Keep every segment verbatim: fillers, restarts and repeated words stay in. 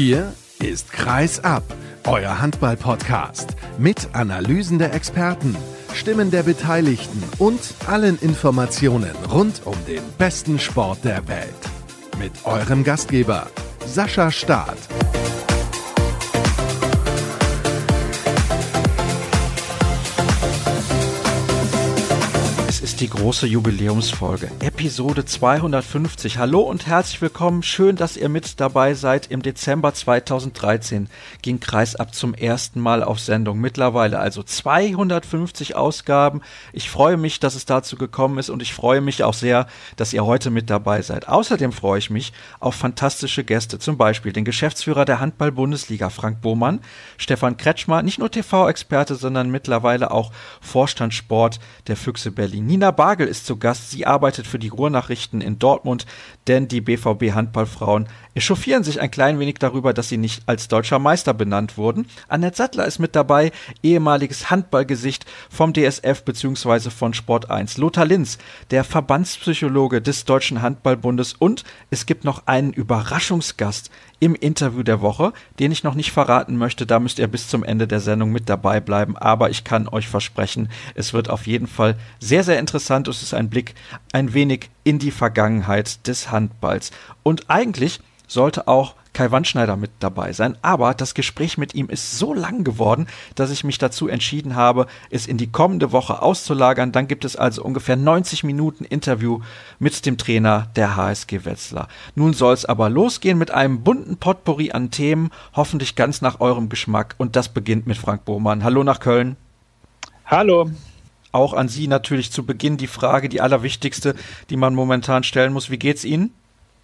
Hier ist Kreis ab, euer Handball-Podcast mit Analysen der Experten, Stimmen der Beteiligten und allen Informationen rund um den besten Sport der Welt. Mit eurem Gastgeber Sascha Staat. Es ist die große Jubiläumsfolge, Episode zweihundertfünfzig. Hallo und herzlich willkommen, schön, dass ihr mit dabei seid. Im Dezember zweitausenddreizehn ging Kreis ab zum ersten Mal auf Sendung. Mittlerweile also zweihundertfünfzig Ausgaben. Ich freue mich, dass es dazu gekommen ist und ich freue mich auch sehr, dass ihr heute mit dabei seid. Außerdem freue ich mich auf fantastische Gäste, zum Beispiel den Geschäftsführer der Handball-Bundesliga, Frank Bohmann, Stefan Kretschmer, nicht nur T V-Experte, sondern mittlerweile auch Vorstand Sport der Füchse Berlin. Nina Bargel ist zu Gast. Sie arbeitet für die Ruhrnachrichten in Dortmund, denn die B V B-Handballfrauen echauffieren sich ein klein wenig darüber, dass sie nicht als deutscher Meister benannt wurden. Annette Sattler ist mit dabei, ehemaliges Handballgesicht vom D S F bzw. von Sport eins. Lothar Linz, der Verbandspsychologe des Deutschen Handballbundes, und es gibt noch einen Überraschungsgast im Interview der Woche, den ich noch nicht verraten möchte. Da müsst ihr bis zum Ende der Sendung mit dabei bleiben, aber ich kann euch versprechen, es wird auf jeden Fall sehr, sehr interessant. Es ist ein Blick ein wenig in die Vergangenheit des Handballs. Und eigentlich sollte auch Kai Wandschneider mit dabei sein, aber das Gespräch mit ihm ist so lang geworden, dass ich mich dazu entschieden habe, es in die kommende Woche auszulagern. Dann gibt es also ungefähr neunzig Minuten Interview mit dem Trainer der H S G Wetzlar. Nun soll es aber losgehen mit einem bunten Potpourri an Themen, hoffentlich ganz nach eurem Geschmack, und das beginnt mit Frank Bohmann. Hallo nach Köln. Hallo. Auch an Sie natürlich zu Beginn die Frage, die allerwichtigste, die man momentan stellen muss. Wie geht's Ihnen?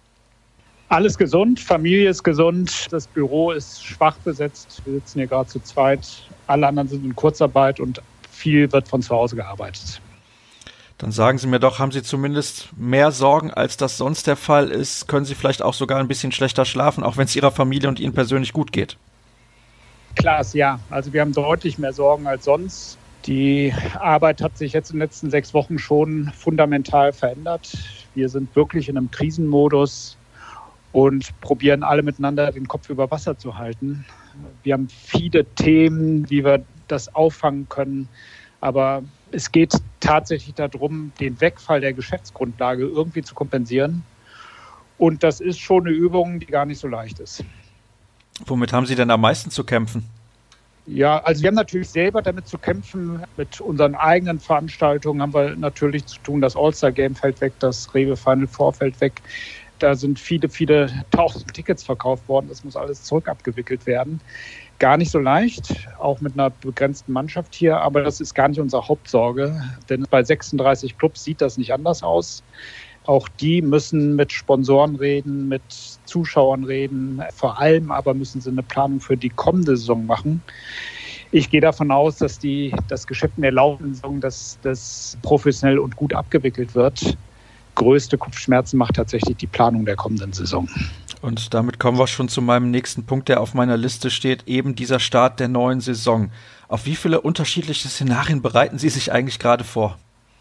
Alles gesund, Familie ist gesund, das Büro ist schwach besetzt. Wir sitzen hier gerade zu zweit. Alle anderen sind in Kurzarbeit und viel wird von zu Hause gearbeitet. Dann sagen Sie mir doch, haben Sie zumindest mehr Sorgen, als das sonst der Fall ist? Können Sie vielleicht auch sogar ein bisschen schlechter schlafen, auch wenn es Ihrer Familie und Ihnen persönlich gut geht? Klar ist ja. Also wir haben deutlich mehr Sorgen als sonst. Die Arbeit hat sich jetzt in den letzten sechs Wochen schon fundamental verändert. Wir sind wirklich in einem Krisenmodus und probieren alle miteinander den Kopf über Wasser zu halten. Wir haben viele Themen, wie wir das auffangen können, aber es geht tatsächlich darum, den Wegfall der Geschäftsgrundlage irgendwie zu kompensieren. Und das ist schon eine Übung, die gar nicht so leicht ist. Womit haben Sie denn am meisten zu kämpfen? Ja, also wir haben natürlich selber damit zu kämpfen. Mit unseren eigenen Veranstaltungen haben wir natürlich zu tun. Das All-Star-Game fällt weg, das Rewe Final Four fällt weg. Da sind viele, viele tausend Tickets verkauft worden. Das muss alles zurückabgewickelt werden. Gar nicht so leicht, auch mit einer begrenzten Mannschaft hier. Aber das ist gar nicht unsere Hauptsorge, denn bei sechsunddreißig Clubs sieht das nicht anders aus. Auch die müssen mit Sponsoren reden, mit Zuschauern reden. Vor allem aber müssen sie eine Planung für die kommende Saison machen. Ich gehe davon aus, dass die, das Geschäft in der laufenden Saison dass das professionell und gut abgewickelt wird. Größte Kopfschmerzen macht tatsächlich die Planung der kommenden Saison. Und damit kommen wir schon zu meinem nächsten Punkt, der auf meiner Liste steht, eben dieser Start der neuen Saison. Auf wie viele unterschiedliche Szenarien bereiten Sie sich eigentlich gerade vor?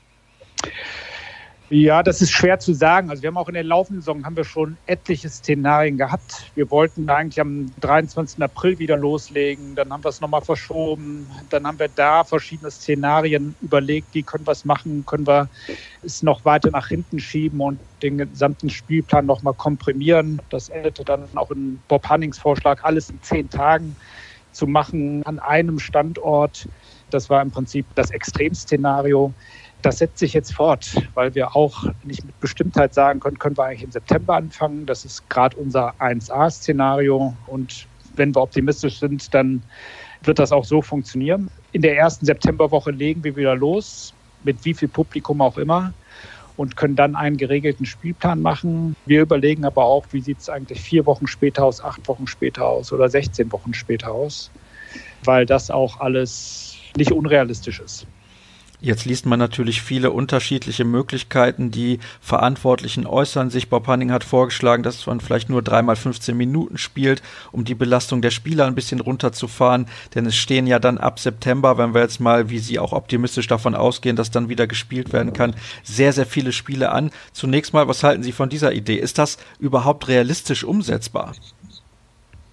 Ja, das ist schwer zu sagen. Also wir haben auch in der laufenden Saison haben wir schon etliche Szenarien gehabt. Wir wollten eigentlich am dreiundzwanzigsten April wieder loslegen. Dann haben wir es nochmal verschoben. Dann haben wir da verschiedene Szenarien überlegt. Wie können wir es machen? Können wir es noch weiter nach hinten schieben und den gesamten Spielplan nochmal komprimieren? Das endete dann auch in Bob Hannings Vorschlag, alles in zehn Tagen zu machen an einem Standort. Das war im Prinzip das Extremszenario. Das setzt sich jetzt fort, weil wir auch nicht mit Bestimmtheit sagen können, können wir eigentlich im September anfangen. Das ist gerade unser eins A-Szenario. Und wenn wir optimistisch sind, dann wird das auch so funktionieren. In der ersten Septemberwoche legen wir wieder los, mit wie viel Publikum auch immer, und können dann einen geregelten Spielplan machen. Wir überlegen aber auch, wie sieht es eigentlich vier Wochen später aus, acht Wochen später aus oder sechzehn Wochen später aus, weil das auch alles nicht unrealistisch ist. Jetzt liest man natürlich viele unterschiedliche Möglichkeiten. Die Verantwortlichen äußern sich. Bob Hanning hat vorgeschlagen, dass man vielleicht nur dreimal fünfzehn Minuten spielt, um die Belastung der Spieler ein bisschen runterzufahren. Denn es stehen ja dann ab September, wenn wir jetzt mal, wie Sie auch optimistisch davon ausgehen, dass dann wieder gespielt werden kann, sehr, sehr viele Spiele an. Zunächst mal, was halten Sie von dieser Idee? Ist das überhaupt realistisch umsetzbar?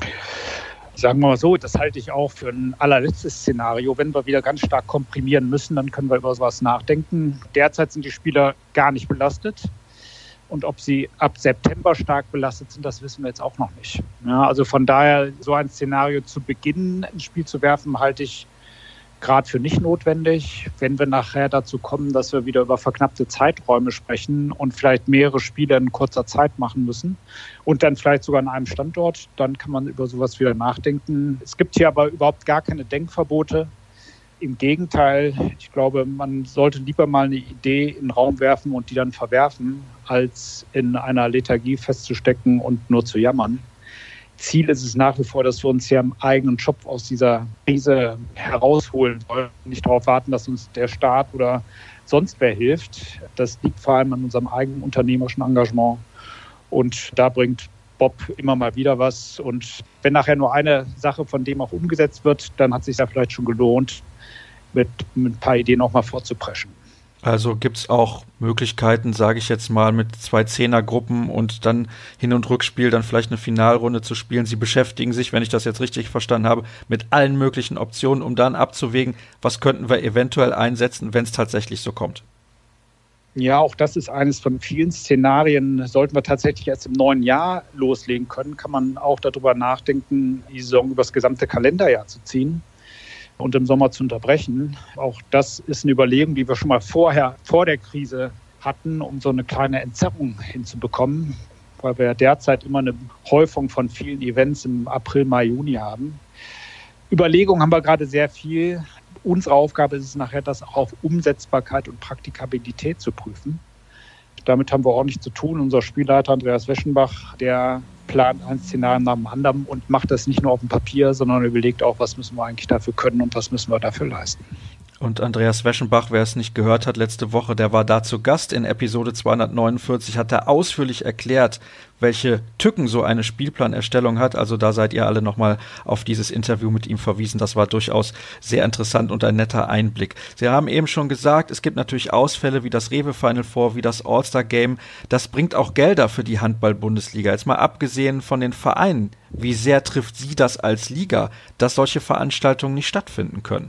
Sagen wir mal so, das halte ich auch für ein allerletztes Szenario. Wenn wir wieder ganz stark komprimieren müssen, dann können wir über sowas nachdenken. Derzeit sind die Spieler gar nicht belastet. Und ob sie ab September stark belastet sind, das wissen wir jetzt auch noch nicht. Ja, also von daher, so ein Szenario zu Beginn ins Spiel zu werfen, halte ich gerade für nicht notwendig. Wenn wir nachher dazu kommen, dass wir wieder über verknappte Zeiträume sprechen und vielleicht mehrere Spiele in kurzer Zeit machen müssen und dann vielleicht sogar an einem Standort, dann kann man über sowas wieder nachdenken. Es gibt hier aber überhaupt gar keine Denkverbote. Im Gegenteil, ich glaube, man sollte lieber mal eine Idee in den Raum werfen und die dann verwerfen, als in einer Lethargie festzustecken und nur zu jammern. Ziel ist es nach wie vor, dass wir uns hier am eigenen Schopf aus dieser Krise herausholen wollen. Nicht darauf warten, dass uns der Staat oder sonst wer hilft. Das liegt vor allem an unserem eigenen unternehmerischen Engagement. Und da bringt Bob immer mal wieder was. Und wenn nachher nur eine Sache von dem auch umgesetzt wird, dann hat es sich ja vielleicht schon gelohnt, mit, mit ein paar Ideen auch mal vorzupreschen. Also gibt es auch Möglichkeiten, sage ich jetzt mal, mit zwei Zehnergruppen und dann Hin- und Rückspiel, dann vielleicht eine Finalrunde zu spielen. Sie beschäftigen sich, wenn ich das jetzt richtig verstanden habe, mit allen möglichen Optionen, um dann abzuwägen, was könnten wir eventuell einsetzen, wenn es tatsächlich so kommt. Ja, auch das ist eines von vielen Szenarien. Sollten wir tatsächlich erst im neuen Jahr loslegen können, kann man auch darüber nachdenken, die Saison über das gesamte Kalenderjahr zu ziehen und im Sommer zu unterbrechen. Auch das ist eine Überlegung, die wir schon mal vorher, vor der Krise hatten, um so eine kleine Entzerrung hinzubekommen, weil wir ja derzeit immer eine Häufung von vielen Events im April, Mai, Juni haben. Überlegungen haben wir gerade sehr viel. Unsere Aufgabe ist es nachher, das auch auf Umsetzbarkeit und Praktikabilität zu prüfen. Damit haben wir ordentlich zu tun. Unser Spielleiter Andreas Weschenbach, der plant ein Szenario nach dem anderen und macht das nicht nur auf dem Papier, sondern überlegt auch, was müssen wir eigentlich dafür können und was müssen wir dafür leisten. Und Andreas Weschenbach, wer es nicht gehört hat, letzte Woche, der war da zu Gast in Episode zweihundertneunundvierzig, hat er ausführlich erklärt, welche Tücken so eine Spielplanerstellung hat. Also da seid ihr alle nochmal auf dieses Interview mit ihm verwiesen. Das war durchaus sehr interessant und ein netter Einblick. Sie haben eben schon gesagt, es gibt natürlich Ausfälle wie das Rewe Final Four, wie das All-Star-Game. Das bringt auch Gelder für die Handball-Bundesliga. Jetzt mal abgesehen von den Vereinen. Wie sehr trifft Sie das als Liga, dass solche Veranstaltungen nicht stattfinden können?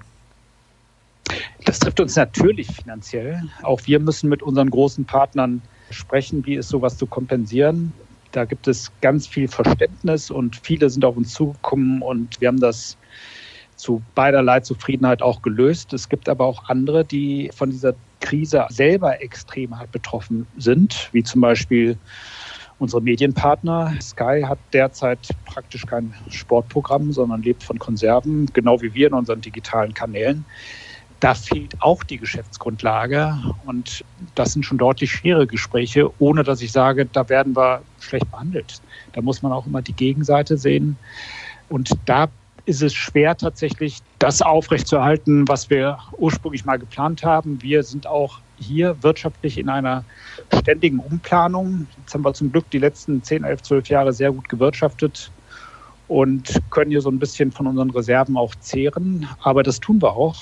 Das trifft uns natürlich finanziell. Auch wir müssen mit unseren großen Partnern sprechen, wie ist sowas zu kompensieren. Da gibt es ganz viel Verständnis und viele sind auf uns zugekommen und wir haben das zu beiderlei Zufriedenheit auch gelöst. Es gibt aber auch andere, die von dieser Krise selber extrem hart betroffen sind, wie zum Beispiel unsere Medienpartner. Sky hat derzeit praktisch kein Sportprogramm, sondern lebt von Konserven, genau wie wir in unseren digitalen Kanälen. Da fehlt auch die Geschäftsgrundlage und das sind schon deutlich schwere Gespräche, ohne dass ich sage, da werden wir schlecht behandelt. Da muss man auch immer die Gegenseite sehen und da ist es schwer tatsächlich, das aufrechtzuerhalten, was wir ursprünglich mal geplant haben. Wir sind auch hier wirtschaftlich in einer ständigen Umplanung. Jetzt haben wir zum Glück die letzten zehn, elf, zwölf Jahre sehr gut gewirtschaftet und können hier so ein bisschen von unseren Reserven auch zehren, aber das tun wir auch.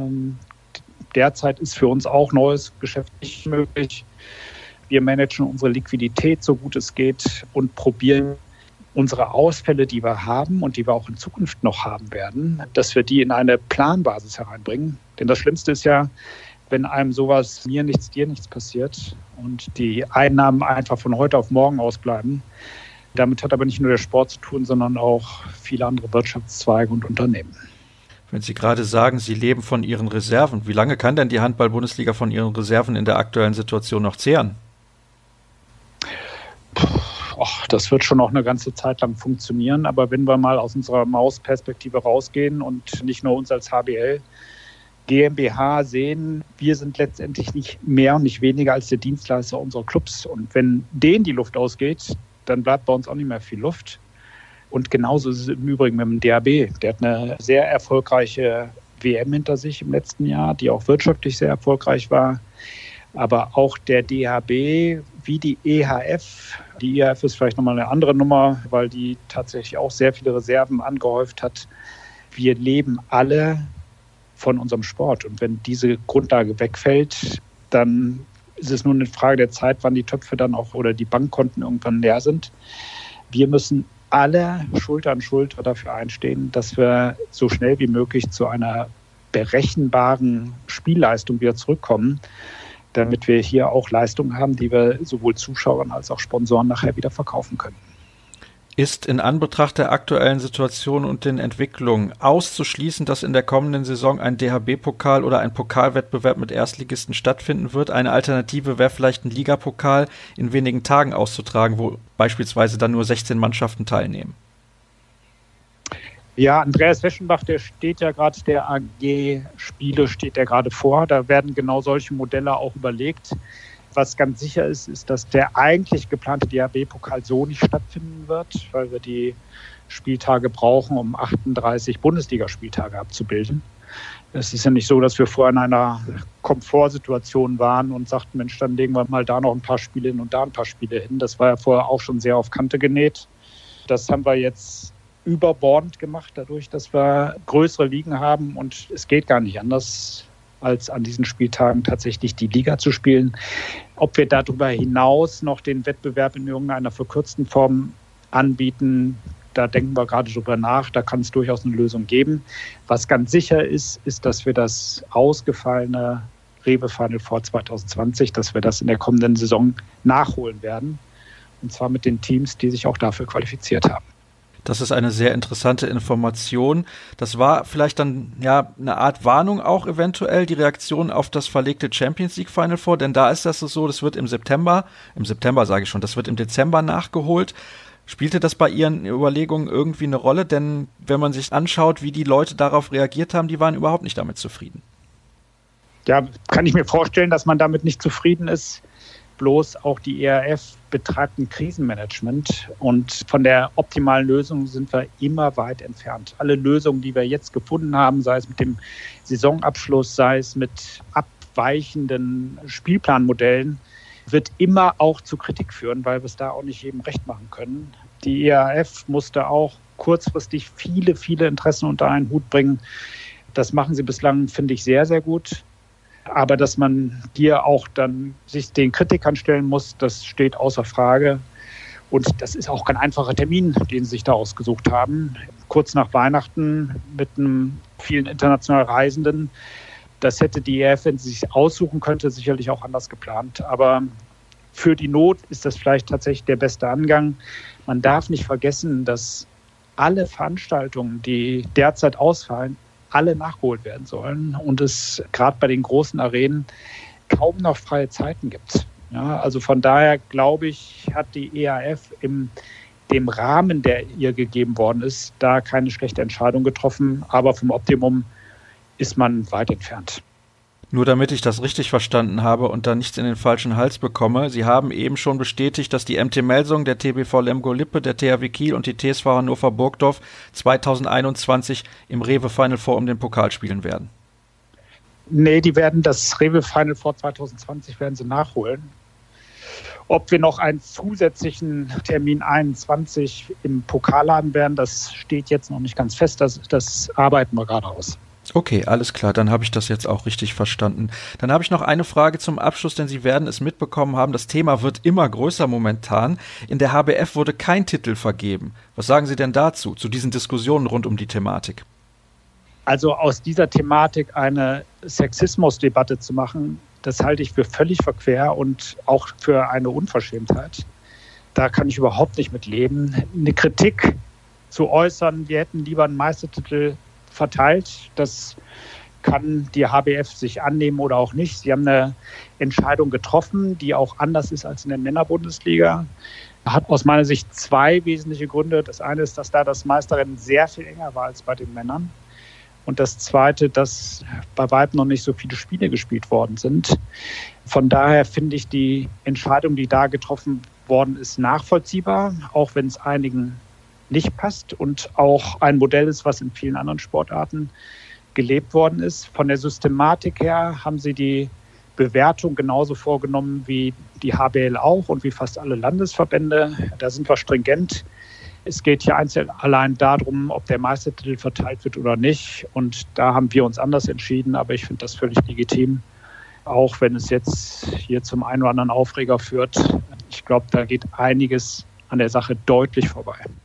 Derzeit ist für uns auch neues Geschäft nicht möglich. Wir managen unsere Liquidität so gut es geht und probieren unsere Ausfälle, die wir haben und die wir auch in Zukunft noch haben werden, dass wir die in eine Planbasis hereinbringen. Denn das Schlimmste ist ja, wenn einem sowas mir nichts, dir nichts passiert und die Einnahmen einfach von heute auf morgen ausbleiben. Damit hat aber nicht nur der Sport zu tun, sondern auch viele andere Wirtschaftszweige und Unternehmen. Wenn Sie gerade sagen, Sie leben von Ihren Reserven, wie lange kann denn die Handball-Bundesliga von Ihren Reserven in der aktuellen Situation noch zehren? Och, das wird schon noch eine ganze Zeit lang funktionieren, aber wenn wir mal aus unserer Mausperspektive rausgehen und nicht nur uns als H B L GmbH sehen, wir sind letztendlich nicht mehr und nicht weniger als der Dienstleister unserer Clubs. Und wenn denen die Luft ausgeht, dann bleibt bei uns auch nicht mehr viel Luft. Und genauso ist es im Übrigen mit dem D H B. Der hat eine sehr erfolgreiche W M hinter sich im letzten Jahr, die auch wirtschaftlich sehr erfolgreich war. Aber auch der D H B wie die E H F, die E H F ist vielleicht nochmal eine andere Nummer, weil die tatsächlich auch sehr viele Reserven angehäuft hat. Wir leben alle von unserem Sport. Und wenn diese Grundlage wegfällt, dann ist es nur eine Frage der Zeit, wann die Töpfe dann auch oder die Bankkonten irgendwann leer sind. Wir müssen alle Schulter an Schulter dafür einstehen, dass wir so schnell wie möglich zu einer berechenbaren Spielleistung wieder zurückkommen, damit wir hier auch Leistungen haben, die wir sowohl Zuschauern als auch Sponsoren nachher wieder verkaufen können. Ist in Anbetracht der aktuellen Situation und den Entwicklungen auszuschließen, dass in der kommenden Saison ein D H B-Pokal oder ein Pokalwettbewerb mit Erstligisten stattfinden wird? Eine Alternative wäre vielleicht ein Ligapokal in wenigen Tagen auszutragen, wo beispielsweise dann nur sechzehn Mannschaften teilnehmen. Ja, Andreas Weschenbach, der steht ja gerade, der A G-Spiele steht ja gerade vor. Da werden genau solche Modelle auch überlegt. Was ganz sicher ist, ist, dass der eigentlich geplante D H B-Pokal so nicht stattfinden wird, weil wir die Spieltage brauchen, um achtunddreißig Bundesligaspieltage abzubilden. Es ist ja nicht so, dass wir vorher in einer Komfortsituation waren und sagten, Mensch, dann legen wir mal da noch ein paar Spiele hin und da ein paar Spiele hin. Das war ja vorher auch schon sehr auf Kante genäht. Das haben wir jetzt überbordend gemacht, dadurch, dass wir größere Ligen haben und es geht gar nicht anders, als an diesen Spieltagen tatsächlich die Liga zu spielen. Ob wir darüber hinaus noch den Wettbewerb in irgendeiner verkürzten Form anbieten, da denken wir gerade drüber nach, da kann es durchaus eine Lösung geben. Was ganz sicher ist, ist, dass wir das ausgefallene Rewe Final Four zwanzig zwanzig, dass wir das in der kommenden Saison nachholen werden. Und zwar mit den Teams, die sich auch dafür qualifiziert haben. Das ist eine sehr interessante Information. Das war vielleicht dann ja eine Art Warnung auch eventuell, die Reaktion auf das verlegte Champions League Final Four, denn da ist das so, das wird im September, im September sage ich schon, das wird im Dezember nachgeholt. Spielte das bei Ihren Überlegungen irgendwie eine Rolle? Denn wenn man sich anschaut, wie die Leute darauf reagiert haben, die waren überhaupt nicht damit zufrieden. Ja, kann ich mir vorstellen, dass man damit nicht zufrieden ist. Bloß auch die E R F betreibt ein Krisenmanagement und von der optimalen Lösung sind wir immer weit entfernt. Alle Lösungen, die wir jetzt gefunden haben, sei es mit dem Saisonabschluss, sei es mit abweichenden Spielplanmodellen, wird immer auch zu Kritik führen, weil wir es da auch nicht jedem recht machen können. Die E R F musste auch kurzfristig viele, viele Interessen unter einen Hut bringen. Das machen sie bislang, finde ich, sehr, sehr gut. Aber dass man hier auch dann sich den Kritikern stellen muss, das steht außer Frage. Und das ist auch kein einfacher Termin, den sie sich da ausgesucht haben. Kurz nach Weihnachten mit einem vielen internationalen Reisenden. Das hätte die E R F, wenn sie sich aussuchen könnte, sicherlich auch anders geplant. Aber für die Not ist das vielleicht tatsächlich der beste Angang. Man darf nicht vergessen, dass alle Veranstaltungen, die derzeit ausfallen, alle nachgeholt werden sollen und es gerade bei den großen Arenen kaum noch freie Zeiten gibt. Ja, also von daher glaube ich, hat die E R F in dem Rahmen, der ihr gegeben worden ist, da keine schlechte Entscheidung getroffen, aber vom Optimum ist man weit entfernt. Nur damit ich das richtig verstanden habe und da nichts in den falschen Hals bekomme, Sie haben eben schon bestätigt, dass die M T Melsung, der T B V Lemgo-Lippe, der T H W Kiel und die T S V Hannover Burgdorf zwanzig einundzwanzig im Rewe Final Four um den Pokal spielen werden. Nee, die werden das Rewe Final Four zwanzig zwanzig werden sie nachholen. Ob wir noch einen zusätzlichen Termin einundzwanzig im Pokal haben werden, das steht jetzt noch nicht ganz fest. Das, das arbeiten wir gerade aus. Okay, alles klar, dann habe ich das jetzt auch richtig verstanden. Dann habe ich noch eine Frage zum Abschluss, denn Sie werden es mitbekommen haben, das Thema wird immer größer momentan. In der H B F wurde kein Titel vergeben. Was sagen Sie denn dazu, zu diesen Diskussionen rund um die Thematik? Also aus dieser Thematik eine Sexismusdebatte zu machen, das halte ich für völlig verquer und auch für eine Unverschämtheit. Da kann ich überhaupt nicht mit leben. Eine Kritik zu äußern, wir hätten lieber einen Meistertitel verteilt. Das kann die H B F sich annehmen oder auch nicht. Sie haben eine Entscheidung getroffen, die auch anders ist als in der Männerbundesliga. Hat aus meiner Sicht zwei wesentliche Gründe. Das eine ist, dass da das Meisterrennen sehr viel enger war als bei den Männern. Und das zweite, dass bei weitem noch nicht so viele Spiele gespielt worden sind. Von daher finde ich die Entscheidung, die da getroffen worden ist, nachvollziehbar, auch wenn es einigen nicht passt und auch ein Modell ist, was in vielen anderen Sportarten gelebt worden ist. Von der Systematik her haben sie die Bewertung genauso vorgenommen wie die H B L auch und wie fast alle Landesverbände. Da sind wir stringent. Es geht hier einzeln allein darum, ob der Meistertitel verteilt wird oder nicht. Und da haben wir uns anders entschieden, aber ich finde das völlig legitim, auch wenn es jetzt hier zum einen oder anderen Aufreger führt. Ich glaube, da geht einiges an der Sache deutlich vorbei.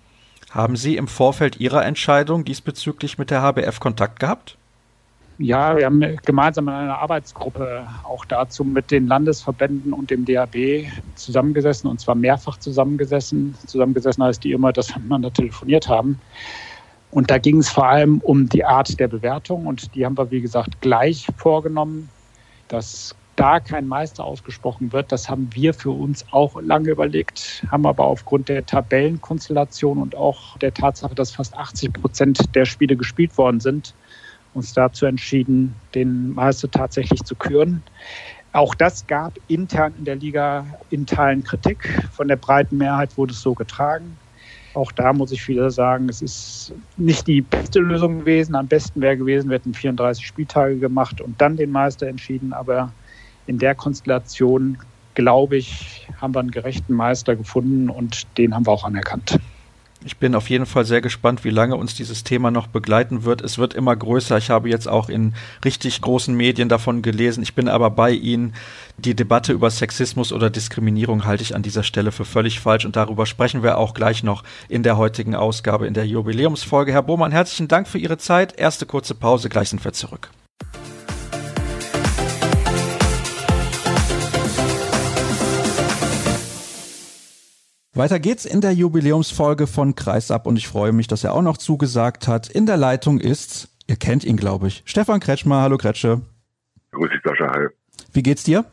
Haben Sie im Vorfeld Ihrer Entscheidung diesbezüglich mit der H B F Kontakt gehabt? Ja, wir haben gemeinsam in einer Arbeitsgruppe auch dazu mit den Landesverbänden und dem D H B zusammengesessen, und zwar mehrfach zusammengesessen. Zusammengesessen heißt die immer, dass wir miteinander telefoniert haben. Und da ging es vor allem um die Art der Bewertung, und die haben wir, wie gesagt, gleich vorgenommen. Dass da kein Meister ausgesprochen wird, das haben wir für uns auch lange überlegt, haben aber aufgrund der Tabellenkonstellation und auch der Tatsache, dass fast achtzig Prozent der Spiele gespielt worden sind, uns dazu entschieden, den Meister tatsächlich zu küren. Auch das gab intern in der Liga in Teilen Kritik. Von der breiten Mehrheit wurde es so getragen. Auch da muss ich wieder sagen, es ist nicht die beste Lösung gewesen. Am besten wäre gewesen, wir hätten vierunddreißig Spieltage gemacht und dann den Meister entschieden. Aber in der Konstellation, glaube ich, haben wir einen gerechten Meister gefunden, und den haben wir auch anerkannt. Ich bin auf jeden Fall sehr gespannt, wie lange uns dieses Thema noch begleiten wird. Es wird immer größer. Ich habe jetzt auch in richtig großen Medien davon gelesen. Ich bin aber bei Ihnen. Die Debatte über Sexismus oder Diskriminierung halte ich an dieser Stelle für völlig falsch. Und darüber sprechen wir auch gleich noch in der heutigen Ausgabe, in der Jubiläumsfolge. Herr Bohmann, herzlichen Dank für Ihre Zeit. Erste kurze Pause, gleich sind wir zurück. Weiter geht's in der Jubiläumsfolge von Kreisab, und ich freue mich, dass er auch noch zugesagt hat. In der Leitung ist, ihr kennt ihn, glaube ich, Stefan Kretschmer. Hallo Kretsche. Grüß dich, Sascha, hi. Wie geht's dir?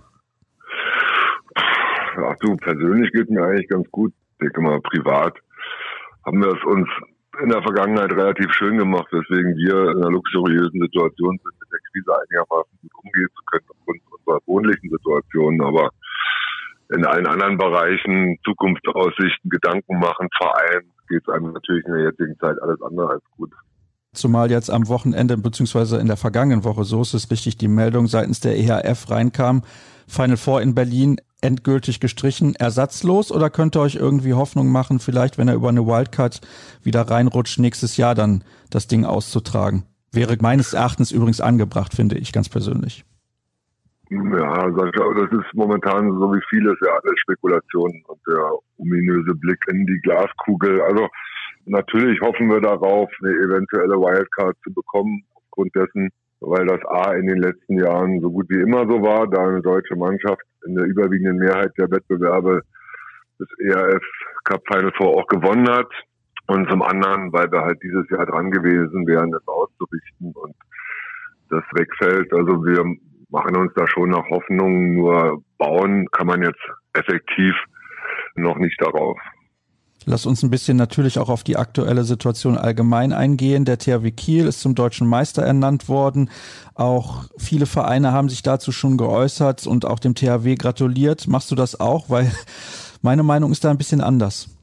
Ach du, persönlich geht's mir eigentlich ganz gut. Ich denke mal, privat haben wir es uns in der Vergangenheit relativ schön gemacht, weswegen wir in einer luxuriösen Situation sind, mit der Krise einigermaßen gut umgehen zu können, aufgrund unserer wohnlichen Situation. Aber in allen anderen Bereichen, Zukunftsaussichten, Gedanken machen, Verein, geht es einem natürlich in der jetzigen Zeit alles andere als gut. Zumal jetzt am Wochenende beziehungsweise in der vergangenen Woche, so ist es richtig, die Meldung seitens der E H F reinkam, Final Four in Berlin endgültig gestrichen, ersatzlos, oder könnt ihr euch irgendwie Hoffnung machen, vielleicht, wenn er über eine Wildcard wieder reinrutscht, nächstes Jahr dann das Ding auszutragen? Wäre meines Erachtens übrigens angebracht, finde ich ganz persönlich. Ja, das ist momentan so wie vieles ja alles Spekulationen und der ominöse Blick in die Glaskugel. Also natürlich hoffen wir darauf, eine eventuelle Wildcard zu bekommen, aufgrund dessen, weil das A in den letzten Jahren so gut wie immer so war, da eine deutsche Mannschaft in der überwiegenden Mehrheit der Wettbewerbe des E H F Cup Final Four auch gewonnen hat. Und zum anderen, weil wir halt dieses Jahr dran gewesen wären, es auszurichten und das wegfällt. Also wir machen uns da schon nach Hoffnung, nur bauen kann man jetzt effektiv noch nicht darauf. Lass uns ein bisschen natürlich auch auf die aktuelle Situation allgemein eingehen. Der T H W Kiel ist zum deutschen Meister ernannt worden. Auch viele Vereine haben sich dazu schon geäußert und auch dem T H W gratuliert. Machst du das auch? Weil meine Meinung ist da ein bisschen anders.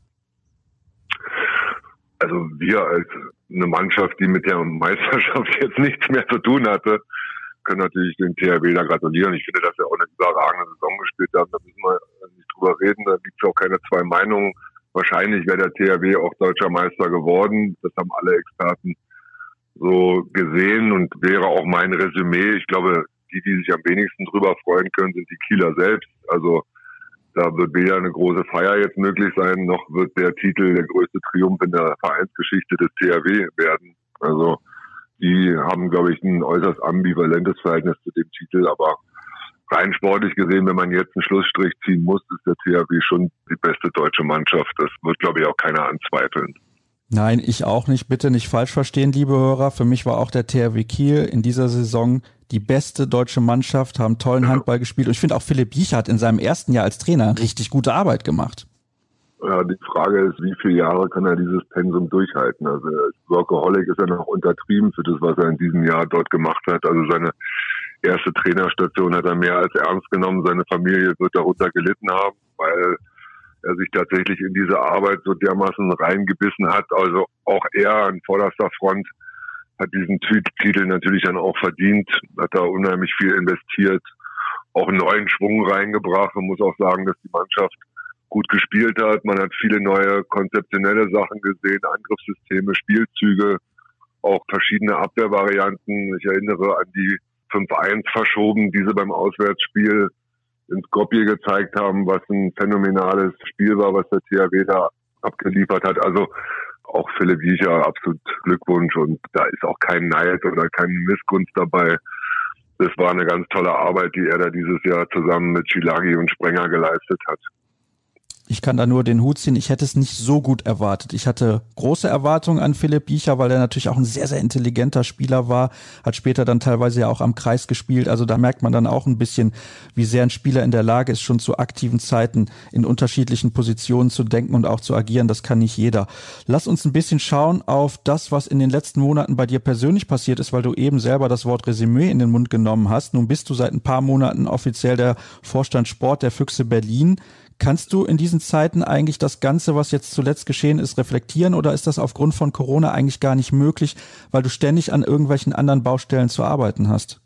Also wir als eine Mannschaft, die mit der Meisterschaft jetzt nichts mehr zu tun hatte, können natürlich den T H W da gratulieren. Ich finde, dass wir auch eine überragende Saison gespielt haben. Da müssen wir nicht drüber reden. Da gibt es auch keine zwei Meinungen. Wahrscheinlich wäre der T H W auch deutscher Meister geworden. Das haben alle Experten so gesehen und wäre auch mein Resümee. Ich glaube, die, die sich am wenigsten drüber freuen können, sind die Kieler selbst. Also da wird weder eine große Feier jetzt möglich sein, noch wird der Titel der größte Triumph in der Vereinsgeschichte des T H W werden. Also die haben, glaube ich, ein äußerst ambivalentes Verhältnis zu dem Titel, aber rein sportlich gesehen, wenn man jetzt einen Schlussstrich ziehen muss, ist der T H W schon die beste deutsche Mannschaft. Das wird, glaube ich, auch keiner anzweifeln. Nein, ich auch nicht. Bitte nicht falsch verstehen, liebe Hörer. Für mich war auch der T H W Kiel in dieser Saison die beste deutsche Mannschaft, haben tollen Handball gespielt. Und ich finde auch Philipp Jiecher hat in seinem ersten Jahr als Trainer richtig gute Arbeit gemacht. Ja, die Frage ist, wie viele Jahre kann er dieses Pensum durchhalten? Also als Workaholic ist er noch untertrieben für das, was er in diesem Jahr dort gemacht hat. Also seine erste Trainerstation hat er mehr als ernst genommen. Seine Familie wird darunter gelitten haben, weil er sich tatsächlich in diese Arbeit so dermaßen reingebissen hat. Also auch er an vorderster Front hat diesen Titel natürlich dann auch verdient, hat da unheimlich viel investiert, auch einen neuen Schwung reingebracht. Man muss auch sagen, dass die Mannschaft gut gespielt hat. Man hat viele neue konzeptionelle Sachen gesehen, Angriffssysteme, Spielzüge, auch verschiedene Abwehrvarianten. Ich erinnere an die fünf eins verschoben, die sie beim Auswärtsspiel in Skopje gezeigt haben, was ein phänomenales Spiel war, was der T H W da abgeliefert hat. Also auch Philipp Wiecher, absolut Glückwunsch und da ist auch kein Neid oder keine Missgunst dabei. Das war eine ganz tolle Arbeit, die er da dieses Jahr zusammen mit Schilagi und Sprenger geleistet hat. Ich kann da nur den Hut ziehen. Ich hätte es nicht so gut erwartet. Ich hatte große Erwartungen an Philipp Wiecher, weil er natürlich auch ein sehr, sehr intelligenter Spieler war. Hat später dann teilweise ja auch am Kreis gespielt. Also da merkt man dann auch ein bisschen, wie sehr ein Spieler in der Lage ist, schon zu aktiven Zeiten in unterschiedlichen Positionen zu denken und auch zu agieren. Das kann nicht jeder. Lass uns ein bisschen schauen auf das, was in den letzten Monaten bei dir persönlich passiert ist, weil du eben selber das Wort Resümee in den Mund genommen hast. Nun bist du seit ein paar Monaten offiziell der Vorstand Sport der Füchse Berlin. Kannst du in diesen Zeiten eigentlich das Ganze, was jetzt zuletzt geschehen ist, reflektieren oder ist das aufgrund von Corona eigentlich gar nicht möglich, weil du ständig an irgendwelchen anderen Baustellen zu arbeiten hast?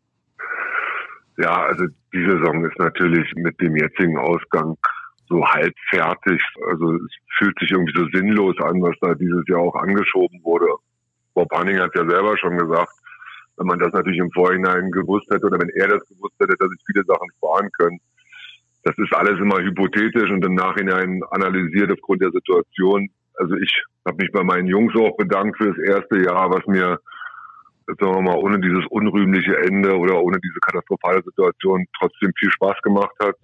Ja, also die Saison ist natürlich mit dem jetzigen Ausgang so halb fertig. Also es fühlt sich irgendwie so sinnlos an, was da dieses Jahr auch angeschoben wurde. Bob Hanning hat ja selber schon gesagt, wenn man das natürlich im Vorhinein gewusst hätte oder wenn er das gewusst hätte, dass sich viele Sachen sparen können. Das ist alles immer hypothetisch und im Nachhinein analysiert aufgrund der Situation. Also ich habe mich bei meinen Jungs auch bedankt für das erste Jahr, was mir, sagen wir mal, ohne dieses unrühmliche Ende oder ohne diese katastrophale Situation trotzdem viel Spaß gemacht hat.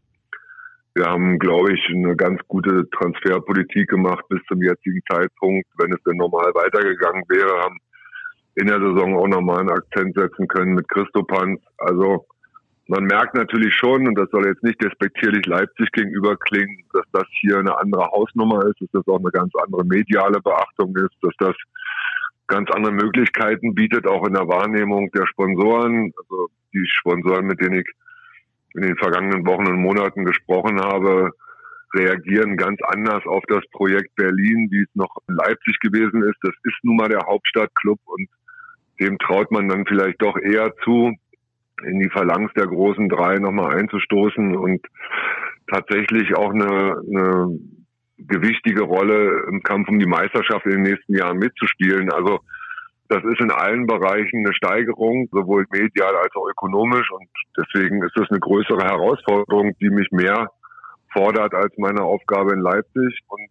Wir haben, glaube ich, eine ganz gute Transferpolitik gemacht bis zum jetzigen Zeitpunkt. Wenn es denn normal weitergegangen wäre, haben in der Saison auch nochmal einen Akzent setzen können mit Christopanz. Also man merkt natürlich schon, und das soll jetzt nicht despektierlich Leipzig gegenüber klingen, dass das hier eine andere Hausnummer ist, dass das auch eine ganz andere mediale Beachtung ist, dass das ganz andere Möglichkeiten bietet, auch in der Wahrnehmung der Sponsoren. Also die Sponsoren, mit denen ich in den vergangenen Wochen und Monaten gesprochen habe, reagieren ganz anders auf das Projekt Berlin, wie es noch in Leipzig gewesen ist. Das ist nun mal der Hauptstadtclub und dem traut man dann vielleicht doch eher zu, in die Phalanx der großen drei nochmal einzustoßen und tatsächlich auch eine, eine gewichtige Rolle im Kampf um die Meisterschaft in den nächsten Jahren mitzuspielen. Also das ist in allen Bereichen eine Steigerung, sowohl medial als auch ökonomisch und deswegen ist das eine größere Herausforderung, die mich mehr fordert als meine Aufgabe in Leipzig und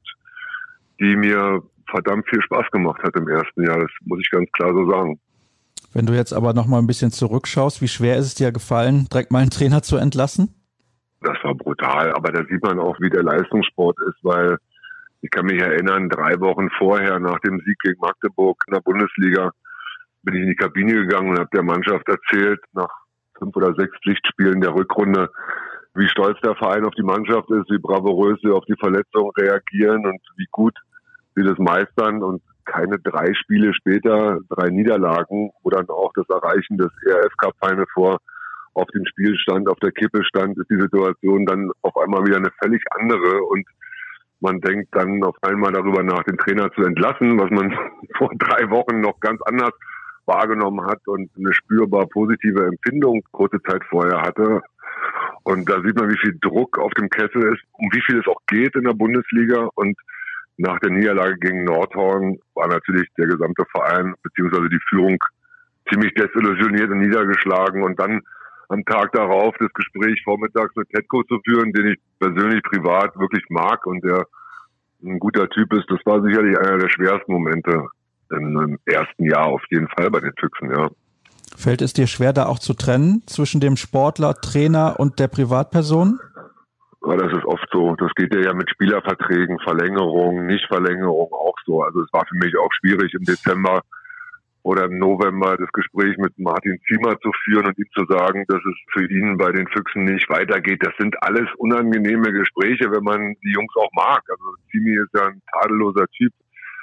die mir verdammt viel Spaß gemacht hat im ersten Jahr. Das muss ich ganz klar so sagen. Wenn du jetzt aber noch mal ein bisschen zurückschaust, wie schwer ist es dir gefallen, direkt mal einen Trainer zu entlassen? Das war brutal, aber da sieht man auch, wie der Leistungssport ist, weil ich kann mich erinnern, drei Wochen vorher, nach dem Sieg gegen Magdeburg in der Bundesliga, bin ich in die Kabine gegangen und habe der Mannschaft erzählt, nach fünf oder sechs Pflichtspielen der Rückrunde, wie stolz der Verein auf die Mannschaft ist, wie bravourös sie auf die Verletzungen reagieren und wie gut sie das meistern und keine drei Spiele später, drei Niederlagen, wo dann auch das Erreichen des E R F-Cup-Final vor auf dem Spielstand, auf der Kippe stand, ist die Situation dann auf einmal wieder eine völlig andere und man denkt dann auf einmal darüber nach, den Trainer zu entlassen, was man vor drei Wochen noch ganz anders wahrgenommen hat und eine spürbar positive Empfindung kurze Zeit vorher hatte. Und da sieht man, wie viel Druck auf dem Kessel ist, um wie viel es auch geht in der Bundesliga und nach der Niederlage gegen Nordhorn war natürlich der gesamte Verein bzw. die Führung ziemlich desillusioniert und niedergeschlagen. Und dann am Tag darauf das Gespräch vormittags mit Tetko zu führen, den ich persönlich privat wirklich mag und der ein guter Typ ist, das war sicherlich einer der schwersten Momente im ersten Jahr auf jeden Fall bei den Füchsen, ja. Fällt es dir schwer, da auch zu trennen zwischen dem Sportler, Trainer und der Privatperson? Ja, das ist oft so. Das geht ja mit Spielerverträgen, Verlängerung, Nichtverlängerung auch so. Also es war für mich auch schwierig im Dezember oder im November das Gespräch mit Martin Ziemer zu führen und ihm zu sagen, dass es für ihn bei den Füchsen nicht weitergeht. Das sind alles unangenehme Gespräche, wenn man die Jungs auch mag. Also Ziemi ist ja ein tadelloser Typ,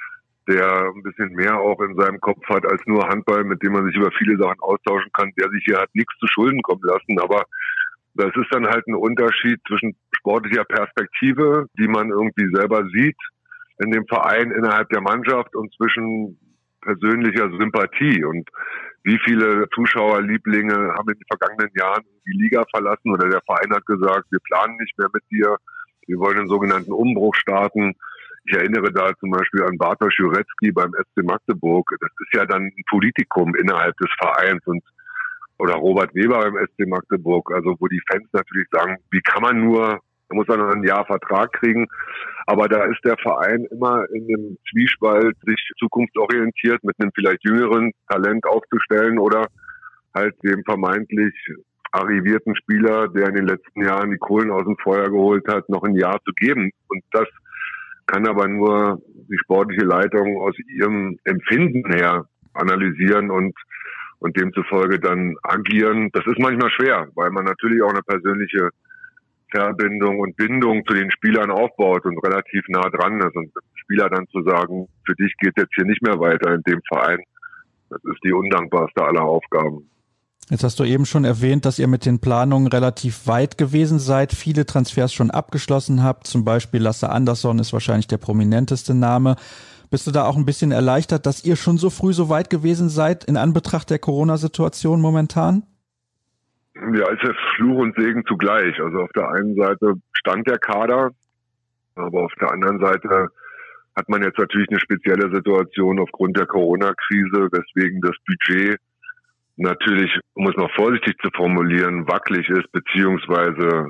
der ein bisschen mehr auch in seinem Kopf hat als nur Handball, mit dem man sich über viele Sachen austauschen kann, der sich hier hat nichts zu Schulden kommen lassen. Aber das ist dann halt ein Unterschied zwischen sportlicher Perspektive, die man irgendwie selber sieht in dem Verein innerhalb der Mannschaft und zwischen persönlicher Sympathie. Und wie viele Zuschauerlieblinge haben in den vergangenen Jahren die Liga verlassen oder der Verein hat gesagt, wir planen nicht mehr mit dir, wir wollen einen sogenannten Umbruch starten. Ich erinnere da zum Beispiel an Bartosz Jurecki beim S C Magdeburg. Das ist ja dann ein Politikum innerhalb des Vereins und oder Robert Weber beim S C Magdeburg, also wo die Fans natürlich sagen, wie kann man nur Er muss dann noch ein Jahr Vertrag kriegen. Aber da ist der Verein immer in dem Zwiespalt, sich zukunftsorientiert mit einem vielleicht jüngeren Talent aufzustellen oder halt dem vermeintlich arrivierten Spieler, der in den letzten Jahren die Kohlen aus dem Feuer geholt hat, noch ein Jahr zu geben. Und das kann aber nur die sportliche Leitung aus ihrem Empfinden her analysieren und und demzufolge dann agieren. Das ist manchmal schwer, weil man natürlich auch eine persönliche Verbindung und Bindung zu den Spielern aufbaut und relativ nah dran ist. Und dem Spieler dann zu sagen, für dich geht jetzt hier nicht mehr weiter in dem Verein, das ist die undankbarste aller Aufgaben. Jetzt hast du eben schon erwähnt, dass ihr mit den Planungen relativ weit gewesen seid, viele Transfers schon abgeschlossen habt, zum Beispiel Lasse Andersson ist wahrscheinlich der prominenteste Name. Bist du da auch ein bisschen erleichtert, dass ihr schon so früh so weit gewesen seid in Anbetracht der Corona-Situation momentan? Ja, ist ja Fluch und Segen zugleich. Also auf der einen Seite stand der Kader, aber auf der anderen Seite hat man jetzt natürlich eine spezielle Situation aufgrund der Corona-Krise, weswegen das Budget natürlich, um es mal vorsichtig zu formulieren, wackelig ist, beziehungsweise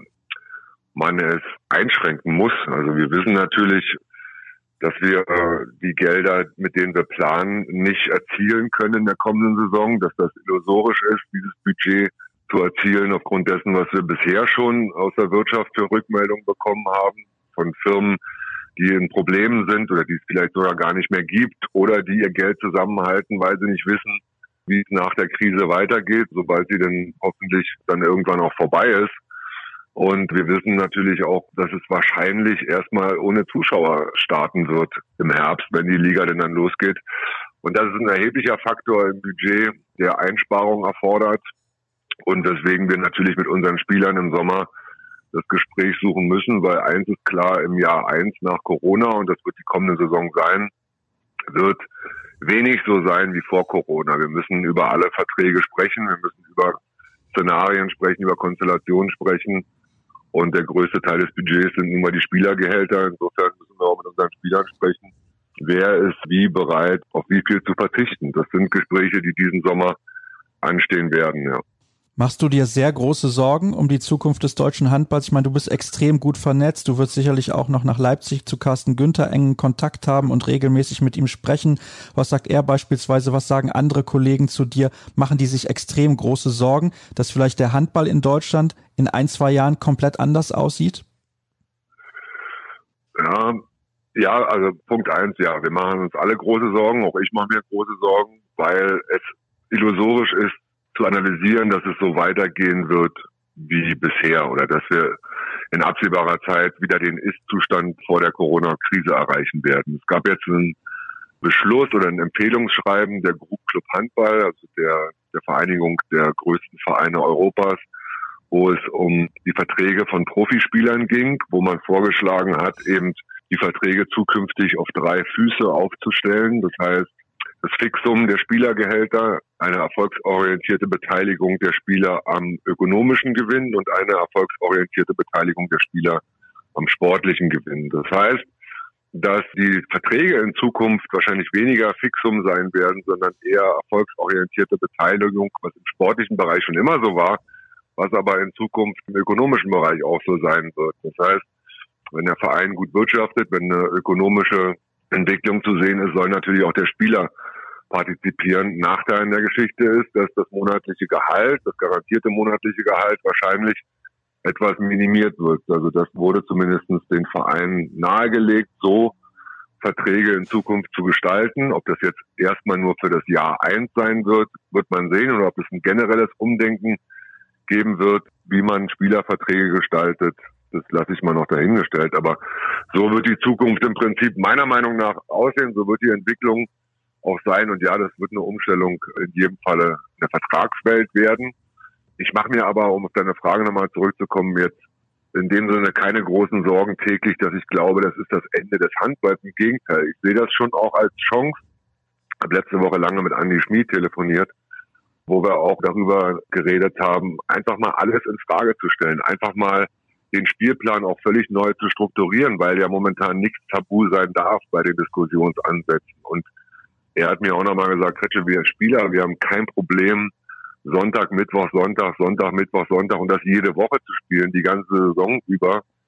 man es einschränken muss. Also wir wissen natürlich, dass wir äh, die Gelder, mit denen wir planen, nicht erzielen können in der kommenden Saison, dass das illusorisch ist, dieses Budget zu erzielen aufgrund dessen, was wir bisher schon aus der Wirtschaft für Rückmeldungen bekommen haben, von Firmen, die in Problemen sind oder die es vielleicht sogar gar nicht mehr gibt oder die ihr Geld zusammenhalten, weil sie nicht wissen, wie es nach der Krise weitergeht, sobald sie dann hoffentlich dann irgendwann auch vorbei ist. Und wir wissen natürlich auch, dass es wahrscheinlich erstmal ohne Zuschauer starten wird im Herbst, wenn die Liga denn dann losgeht. Und das ist ein erheblicher Faktor im Budget, der Einsparung erfordert. Und deswegen wir natürlich mit unseren Spielern im Sommer das Gespräch suchen müssen, weil eins ist klar, im Jahr eins nach Corona, und das wird die kommende Saison sein, wird wenig so sein wie vor Corona. Wir müssen über alle Verträge sprechen, wir müssen über Szenarien sprechen, über Konstellationen sprechen. Und der größte Teil des Budgets sind nun mal die Spielergehälter. Insofern müssen wir auch mit unseren Spielern sprechen. Wer ist wie bereit, auf wie viel zu verzichten? Das sind Gespräche, die diesen Sommer anstehen werden, ja. Machst du dir sehr große Sorgen um die Zukunft des deutschen Handballs? Ich meine, du bist extrem gut vernetzt. Du wirst sicherlich auch noch nach Leipzig zu Carsten Günther engen Kontakt haben und regelmäßig mit ihm sprechen. Was sagt er beispielsweise? Was sagen andere Kollegen zu dir? Machen die sich extrem große Sorgen, dass vielleicht der Handball in Deutschland in ein, zwei Jahren komplett anders aussieht? Ja, ja, also Punkt eins, ja. Wir machen uns alle große Sorgen. Auch ich mache mir große Sorgen, weil es illusorisch ist, zu analysieren, dass es so weitergehen wird wie bisher oder dass wir in absehbarer Zeit wieder den Ist-Zustand vor der Corona-Krise erreichen werden. Es gab jetzt einen Beschluss oder ein Empfehlungsschreiben der Group Club Handball, also der, der Vereinigung der größten Vereine Europas, wo es um die Verträge von Profispielern ging, wo man vorgeschlagen hat, eben die Verträge zukünftig auf drei Füße aufzustellen. Das heißt, das Fixum der Spielergehälter, eine erfolgsorientierte Beteiligung der Spieler am ökonomischen Gewinn und eine erfolgsorientierte Beteiligung der Spieler am sportlichen Gewinn. Das heißt, dass die Verträge in Zukunft wahrscheinlich weniger Fixum sein werden, sondern eher erfolgsorientierte Beteiligung, was im sportlichen Bereich schon immer so war, was aber in Zukunft im ökonomischen Bereich auch so sein wird. Das heißt, wenn der Verein gut wirtschaftet, wenn eine ökonomische Entwicklung zu sehen ist, soll natürlich auch der Spieler partizipieren. Nachteil in der Geschichte ist, dass das monatliche Gehalt, das garantierte monatliche Gehalt wahrscheinlich etwas minimiert wird. Also das wurde zumindest den Vereinen nahegelegt, so Verträge in Zukunft zu gestalten. Ob das jetzt erstmal nur für das Jahr eins sein wird, wird man sehen, oder ob es ein generelles Umdenken geben wird, wie man Spielerverträge gestaltet. Das lasse ich mal noch dahingestellt. Aber so wird die Zukunft im Prinzip meiner Meinung nach aussehen. So wird die Entwicklung auch sein. Und ja, das wird eine Umstellung in jedem Falle in der Vertragswelt werden. Ich mache mir aber, um auf deine Frage nochmal zurückzukommen, jetzt in dem Sinne keine großen Sorgen täglich, dass ich glaube, das ist das Ende des Handballs. Im Gegenteil, ich sehe das schon auch als Chance. Ich habe letzte Woche lange mit Andi Schmid telefoniert, wo wir auch darüber geredet haben, einfach mal alles in Frage zu stellen, einfach mal den Spielplan auch völlig neu zu strukturieren, weil ja momentan nichts tabu sein darf bei den Diskussionsansätzen. Und er hat mir auch nochmal gesagt, Kretsche, wir Spieler, wir haben kein Problem, Sonntag, Mittwoch, Sonntag, Sonntag, Mittwoch, Sonntag und das jede Woche zu spielen, die ganze Saison über.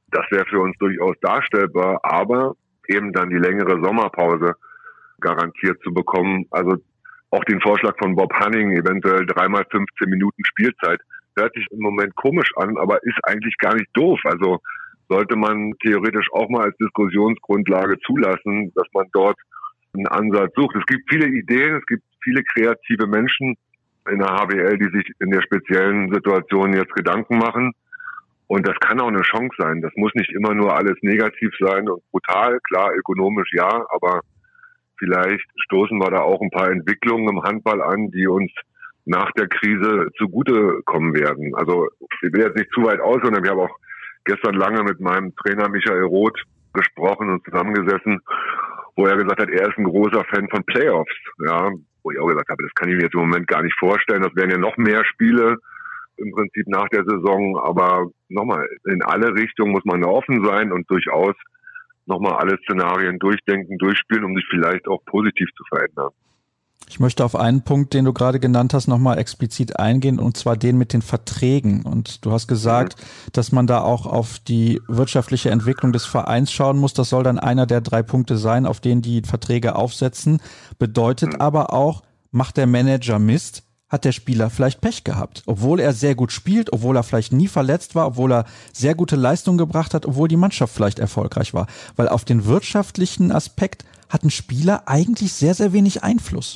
Das wäre für uns durchaus darstellbar, aber eben dann die längere Sommerpause garantiert zu bekommen. Also auch den Vorschlag von Bob Hanning, eventuell dreimal fünfzehn Minuten Spielzeit, hört sich im Moment komisch an, aber ist eigentlich gar nicht doof. Also sollte man theoretisch auch mal als Diskussionsgrundlage zulassen, dass man dort einen Ansatz sucht. Es gibt viele Ideen, es gibt viele kreative Menschen in der H B L, die sich in der speziellen Situation jetzt Gedanken machen. Und das kann auch eine Chance sein. Das muss nicht immer nur alles negativ sein und brutal. Klar, ökonomisch ja, aber vielleicht stoßen wir da auch ein paar Entwicklungen im Handball an, die uns nach der Krise zugutekommen werden. Also ich will jetzt nicht zu weit aus, sondern wir haben auch gestern lange mit meinem Trainer Michael Roth gesprochen und zusammengesessen, wo er gesagt hat, er ist ein großer Fan von Playoffs. Ja, wo ich auch gesagt habe, das kann ich mir jetzt im Moment gar nicht vorstellen. Das wären ja noch mehr Spiele im Prinzip nach der Saison. Aber nochmal, in alle Richtungen muss man offen sein und durchaus nochmal alle Szenarien durchdenken, durchspielen, um sich vielleicht auch positiv zu verändern. Ich möchte auf einen Punkt, den du gerade genannt hast, nochmal explizit eingehen, und zwar den mit den Verträgen. Und du hast gesagt, mhm. dass man da auch auf die wirtschaftliche Entwicklung des Vereins schauen muss. Das soll dann einer der drei Punkte sein, auf denen die Verträge aufsetzen. Bedeutet mhm. aber auch, macht der Manager Mist, hat der Spieler vielleicht Pech gehabt. Obwohl er sehr gut spielt, obwohl er vielleicht nie verletzt war, obwohl er sehr gute Leistung gebracht hat, obwohl die Mannschaft vielleicht erfolgreich war. Weil auf den wirtschaftlichen Aspekt hat ein Spieler eigentlich sehr, sehr wenig Einfluss.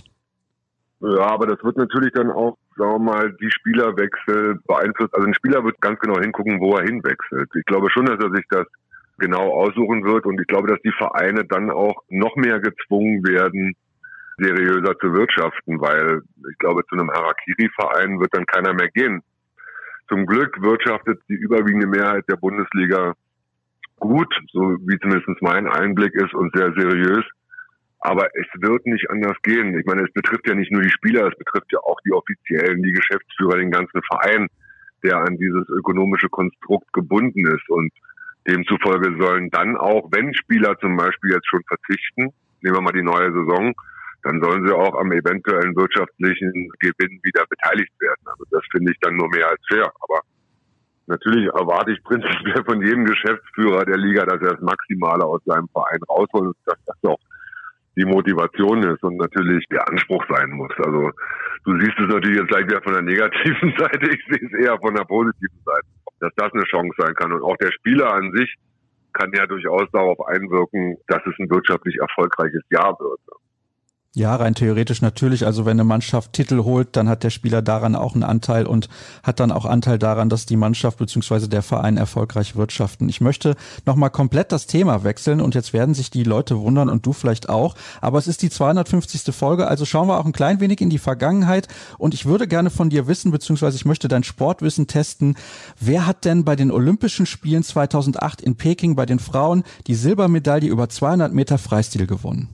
Ja, aber das wird natürlich dann auch, sagen wir mal, die Spielerwechsel beeinflusst. Also ein Spieler wird ganz genau hingucken, wo er hinwechselt. Ich glaube schon, dass er sich das genau aussuchen wird, und ich glaube, dass die Vereine dann auch noch mehr gezwungen werden, seriöser zu wirtschaften, weil ich glaube, zu einem Harakiri-Verein wird dann keiner mehr gehen. Zum Glück wirtschaftet die überwiegende Mehrheit der Bundesliga gut, so wie zumindest mein Einblick ist, und sehr seriös. Aber es wird nicht anders gehen. Ich meine, es betrifft ja nicht nur die Spieler, es betrifft ja auch die Offiziellen, die Geschäftsführer, den ganzen Verein, der an dieses ökonomische Konstrukt gebunden ist. Und demzufolge sollen dann auch, wenn Spieler zum Beispiel jetzt schon verzichten, nehmen wir mal die neue Saison, dann sollen sie auch am eventuellen wirtschaftlichen Gewinn wieder beteiligt werden. Also das finde ich dann nur mehr als fair. Aber natürlich erwarte ich prinzipiell von jedem Geschäftsführer der Liga, dass er das Maximale aus seinem Verein rausholt und dass das auch die Motivation ist und natürlich der Anspruch sein muss. Also du siehst es natürlich jetzt gleich wieder von der negativen Seite, ich sehe es eher von der positiven Seite, dass das eine Chance sein kann. Und auch der Spieler an sich kann ja durchaus darauf einwirken, dass es ein wirtschaftlich erfolgreiches Jahr wird. Ja, rein theoretisch natürlich. Also wenn eine Mannschaft Titel holt, dann hat der Spieler daran auch einen Anteil und hat dann auch Anteil daran, dass die Mannschaft bzw. der Verein erfolgreich wirtschaften. Ich möchte nochmal komplett das Thema wechseln, und jetzt werden sich die Leute wundern und du vielleicht auch. Aber es ist die zweihundertfünfzigste Folge, also schauen wir auch ein klein wenig in die Vergangenheit, und ich würde gerne von dir wissen, beziehungsweise ich möchte dein Sportwissen testen. Wer hat denn bei den Olympischen Spielen zweitausendacht in Peking bei den Frauen die Silbermedaille über zweihundert Meter Freistil gewonnen?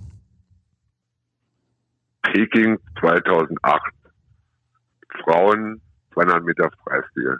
Peking zweitausendacht. Frauen zweihundert Meter Freistil.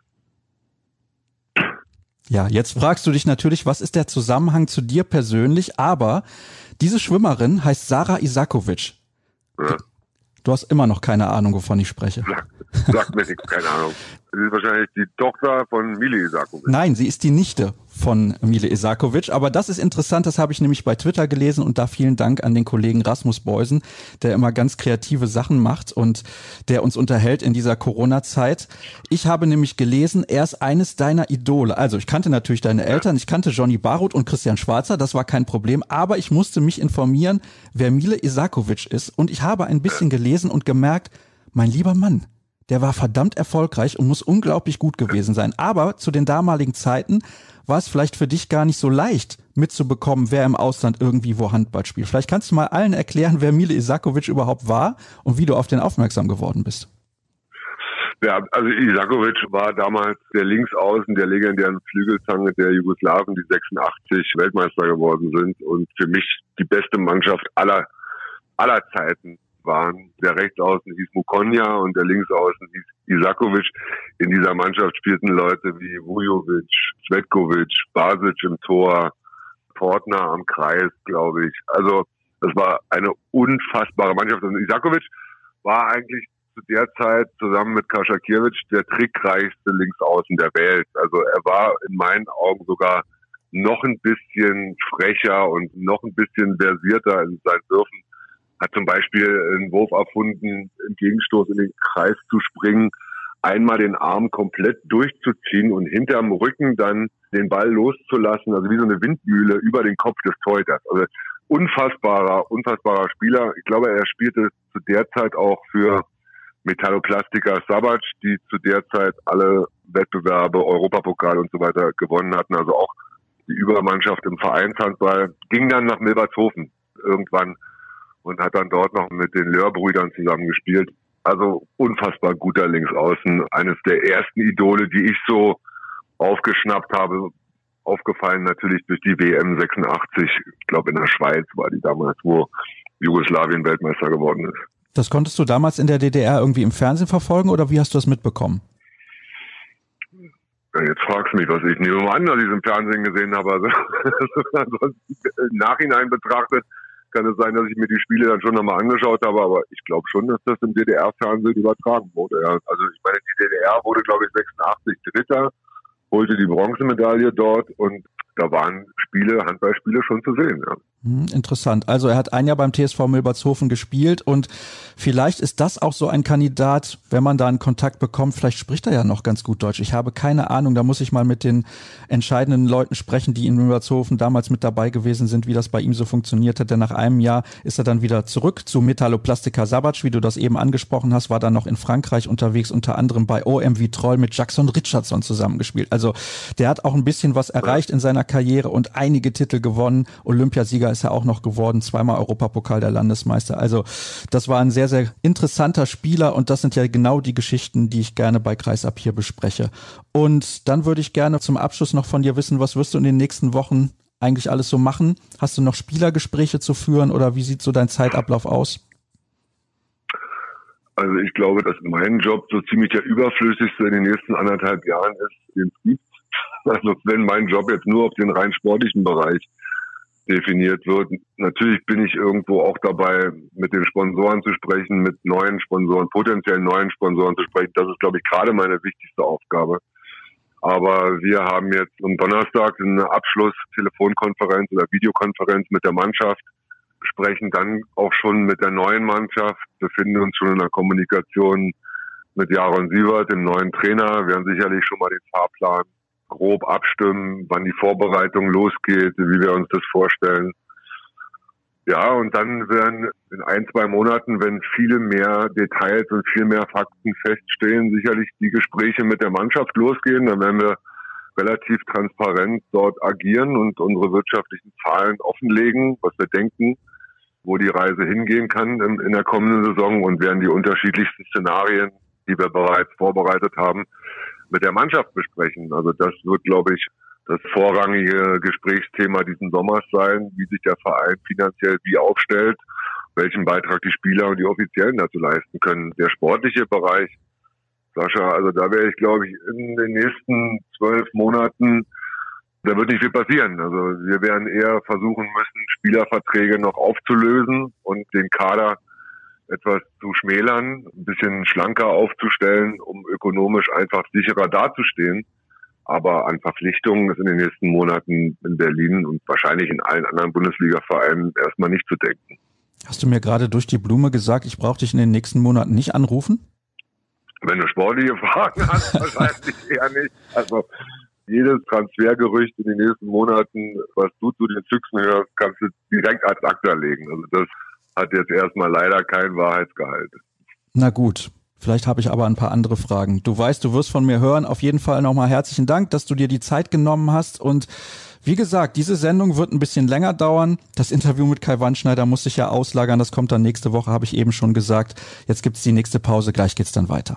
Ja, jetzt fragst du dich natürlich, was ist der Zusammenhang zu dir persönlich? Aber diese Schwimmerin heißt Sarah Isakovic. Ja. Du hast immer noch keine Ahnung, wovon ich spreche. Sag, sagt mir nichts, keine Ahnung. Sie ist wahrscheinlich die Tochter von Mile Isakovic. Nein, sie ist die Nichte von Mile Isakovic. Aber das ist interessant, das habe ich nämlich bei Twitter gelesen, und da vielen Dank an den Kollegen Rasmus Beusen, der immer ganz kreative Sachen macht und der uns unterhält in dieser Corona-Zeit. Ich habe nämlich gelesen, er ist eines deiner Idole. Also ich kannte natürlich deine Eltern, ich kannte Johnny Baruth und Christian Schwarzer, das war kein Problem, aber ich musste mich informieren, wer Mile Isakovic ist, und ich habe ein bisschen gelesen und gemerkt, mein lieber Mann, der war verdammt erfolgreich und muss unglaublich gut gewesen sein. Aber zu den damaligen Zeiten war es vielleicht für dich gar nicht so leicht mitzubekommen, wer im Ausland irgendwie wo Handball spielt. Vielleicht kannst du mal allen erklären, wer Mile Isakovic überhaupt war und wie du auf den aufmerksam geworden bist. Ja, also Isakovic war damals der Linksaußen der legendären Flügelzange der Jugoslawen, die sechsundachtzig Weltmeister geworden sind und für mich die beste Mannschaft aller aller Zeiten waren. Der Rechtsaußen hieß Mukonja und der Linksaußen hieß Isakovic. In dieser Mannschaft spielten Leute wie Vujovic, Cvetkovic, Basic im Tor, Portner am Kreis, glaube ich. Also das war eine unfassbare Mannschaft. Und Isakovic war eigentlich zu der Zeit zusammen mit Kasakiewicz der trickreichste Linksaußen der Welt. Also er war in meinen Augen sogar noch ein bisschen frecher und noch ein bisschen versierter in seinen Würfen. Hat zum Beispiel einen Wurf erfunden, im Gegenstoß in den Kreis zu springen, einmal den Arm komplett durchzuziehen und hinterm Rücken dann den Ball loszulassen, also wie so eine Windmühle über den Kopf des Torhüters. Also unfassbarer, unfassbarer Spieler. Ich glaube, er spielte zu der Zeit auch für Metalloplastica Sabac, die zu der Zeit alle Wettbewerbe, Europapokal und so weiter gewonnen hatten. Also auch die Übermannschaft im Vereinshandball ging dann nach Milbertshofen irgendwann und hat dann dort noch mit den Löhr-Brüdern zusammengespielt. Also unfassbar guter Linksaußen. Eines der ersten Idole, die ich so aufgeschnappt habe. Aufgefallen natürlich durch die W M sechsundachtzig. Ich glaube in der Schweiz war die damals, wo Jugoslawien Weltmeister geworden ist. Das konntest du damals in der D D R irgendwie im Fernsehen verfolgen oder wie hast du das mitbekommen? Ja, jetzt fragst du mich, was ich nehme mal an, dass ich es im Fernsehen gesehen habe. Also, also im Nachhinein betrachtet kann es sein, dass ich mir die Spiele dann schon nochmal angeschaut habe, aber ich glaube schon, dass das im D D R-Fernsehen übertragen wurde. Ja. Also ich meine, die D D R wurde, glaube ich, sechsundachtzig Dritter, holte die Bronzemedaille dort und da waren Spiele, Handballspiele schon zu sehen, ja. Interessant. Also er hat ein Jahr beim T S V Milbertshofen gespielt und vielleicht ist das auch so ein Kandidat, wenn man da einen Kontakt bekommt, vielleicht spricht er ja noch ganz gut Deutsch. Ich habe keine Ahnung, da muss ich mal mit den entscheidenden Leuten sprechen, die in Milbertshofen damals mit dabei gewesen sind, wie das bei ihm so funktioniert hat, denn nach einem Jahr ist er dann wieder zurück zu Metalloplastica Sabac, wie du das eben angesprochen hast, war dann noch in Frankreich unterwegs, unter anderem bei O M Vitrolles mit Jackson Richardson zusammengespielt. Also der hat auch ein bisschen was erreicht in seiner Karriere und einige Titel gewonnen. Olympiasieger ist er auch noch geworden, zweimal Europapokal der Landesmeister. Also das war ein sehr, sehr interessanter Spieler und das sind ja genau die Geschichten, die ich gerne bei Kreisab hier bespreche. Und dann würde ich gerne zum Abschluss noch von dir wissen, was wirst du in den nächsten Wochen eigentlich alles so machen? Hast du noch Spielergespräche zu führen oder wie sieht so dein Zeitablauf aus? Also ich glaube, dass mein Job so ziemlich der überflüssigste in den nächsten anderthalb Jahren ist, den es gibt. Also wenn mein Job jetzt nur auf den rein sportlichen Bereich definiert wird. Natürlich bin ich irgendwo auch dabei, mit den Sponsoren zu sprechen, mit neuen Sponsoren, potenziell neuen Sponsoren zu sprechen. Das ist, glaube ich, gerade meine wichtigste Aufgabe. Aber wir haben jetzt am Donnerstag eine Abschluss-Telefonkonferenz oder Videokonferenz mit der Mannschaft, sprechen dann auch schon mit der neuen Mannschaft, befinden uns schon in der Kommunikation mit Jaron Sievert, dem neuen Trainer. Wir werden sicherlich schon mal den Fahrplan grob abstimmen, wann die Vorbereitung losgeht, wie wir uns das vorstellen. Ja, und dann werden in ein, zwei Monaten, wenn viele mehr Details und viel mehr Fakten feststehen, sicherlich die Gespräche mit der Mannschaft losgehen. Dann werden wir relativ transparent dort agieren und unsere wirtschaftlichen Zahlen offenlegen, was wir denken, wo die Reise hingehen kann in, in der kommenden Saison und werden die unterschiedlichsten Szenarien, die wir bereits vorbereitet haben, mit der Mannschaft besprechen. Also das wird, glaube ich, das vorrangige Gesprächsthema diesen Sommers sein, wie sich der Verein finanziell wie aufstellt, welchen Beitrag die Spieler und die Offiziellen dazu leisten können. Der sportliche Bereich, Sascha, also da wäre ich, glaube ich, in den nächsten zwölf Monaten, da wird nicht viel passieren. Also wir werden eher versuchen müssen, Spielerverträge noch aufzulösen und den Kader etwas zu schmälern, ein bisschen schlanker aufzustellen, um ökonomisch einfach sicherer dazustehen. Aber an Verpflichtungen ist in den nächsten Monaten in Berlin und wahrscheinlich in allen anderen Bundesliga-Vereinen erstmal nicht zu denken. Hast du mir gerade durch die Blume gesagt, ich brauche dich in den nächsten Monaten nicht anrufen? Wenn du sportliche Fragen hast, wahrscheinlich eher nicht. Also jedes Transfergerücht in den nächsten Monaten, was du zu den Füchsen hörst, kannst du direkt als Akta legen. Also das hat jetzt erstmal leider kein Wahrheitsgehalt. Na gut, vielleicht habe ich aber ein paar andere Fragen. Du weißt, du wirst von mir hören. Auf jeden Fall nochmal herzlichen Dank, dass du dir die Zeit genommen hast. Und wie gesagt, diese Sendung wird ein bisschen länger dauern. Das Interview mit Kai Wandschneider muss ich ja auslagern. Das kommt dann nächste Woche, habe ich eben schon gesagt. Jetzt gibt's die nächste Pause, gleich geht's dann weiter.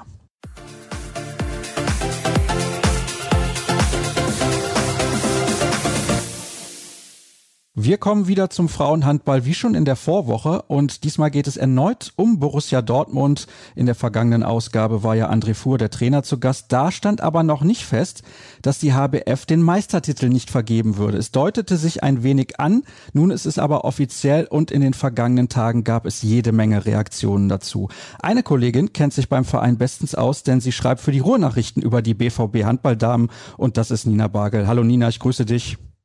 Wir kommen wieder zum Frauenhandball wie schon in der Vorwoche und diesmal geht es erneut um Borussia Dortmund. In der vergangenen Ausgabe war ja André Fuhr, der Trainer, zu Gast. Da stand aber noch nicht fest, dass die H B F den Meistertitel nicht vergeben würde. Es deutete sich ein wenig an, nun ist es aber offiziell und in den vergangenen Tagen gab es jede Menge Reaktionen dazu. Eine Kollegin kennt sich beim Verein bestens aus, denn sie schreibt für die Ruhrnachrichten über die B V B Handballdamen und das ist Nina Bargel. Hallo Nina, ich grüße dich.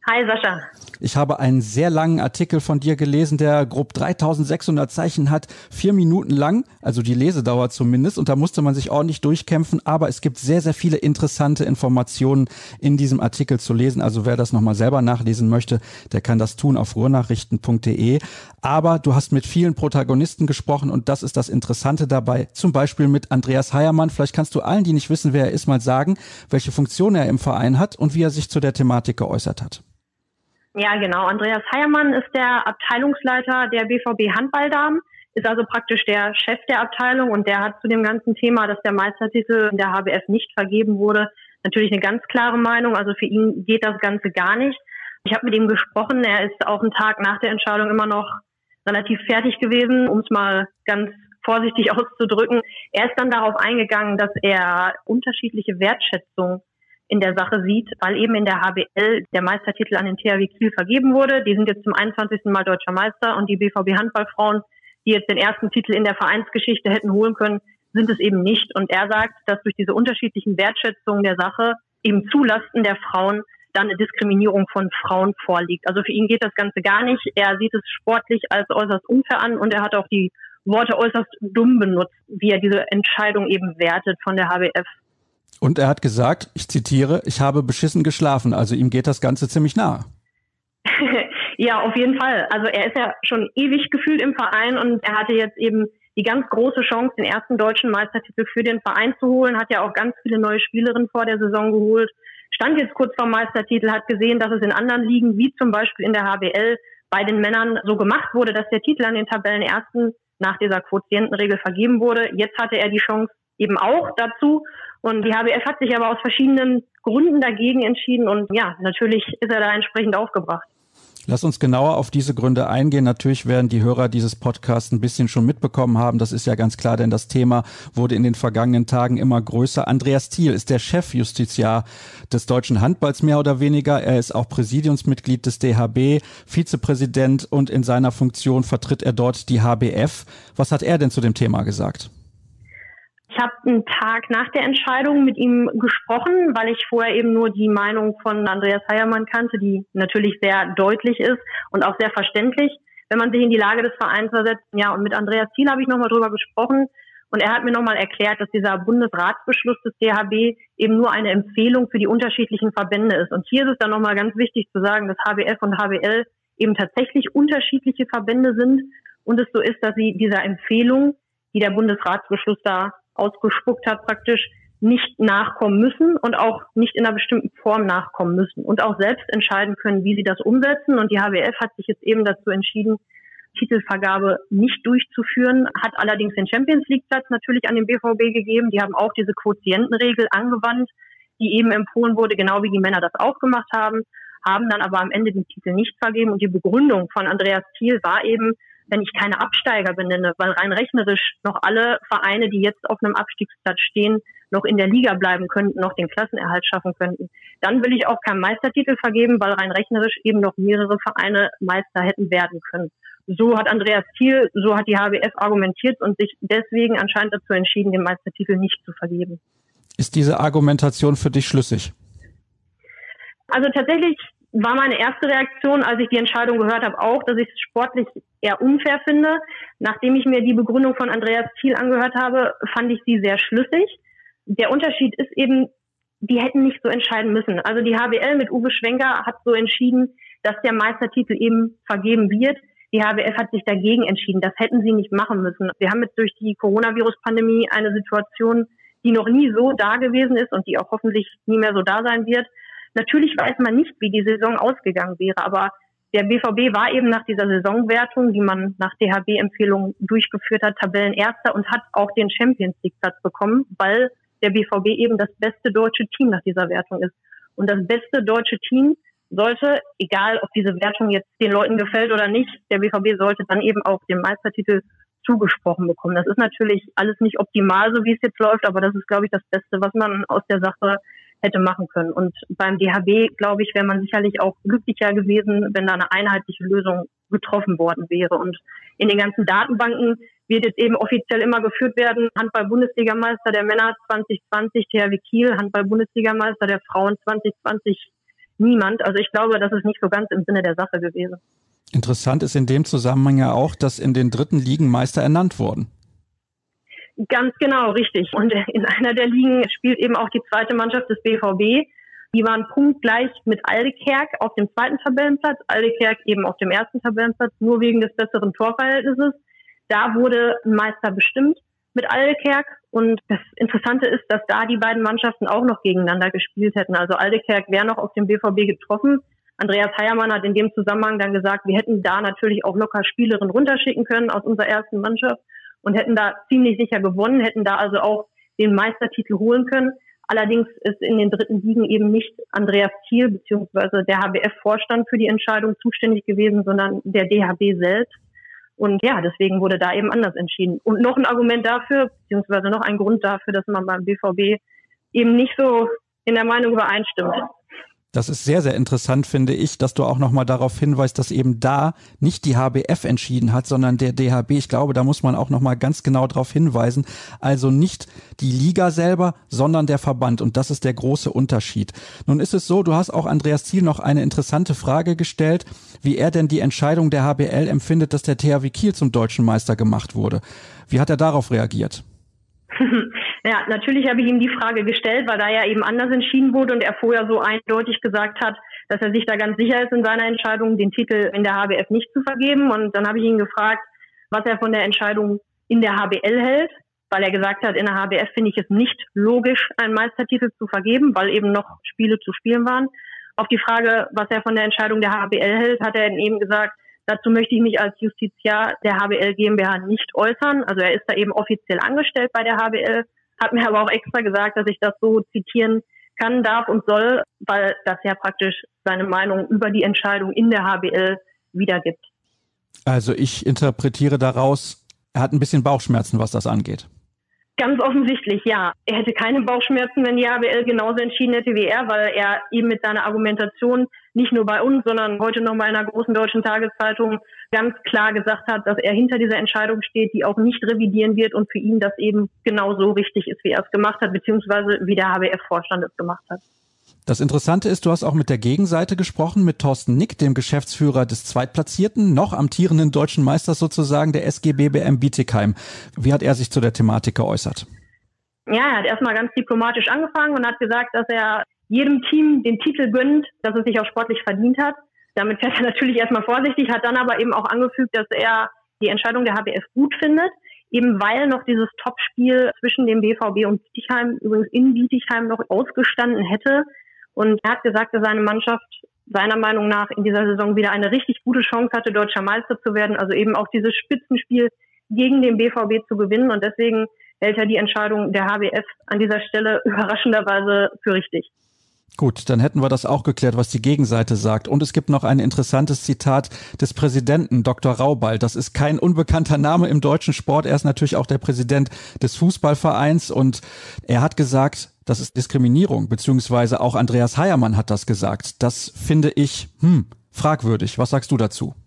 Hi Sascha. Ich habe einen sehr langen Artikel von dir gelesen, der grob dreitausendsechshundert Zeichen hat, vier Minuten lang, also die Lesedauer zumindest, und da musste man sich ordentlich durchkämpfen, aber es gibt sehr, sehr viele interessante Informationen in diesem Artikel zu lesen, also wer das nochmal selber nachlesen möchte, der kann das tun auf ruhrnachrichten punkt de, aber du hast mit vielen Protagonisten gesprochen und das ist das Interessante dabei, zum Beispiel mit Andreas Heiermann. Vielleicht kannst du allen, die nicht wissen, wer er ist, mal sagen, welche Funktion er im Verein hat und wie er sich zu der Thematik geäußert hat. Ja, genau. Andreas Heiermann ist der Abteilungsleiter der B V B Handballdamen, ist also praktisch der Chef der Abteilung und der hat zu dem ganzen Thema, dass der Meistertitel in der H B F nicht vergeben wurde, natürlich eine ganz klare Meinung. Also für ihn geht das Ganze gar nicht. Ich habe mit ihm gesprochen. Er ist auch einen Tag nach der Entscheidung immer noch relativ fertig gewesen, um es mal ganz vorsichtig auszudrücken. Er ist dann darauf eingegangen, dass er unterschiedliche Wertschätzung in der Sache sieht, weil eben in der H B L der Meistertitel an den T H W Kiel vergeben wurde. Die sind jetzt zum einundzwanzigsten Mal deutscher Meister und die B V B Handballfrauen, die jetzt den ersten Titel in der Vereinsgeschichte hätten holen können, sind es eben nicht. Und er sagt, dass durch diese unterschiedlichen Wertschätzungen der Sache eben zulasten der Frauen dann eine Diskriminierung von Frauen vorliegt. Also für ihn geht das Ganze gar nicht. Er sieht es sportlich als äußerst unfair an und er hat auch die Worte äußerst dumm benutzt, wie er diese Entscheidung eben wertet von der H B F. Und er hat gesagt, ich zitiere, ich habe beschissen geschlafen, also ihm geht das Ganze ziemlich nahe. Ja, auf jeden Fall. Also er ist ja schon ewig gefühlt im Verein und er hatte jetzt eben die ganz große Chance, den ersten deutschen Meistertitel für den Verein zu holen, hat ja auch ganz viele neue Spielerinnen vor der Saison geholt, stand jetzt kurz vor Meistertitel, hat gesehen, dass es in anderen Ligen, wie zum Beispiel in der H B L, bei den Männern so gemacht wurde, dass der Titel an den Tabellenersten nach dieser Quotientenregel vergeben wurde. Jetzt hatte er die Chance eben auch dazu. Und die H B F hat sich aber aus verschiedenen Gründen dagegen entschieden. Und ja, natürlich ist er da entsprechend aufgebracht. Lass uns genauer auf diese Gründe eingehen. Natürlich werden die Hörer dieses Podcasts ein bisschen schon mitbekommen haben. Das ist ja ganz klar, denn das Thema wurde in den vergangenen Tagen immer größer. Andreas Thiel ist der Chefjustiziar des deutschen Handballs mehr oder weniger. Er ist auch Präsidiumsmitglied des D H B, Vizepräsident und in seiner Funktion vertritt er dort die H B F. Was hat er denn zu dem Thema gesagt? Ich habe einen Tag nach der Entscheidung mit ihm gesprochen, weil ich vorher eben nur die Meinung von Andreas Heiermann kannte, die natürlich sehr deutlich ist und auch sehr verständlich, wenn man sich in die Lage des Vereins versetzt. Ja, und mit Andreas Thiel habe ich nochmal drüber gesprochen und er hat mir nochmal erklärt, dass dieser Bundesratsbeschluss des D H B eben nur eine Empfehlung für die unterschiedlichen Verbände ist. Und hier ist es dann nochmal ganz wichtig zu sagen, dass H B F und H B L eben tatsächlich unterschiedliche Verbände sind und es so ist, dass sie dieser Empfehlung, die der Bundesratsbeschluss da ausgespuckt hat, praktisch nicht nachkommen müssen und auch nicht in einer bestimmten Form nachkommen müssen und auch selbst entscheiden können, wie sie das umsetzen. Und die H B F hat sich jetzt eben dazu entschieden, Titelvergabe nicht durchzuführen, hat allerdings den Champions-League-Platz natürlich an den B V B gegeben. Die haben auch diese Quotientenregel angewandt, die eben empfohlen wurde, genau wie die Männer das auch gemacht haben, haben dann aber am Ende den Titel nicht vergeben. Und die Begründung von Andreas Thiel war eben, wenn ich keine Absteiger benenne, weil rein rechnerisch noch alle Vereine, die jetzt auf einem Abstiegsplatz stehen, noch in der Liga bleiben könnten, noch den Klassenerhalt schaffen könnten. Dann will ich auch keinen Meistertitel vergeben, weil rein rechnerisch eben noch mehrere Vereine Meister hätten werden können. So hat Andreas Thiel, so hat die H B F argumentiert und sich deswegen anscheinend dazu entschieden, den Meistertitel nicht zu vergeben. Ist diese Argumentation für dich schlüssig? Also tatsächlich war meine erste Reaktion, als ich die Entscheidung gehört habe, auch, dass ich es sportlich eher unfair finde. Nachdem ich mir die Begründung von Andreas Thiel angehört habe, fand ich sie sehr schlüssig. Der Unterschied ist eben, die hätten nicht so entscheiden müssen. Also die H B L mit Uwe Schwenker hat so entschieden, dass der Meistertitel eben vergeben wird. Die H B F hat sich dagegen entschieden. Das hätten sie nicht machen müssen. Wir haben jetzt durch die Coronavirus-Pandemie eine Situation, die noch nie so da gewesen ist und die auch hoffentlich nie mehr so da sein wird. Natürlich weiß man nicht, wie die Saison ausgegangen wäre, aber der B V B war eben nach dieser Saisonwertung, die man nach D H B-Empfehlung durchgeführt hat, Tabellenerster und hat auch den Champions-League-Platz bekommen, weil der B V B eben das beste deutsche Team nach dieser Wertung ist. Und das beste deutsche Team sollte, egal ob diese Wertung jetzt den Leuten gefällt oder nicht, der B V B sollte dann eben auch den Meistertitel zugesprochen bekommen. Das ist natürlich alles nicht optimal, so wie es jetzt läuft, aber das ist, glaube ich, das Beste, was man aus der Sache hätte machen können. Und beim D H B, glaube ich, wäre man sicherlich auch glücklicher gewesen, wenn da eine einheitliche Lösung getroffen worden wäre. Und in den ganzen Datenbanken wird jetzt eben offiziell immer geführt werden, Handball-Bundesligameister der Männer zwanzig zwanzig T H W Kiel, Handball-Bundesligameister der Frauen zwanzig zwanzig niemand. Also ich glaube, das ist nicht so ganz im Sinne der Sache gewesen. Interessant ist in dem Zusammenhang ja auch, dass in den dritten Ligen Meister ernannt wurden. Ganz genau, richtig. Und in einer der Ligen spielt eben auch die zweite Mannschaft des B V B. Die waren punktgleich mit Aldekerk auf dem zweiten Tabellenplatz, Aldekerk eben auf dem ersten Tabellenplatz, nur wegen des besseren Torverhältnisses. Da wurde ein Meister bestimmt mit Aldekerk. Und das Interessante ist, dass da die beiden Mannschaften auch noch gegeneinander gespielt hätten. Also Aldekerk wäre noch auf dem B V B getroffen. Andreas Heiermann hat in dem Zusammenhang dann gesagt, wir hätten da natürlich auch locker Spielerinnen runterschicken können aus unserer ersten Mannschaft und hätten da ziemlich sicher gewonnen, hätten da also auch den Meistertitel holen können. Allerdings ist in den dritten Ligen eben nicht Andreas Thiel bzw. der H B F-Vorstand für die Entscheidung zuständig gewesen, sondern der D H B selbst. Und ja, deswegen wurde da eben anders entschieden. Und noch ein Argument dafür, beziehungsweise noch ein Grund dafür, dass man beim B V B eben nicht so in der Meinung übereinstimmt. Das ist sehr, sehr interessant, finde ich, dass du auch nochmal darauf hinweist, dass eben da nicht die H B F entschieden hat, sondern der D H B. Ich glaube, da muss man auch nochmal ganz genau darauf hinweisen. Also nicht die Liga selber, sondern der Verband. Und das ist der große Unterschied. Nun ist es so, du hast auch Andreas Thiel noch eine interessante Frage gestellt, wie er denn die Entscheidung der H B L empfindet, dass der T H W Kiel zum deutschen Meister gemacht wurde. Wie hat er darauf reagiert? Ja, natürlich habe ich ihm die Frage gestellt, weil da ja eben anders entschieden wurde und er vorher so eindeutig gesagt hat, dass er sich da ganz sicher ist in seiner Entscheidung, den Titel in der H B F nicht zu vergeben. Und dann habe ich ihn gefragt, was er von der Entscheidung in der H B L hält, weil er gesagt hat, in der H B F finde ich es nicht logisch, einen Meistertitel zu vergeben, weil eben noch Spiele zu spielen waren. Auf die Frage, was er von der Entscheidung der H B L hält, hat er eben gesagt, dazu möchte ich mich als Justiziar der H B L GmbH nicht äußern. Also er ist da eben offiziell angestellt bei der H B L, hat mir aber auch extra gesagt, dass ich das so zitieren kann, darf und soll, weil das ja praktisch seine Meinung über die Entscheidung in der H B L wiedergibt. Also ich interpretiere daraus, er hat ein bisschen Bauchschmerzen, was das angeht. Ganz offensichtlich, ja. Er hätte keine Bauchschmerzen, wenn die H B L genauso entschieden hätte wie er, weil er eben mit seiner Argumentation nicht nur bei uns, sondern heute nochmal in einer großen deutschen Tageszeitung ganz klar gesagt hat, dass er hinter dieser Entscheidung steht, die auch nicht revidieren wird und für ihn das eben genauso richtig ist, wie er es gemacht hat, beziehungsweise wie der H B F-Vorstand es gemacht hat. Das Interessante ist, du hast auch mit der Gegenseite gesprochen, mit Thorsten Nick, dem Geschäftsführer des Zweitplatzierten, noch amtierenden deutschen Meisters sozusagen, der S G B B M Bietigheim. Wie hat er sich zu der Thematik geäußert? Ja, er hat erstmal ganz diplomatisch angefangen und hat gesagt, dass er jedem Team den Titel gönnt, dass es sich auch sportlich verdient hat. Damit fährt er natürlich erstmal vorsichtig, hat dann aber eben auch angefügt, dass er die Entscheidung der H B F gut findet, eben weil noch dieses Topspiel zwischen dem B V B und Bietigheim, übrigens in Bietigheim, noch ausgestanden hätte. Und er hat gesagt, dass seine Mannschaft seiner Meinung nach in dieser Saison wieder eine richtig gute Chance hatte, deutscher Meister zu werden. Also eben auch dieses Spitzenspiel gegen den B V B zu gewinnen. Und deswegen hält er die Entscheidung der H B F an dieser Stelle überraschenderweise für richtig. Gut, dann hätten wir das auch geklärt, was die Gegenseite sagt. Und es gibt noch ein interessantes Zitat des Präsidenten, Doktor Raubal. Das ist kein unbekannter Name im deutschen Sport. Er ist natürlich auch der Präsident des Fußballvereins und er hat gesagt, das ist Diskriminierung, beziehungsweise auch Andreas Heiermann hat das gesagt. Das finde ich hm, fragwürdig. Was sagst du dazu?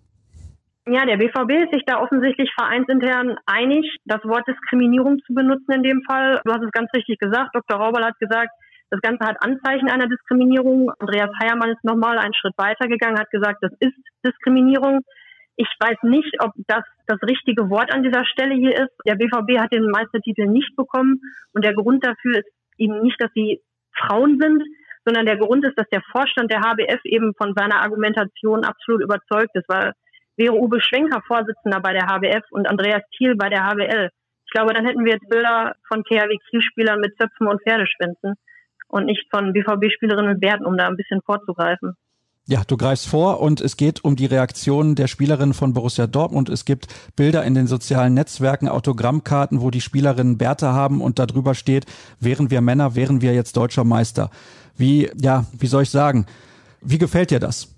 Ja, der B V B ist sich da offensichtlich vereinsintern einig, das Wort Diskriminierung zu benutzen in dem Fall. Du hast es ganz richtig gesagt. Doktor Raubal hat gesagt, das Ganze hat Anzeichen einer Diskriminierung. Andreas Heiermann ist nochmal einen Schritt weiter gegangen, hat gesagt, das ist Diskriminierung. Ich weiß nicht, ob das das richtige Wort an dieser Stelle hier ist. Der B V B hat den Meistertitel nicht bekommen und der Grund dafür ist eben nicht, dass sie Frauen sind, sondern der Grund ist, dass der Vorstand der H B F eben von seiner Argumentation absolut überzeugt ist, weil wäre Uwe Schwenker Vorsitzender bei der H B F und Andreas Thiel bei der H B L. Ich glaube, dann hätten wir jetzt Bilder von T H W Kiel-Spielern mit Zöpfen und Pferdeschwänzen und nicht von B V B-Spielerinnen mit Bärten, um da ein bisschen vorzugreifen. Ja, du greifst vor und es geht um die Reaktionen der Spielerinnen von Borussia Dortmund. Es gibt Bilder in den sozialen Netzwerken, Autogrammkarten, wo die Spielerinnen Bärte haben und da drüber steht, wären wir Männer, wären wir jetzt deutscher Meister. Wie, ja, wie soll ich sagen, wie gefällt dir das?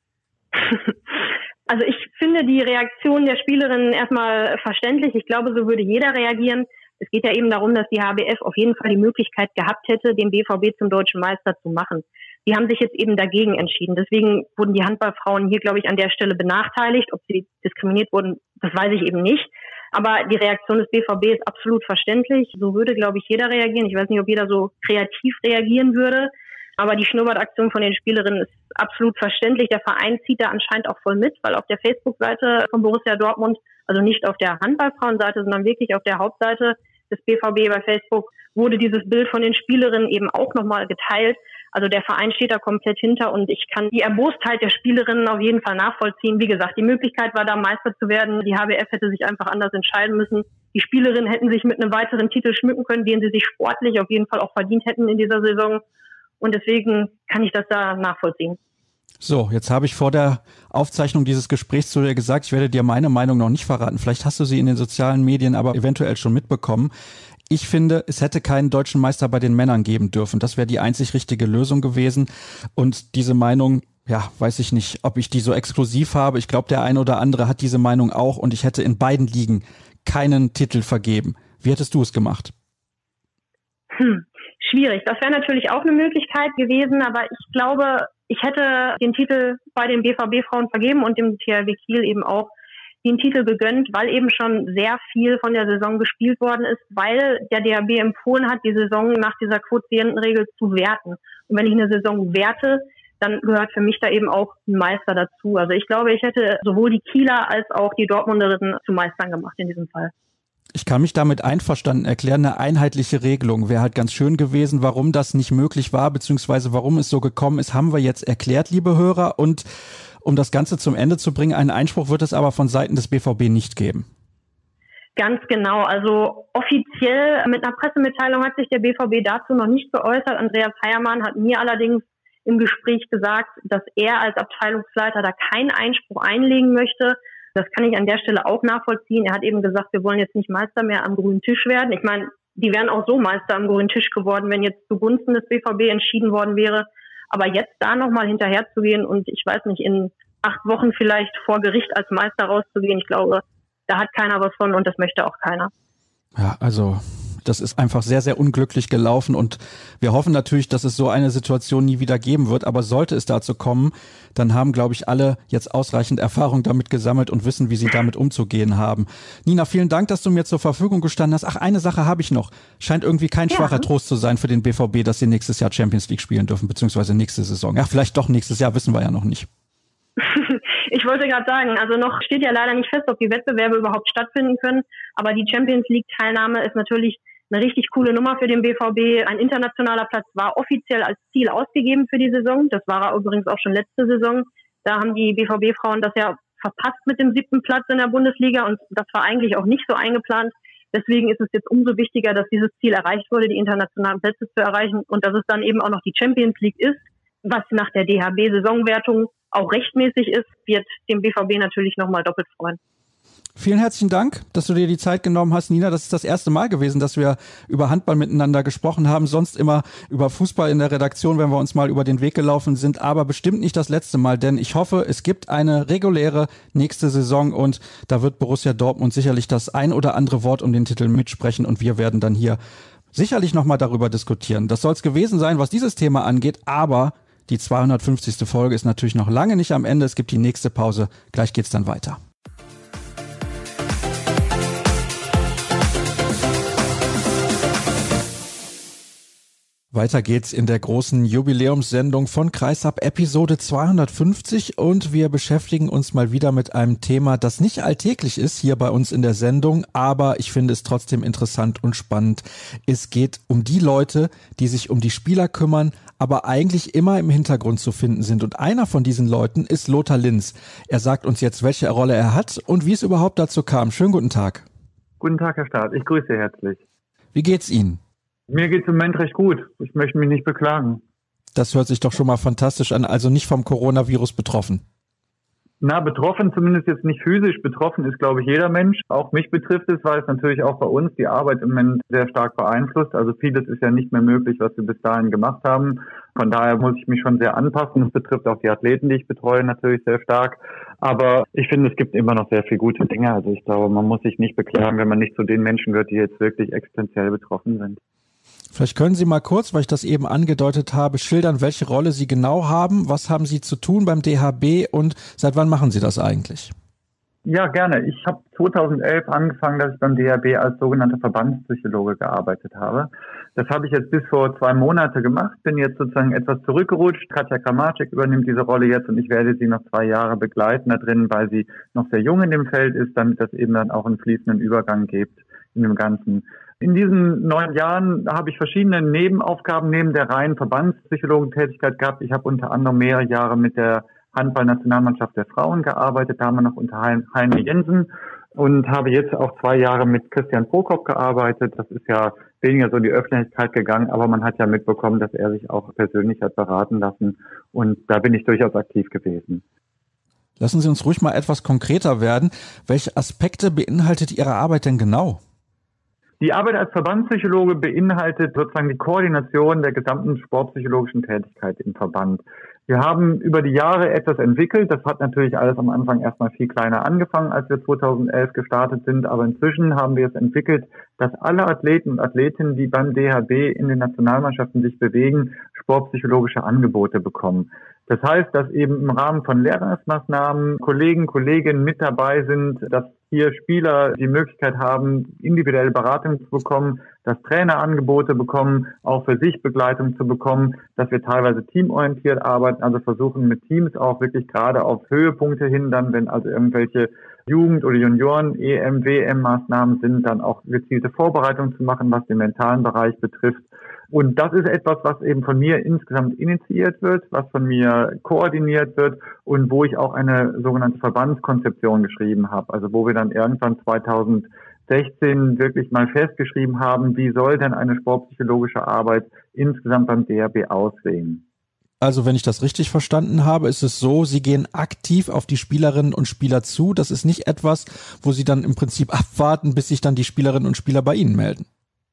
Also ich finde die Reaktion der Spielerinnen erstmal verständlich. Ich glaube, so würde jeder reagieren. Es geht ja eben darum, dass die H B F auf jeden Fall die Möglichkeit gehabt hätte, den B V B zum deutschen Meister zu machen. Die haben sich jetzt eben dagegen entschieden. Deswegen wurden die Handballfrauen hier, glaube ich, an der Stelle benachteiligt. Ob sie diskriminiert wurden, das weiß ich eben nicht. Aber die Reaktion des B V B ist absolut verständlich. So würde, glaube ich, jeder reagieren. Ich weiß nicht, ob jeder so kreativ reagieren würde. Aber die Schnurrbartaktion von den Spielerinnen ist absolut verständlich. Der Verein zieht da anscheinend auch voll mit, weil auf der Facebook-Seite von Borussia Dortmund, also nicht auf der Handballfrauenseite, sondern wirklich auf der Hauptseite des B V B bei Facebook, wurde dieses Bild von den Spielerinnen eben auch nochmal geteilt. Also der Verein steht da komplett hinter und ich kann die Erbostheit der Spielerinnen auf jeden Fall nachvollziehen. Wie gesagt, die Möglichkeit war da, Meister zu werden. Die H B F hätte sich einfach anders entscheiden müssen. Die Spielerinnen hätten sich mit einem weiteren Titel schmücken können, den sie sich sportlich auf jeden Fall auch verdient hätten in dieser Saison. Und deswegen kann ich das da nachvollziehen. So, jetzt habe ich vor der Aufzeichnung dieses Gesprächs zu dir gesagt, ich werde dir meine Meinung noch nicht verraten. Vielleicht hast du sie in den sozialen Medien aber eventuell schon mitbekommen. Ich finde, es hätte keinen deutschen Meister bei den Männern geben dürfen. Das wäre die einzig richtige Lösung gewesen. Und diese Meinung, ja, weiß ich nicht, ob ich die so exklusiv habe. Ich glaube, der ein oder andere hat diese Meinung auch und ich hätte in beiden Ligen keinen Titel vergeben. Wie hättest du es gemacht? Hm, schwierig. Das wäre natürlich auch eine Möglichkeit gewesen, aber ich glaube, ich hätte den Titel bei den B V B-Frauen vergeben und dem T H W Kiel eben auch den Titel gegönnt, weil eben schon sehr viel von der Saison gespielt worden ist, weil der D H B empfohlen hat, die Saison nach dieser Quotientenregel zu werten. Und wenn ich eine Saison werte, dann gehört für mich da eben auch ein Meister dazu. Also ich glaube, ich hätte sowohl die Kieler als auch die Dortmunderinnen zu Meistern gemacht in diesem Fall. Ich kann mich damit einverstanden erklären, eine einheitliche Regelung wäre halt ganz schön gewesen. Warum das nicht möglich war, beziehungsweise warum es so gekommen ist, haben wir jetzt erklärt, liebe Hörer. Und um das Ganze zum Ende zu bringen, einen Einspruch wird es aber von Seiten des B V B nicht geben. Ganz genau. Also offiziell mit einer Pressemitteilung hat sich der B V B dazu noch nicht geäußert. Andreas Heiermann hat mir allerdings im Gespräch gesagt, dass er als Abteilungsleiter da keinen Einspruch einlegen möchte. Das kann ich an der Stelle auch nachvollziehen. Er hat eben gesagt, wir wollen jetzt nicht Meister mehr am grünen Tisch werden. Ich meine, die wären auch so Meister am grünen Tisch geworden, wenn jetzt zugunsten des B V B entschieden worden wäre. Aber jetzt da nochmal hinterher zu gehen und ich weiß nicht, in acht Wochen vielleicht vor Gericht als Meister rauszugehen, ich glaube, da hat keiner was von und das möchte auch keiner. Ja, also das ist einfach sehr, sehr unglücklich gelaufen und wir hoffen natürlich, dass es so eine Situation nie wieder geben wird. Aber sollte es dazu kommen, dann haben, glaube ich, alle jetzt ausreichend Erfahrung damit gesammelt und wissen, wie sie damit umzugehen haben. Nina, vielen Dank, dass du mir zur Verfügung gestanden hast. Ach, eine Sache habe ich noch. Scheint irgendwie kein ja. schwacher Trost zu sein für den B V B, dass sie nächstes Jahr Champions League spielen dürfen, beziehungsweise nächste Saison. Ja, vielleicht doch nächstes Jahr, wissen wir ja noch nicht. Ich wollte gerade sagen, also noch steht ja leider nicht fest, ob die Wettbewerbe überhaupt stattfinden können. Aber die Champions League-Teilnahme ist natürlich eine richtig coole Nummer für den B V B. Ein internationaler Platz war offiziell als Ziel ausgegeben für die Saison. Das war er übrigens auch schon letzte Saison. Da haben die B V B-Frauen das ja verpasst mit dem siebten Platz in der Bundesliga und das war eigentlich auch nicht so eingeplant. Deswegen ist es jetzt umso wichtiger, dass dieses Ziel erreicht wurde, die internationalen Plätze zu erreichen und dass es dann eben auch noch die Champions League ist, was nach der D H B-Saisonwertung auch rechtmäßig ist, wird dem B V B natürlich nochmal doppelt freuen. Vielen herzlichen Dank, dass du dir die Zeit genommen hast, Nina. Das ist das erste Mal gewesen, dass wir über Handball miteinander gesprochen haben. Sonst immer über Fußball in der Redaktion, wenn wir uns mal über den Weg gelaufen sind. Aber bestimmt nicht das letzte Mal, denn ich hoffe, es gibt eine reguläre nächste Saison und da wird Borussia Dortmund sicherlich das ein oder andere Wort um den Titel mitsprechen und wir werden dann hier sicherlich nochmal darüber diskutieren. Das soll es gewesen sein, was dieses Thema angeht, aber die zweihundertfünfzigste Folge ist natürlich noch lange nicht am Ende. Es gibt die nächste Pause. Gleich geht's dann weiter. Weiter geht's in der großen Jubiläumssendung von Kreisab, Episode zweihundertfünfzig und wir beschäftigen uns mal wieder mit einem Thema, das nicht alltäglich ist hier bei uns in der Sendung, aber ich finde es trotzdem interessant und spannend. Es geht um die Leute, die sich um die Spieler kümmern, aber eigentlich immer im Hintergrund zu finden sind und einer von diesen Leuten ist Lothar Linz. Er sagt uns jetzt, welche Rolle er hat und wie es überhaupt dazu kam. Schönen guten Tag. Guten Tag, Herr Staat. Ich grüße Sie herzlich. Wie geht's Ihnen? Mir geht's im Moment recht gut. Ich möchte mich nicht beklagen. Das hört sich doch schon mal fantastisch an. Also nicht vom Coronavirus betroffen. Na, betroffen zumindest jetzt nicht physisch. Betroffen ist, glaube ich, jeder Mensch. Auch mich betrifft es, weil es natürlich auch bei uns die Arbeit im Moment sehr stark beeinflusst. Also vieles ist ja nicht mehr möglich, was wir bis dahin gemacht haben. Von daher muss ich mich schon sehr anpassen. Das betrifft auch die Athleten, die ich betreue, natürlich sehr stark. Aber ich finde, es gibt immer noch sehr viele gute Dinge. Also ich glaube, man muss sich nicht beklagen, wenn man nicht zu den Menschen gehört, die jetzt wirklich existenziell betroffen sind. Vielleicht können Sie mal kurz, weil ich das eben angedeutet habe, schildern, welche Rolle Sie genau haben. Was haben Sie zu tun beim D H B und seit wann machen Sie das eigentlich? Ja, gerne. Ich habe zweitausendelf angefangen, dass ich beim D H B als sogenannter Verbandspsychologe gearbeitet habe. Das habe ich jetzt bis vor zwei Monate gemacht, bin jetzt sozusagen etwas zurückgerutscht. Katja Kramarczyk übernimmt diese Rolle jetzt und ich werde sie noch zwei Jahre begleiten da drin, weil sie noch sehr jung in dem Feld ist, damit das eben dann auch einen fließenden Übergang gibt in dem Ganzen. In diesen neun Jahren habe ich verschiedene Nebenaufgaben neben der reinen Verbandspsychologentätigkeit gehabt. Ich habe unter anderem mehrere Jahre mit der Handball-Nationalmannschaft der Frauen gearbeitet, da haben wir noch unter Heine Jensen und habe jetzt auch zwei Jahre mit Christian Prokop gearbeitet. Das ist ja weniger so in die Öffentlichkeit gegangen, aber man hat ja mitbekommen, dass er sich auch persönlich hat beraten lassen und da bin ich durchaus aktiv gewesen. Lassen Sie uns ruhig mal etwas konkreter werden. Welche Aspekte beinhaltet Ihre Arbeit denn genau? Die Arbeit als Verbandspsychologe beinhaltet sozusagen die Koordination der gesamten sportpsychologischen Tätigkeit im Verband. Wir haben über die Jahre etwas entwickelt. Das hat natürlich alles am Anfang erstmal viel kleiner angefangen, als wir zweitausendelf gestartet sind. Aber inzwischen haben wir es entwickelt, dass alle Athleten und Athletinnen, die beim D H B in den Nationalmannschaften sich bewegen, sportpsychologische Angebote bekommen. Das heißt, dass eben im Rahmen von Lehrgangsmaßnahmen Kollegen, Kolleginnen mit dabei sind, dass hier Spieler die Möglichkeit haben, individuelle Beratung zu bekommen, dass Trainer Angebote bekommen, auch für sich Begleitung zu bekommen, dass wir teilweise teamorientiert arbeiten, also versuchen mit Teams auch wirklich gerade auf Höhepunkte hin, dann wenn also irgendwelche Jugend- oder Junioren-E M, W M-Maßnahmen sind, dann auch gezielte Vorbereitungen zu machen, was den mentalen Bereich betrifft. Und das ist etwas, was eben von mir insgesamt initiiert wird, was von mir koordiniert wird und wo ich auch eine sogenannte Verbandskonzeption geschrieben habe. Also wo wir dann irgendwann zweitausendsechzehn wirklich mal festgeschrieben haben, wie soll denn eine sportpsychologische Arbeit insgesamt beim D H B aussehen. Also wenn ich das richtig verstanden habe, ist es so, Sie gehen aktiv auf die Spielerinnen und Spieler zu. Das ist nicht etwas, wo Sie dann im Prinzip abwarten, bis sich dann die Spielerinnen und Spieler bei Ihnen melden.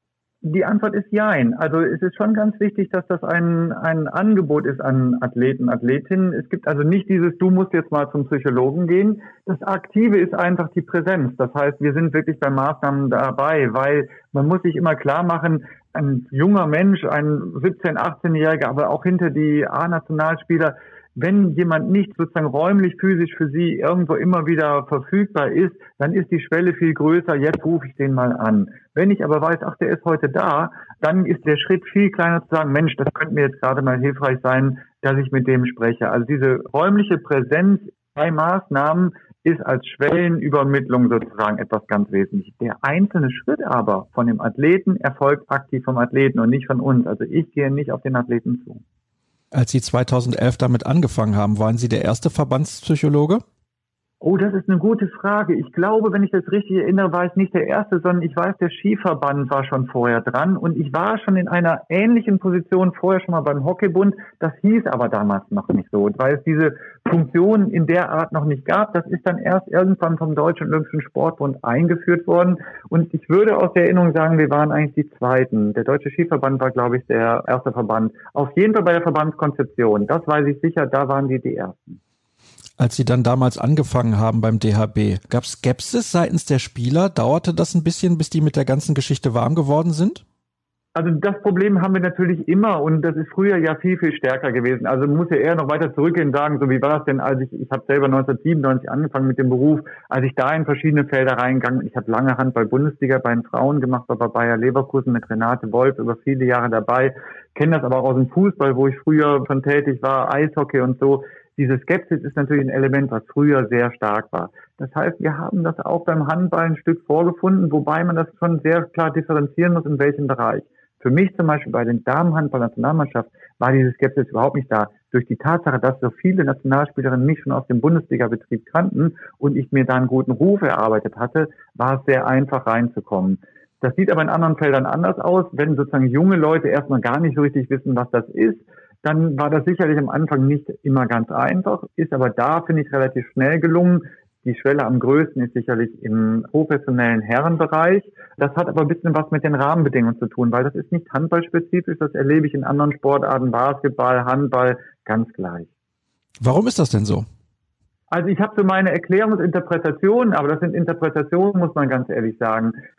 Die Antwort ist jein. Also es ist schon ganz wichtig, dass das ein, ein Angebot ist an Athleten, Athletinnen. Es gibt also nicht dieses, du musst jetzt mal zum Psychologen gehen. Das Aktive ist einfach die Präsenz. Das heißt, wir sind wirklich bei Maßnahmen dabei, weil man muss sich immer klar machen, ein junger Mensch, ein siebzehn-, achtzehnjähriger, aber auch hinter die A-Nationalspieler, wenn jemand nicht sozusagen räumlich, physisch für sie irgendwo immer wieder verfügbar ist, dann ist die Schwelle viel größer, jetzt rufe ich den mal an. Wenn ich aber weiß, ach, der ist heute da, dann ist der Schritt viel kleiner zu sagen, Mensch, das könnte mir jetzt gerade mal hilfreich sein, dass ich mit dem spreche. Also diese räumliche Präsenz bei Maßnahmen ist als Schwellenübermittlung sozusagen etwas ganz Wesentliches. Der einzelne Schritt aber von dem Athleten erfolgt aktiv vom Athleten und nicht von uns. Also ich gehe nicht auf den Athleten zu. Als Sie zweitausendelf damit angefangen haben, waren Sie der erste Verbandspsychologe? Oh, das ist eine gute Frage. Ich glaube, wenn ich das richtig erinnere, war ich nicht der Erste, sondern ich weiß, der Skiverband war schon vorher dran und ich war schon in einer ähnlichen Position vorher schon mal beim Hockeybund. Das hieß aber damals noch nicht so, weil es diese Funktion in der Art noch nicht gab. Das ist dann erst irgendwann vom Deutschen Olympischen Sportbund eingeführt worden und ich würde aus der Erinnerung sagen, wir waren eigentlich die Zweiten. Der Deutsche Skiverband war, glaube ich, der erste Verband. Auf jeden Fall bei der Verbandskonzeption. Das weiß ich sicher, da waren die die Ersten. Als Sie dann damals angefangen haben beim D H B, gab es Skepsis seitens der Spieler? Dauerte das ein bisschen, bis die mit der ganzen Geschichte warm geworden sind? Also das Problem haben wir natürlich immer und das ist früher ja viel, viel stärker gewesen. Also man muss ja eher noch weiter zurückgehen und sagen, so wie war das denn, als ich, ich habe selber neunzehnhundertsiebenundneunzig angefangen mit dem Beruf, als ich da in verschiedene Felder reingegangen bin. Ich habe lange Handball-Bundesliga bei den Frauen gemacht, war bei Bayer Leverkusen mit Renate Wolf über viele Jahre dabei, kenne das aber auch aus dem Fußball, wo ich früher schon tätig war, Eishockey und so. Diese Skepsis ist natürlich ein Element, was früher sehr stark war. Das heißt, wir haben das auch beim Handball ein Stück vorgefunden, wobei man das schon sehr klar differenzieren muss, in welchem Bereich. Für mich zum Beispiel bei den Damenhandball-Nationalmannschaft war diese Skepsis überhaupt nicht da. Durch die Tatsache, dass so viele Nationalspielerinnen mich schon aus dem Bundesliga-Betrieb kannten und ich mir da einen guten Ruf erarbeitet hatte, war es sehr einfach reinzukommen. Das sieht aber in anderen Feldern anders aus. Wenn sozusagen junge Leute erstmal gar nicht so richtig wissen, was das ist, dann war das sicherlich am Anfang nicht immer ganz einfach, ist aber da, finde ich, relativ schnell gelungen. Die Schwelle am größten ist sicherlich im professionellen Herrenbereich. Das hat aber ein bisschen was mit den Rahmenbedingungen zu tun, weil das ist nicht handballspezifisch, das erlebe ich in anderen Sportarten, Basketball, Handball, ganz gleich. Warum ist das denn so? Also ich habe so meine Erklärungsinterpretationen, aber das sind Interpretationen, muss man ganz ehrlich sagen.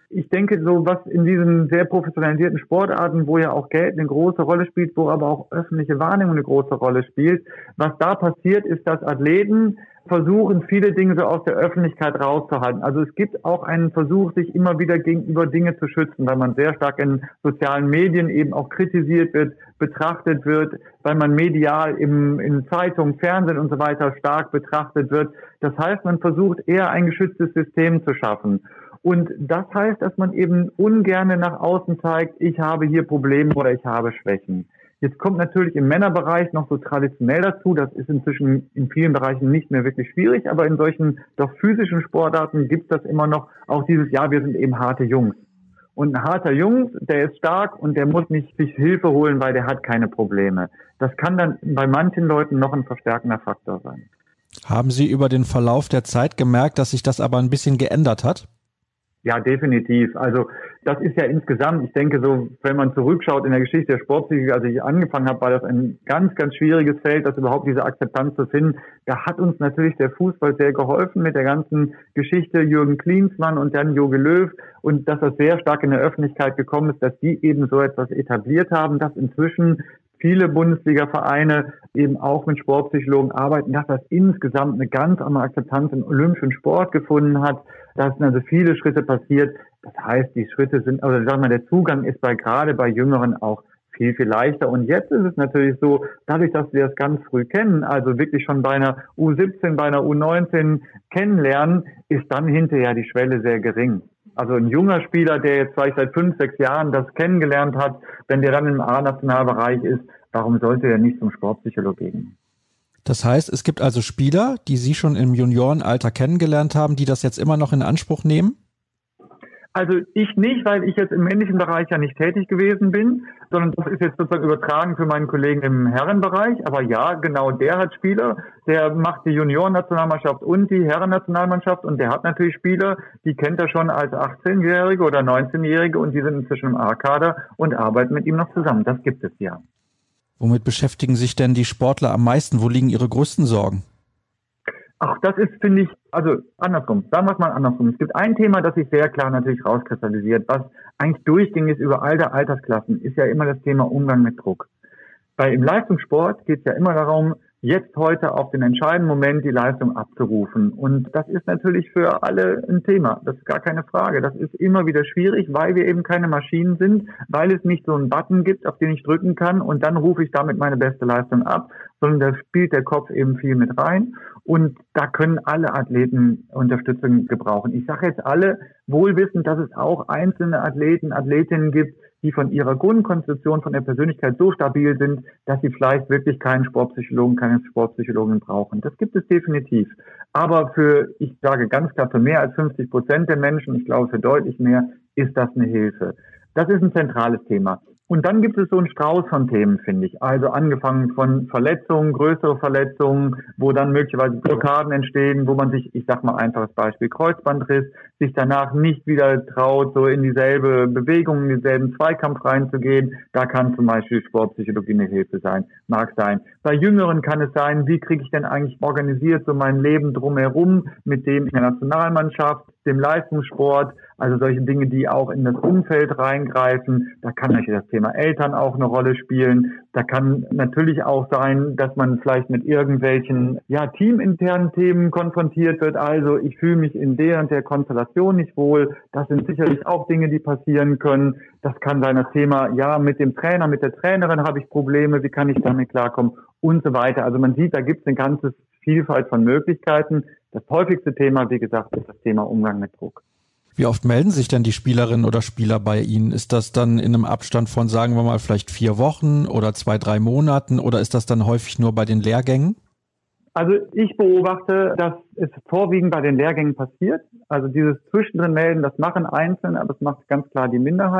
Ich denke, so was in diesen sehr professionalisierten Sportarten, wo ja auch Geld eine große Rolle spielt, wo aber auch öffentliche Wahrnehmung eine große Rolle spielt, was da passiert, ist, dass Athleten versuchen, viele Dinge so aus der Öffentlichkeit rauszuhalten. Also es gibt auch einen Versuch, sich immer wieder gegenüber Dinge zu schützen, weil man sehr stark in sozialen Medien eben auch kritisiert wird, betrachtet wird, weil man medial im, in Zeitungen, Fernsehen und so weiter stark betrachtet wird. Das heißt, man versucht eher ein geschütztes System zu schaffen. Und das heißt, dass man eben ungerne nach außen zeigt, ich habe hier Probleme oder ich habe Schwächen. Jetzt kommt natürlich im Männerbereich noch so traditionell dazu, das ist inzwischen in vielen Bereichen nicht mehr wirklich schwierig, aber in solchen doch physischen Sportarten gibt es das immer noch, auch dieses, ja, wir sind eben harte Jungs. Und ein harter Jungs, der ist stark und der muss nicht sich Hilfe holen, weil der hat keine Probleme. Das kann dann bei manchen Leuten noch ein verstärkender Faktor sein. Haben Sie über den Verlauf der Zeit gemerkt, dass sich das aber ein bisschen geändert hat? Ja, definitiv. Also das ist ja insgesamt, ich denke so, wenn man zurückschaut in der Geschichte der Sportpsychologie, als ich angefangen habe, war das ein ganz, ganz schwieriges Feld, das überhaupt diese Akzeptanz zu finden. Da hat uns natürlich der Fußball sehr geholfen mit der ganzen Geschichte Jürgen Klinsmann und dann Jogi Löw und dass das sehr stark in der Öffentlichkeit gekommen ist, dass die eben so etwas etabliert haben, dass inzwischen viele Bundesliga-Vereine eben auch mit Sportpsychologen arbeiten, dass das insgesamt eine ganz andere Akzeptanz im olympischen Sport gefunden hat. Da sind also viele Schritte passiert. Das heißt, die Schritte sind, also sagen wir, der Zugang ist bei gerade bei Jüngeren auch viel, viel leichter. Und jetzt ist es natürlich so, dadurch, dass wir das ganz früh kennen, also wirklich schon bei einer U siebzehn, bei einer U neunzehn kennenlernen, ist dann hinterher die Schwelle sehr gering. Also ein junger Spieler, der jetzt vielleicht seit fünf, sechs Jahren das kennengelernt hat, wenn der dann im A-Nationalbereich ist, warum sollte er nicht zum Sportpsychologen gehen? Das heißt, es gibt also Spieler, die Sie schon im Juniorenalter kennengelernt haben, die das jetzt immer noch in Anspruch nehmen? Also ich nicht, weil ich jetzt im männlichen Bereich ja nicht tätig gewesen bin, sondern das ist jetzt sozusagen übertragen für meinen Kollegen im Herrenbereich. Aber ja, genau der hat Spieler, der macht die Juniorennationalmannschaft und die Herrennationalmannschaft und der hat natürlich Spieler, die kennt er schon als achtzehnjährige oder neunzehnjährige und die sind inzwischen im A-Kader und arbeiten mit ihm noch zusammen. Das gibt es ja. Womit beschäftigen sich denn die Sportler am meisten? Wo liegen ihre größten Sorgen? Ach, das ist, finde ich, also andersrum, sagen wir es mal andersrum. Es gibt ein Thema, das sich sehr klar natürlich rauskristallisiert, was eigentlich durchgängig ist über all der Altersklassen, ist ja immer das Thema Umgang mit Druck. Weil im Leistungssport geht es ja immer darum, jetzt heute auf den entscheidenden Moment die Leistung abzurufen. Und das ist natürlich für alle ein Thema. Das ist gar keine Frage. Das ist immer wieder schwierig, weil wir eben keine Maschinen sind, weil es nicht so einen Button gibt, auf den ich drücken kann und dann rufe ich damit meine beste Leistung ab, sondern da spielt der Kopf eben viel mit rein. Und da können alle Athleten Unterstützung gebrauchen. Ich sage jetzt alle, wohl wissend, dass es auch einzelne Athleten, Athletinnen gibt, die von ihrer Grundkonstitution, von der Persönlichkeit so stabil sind, dass sie vielleicht wirklich keinen Sportpsychologen, keine Sportpsychologin brauchen. Das gibt es definitiv. Aber für, ich sage ganz klar, für mehr als fünfzig Prozent der Menschen, ich glaube für deutlich mehr, ist das eine Hilfe. Das ist ein zentrales Thema. Und dann gibt es so einen Strauß von Themen, finde ich. Also angefangen von Verletzungen, größere Verletzungen, wo dann möglicherweise Blockaden entstehen, wo man sich, ich sag mal einfaches Beispiel, Kreuzbandriss, sich danach nicht wieder traut, so in dieselbe Bewegung, in denselben Zweikampf reinzugehen. Da kann zum Beispiel Sportpsychologie eine Hilfe sein, mag sein. Bei Jüngeren kann es sein, wie kriege ich denn eigentlich organisiert so mein Leben drumherum mit dem in der Nationalmannschaft, dem Leistungssport, also solche Dinge, die auch in das Umfeld reingreifen. Da kann natürlich das Thema Eltern auch eine Rolle spielen. Da kann natürlich auch sein, dass man vielleicht mit irgendwelchen ja teaminternen Themen konfrontiert wird. Also ich fühle mich in der und der Konstellation nicht wohl. Das sind sicherlich auch Dinge, die passieren können. Das kann sein das Thema, ja, mit dem Trainer, mit der Trainerin habe ich Probleme. Wie kann ich damit klarkommen? Und so weiter. Also man sieht, da gibt es eine ganze Vielfalt von Möglichkeiten. Das häufigste Thema, wie gesagt, ist das Thema Umgang mit Druck. Wie oft melden sich denn die Spielerinnen oder Spieler bei Ihnen? Ist das dann in einem Abstand von, sagen wir mal, vielleicht vier Wochen oder zwei, drei Monaten oder ist das dann häufig nur bei den Lehrgängen? Also ich beobachte, dass es vorwiegend bei den Lehrgängen passiert. Also dieses Zwischendrin melden, das machen Einzelne, aber es macht ganz klar die Minderheit.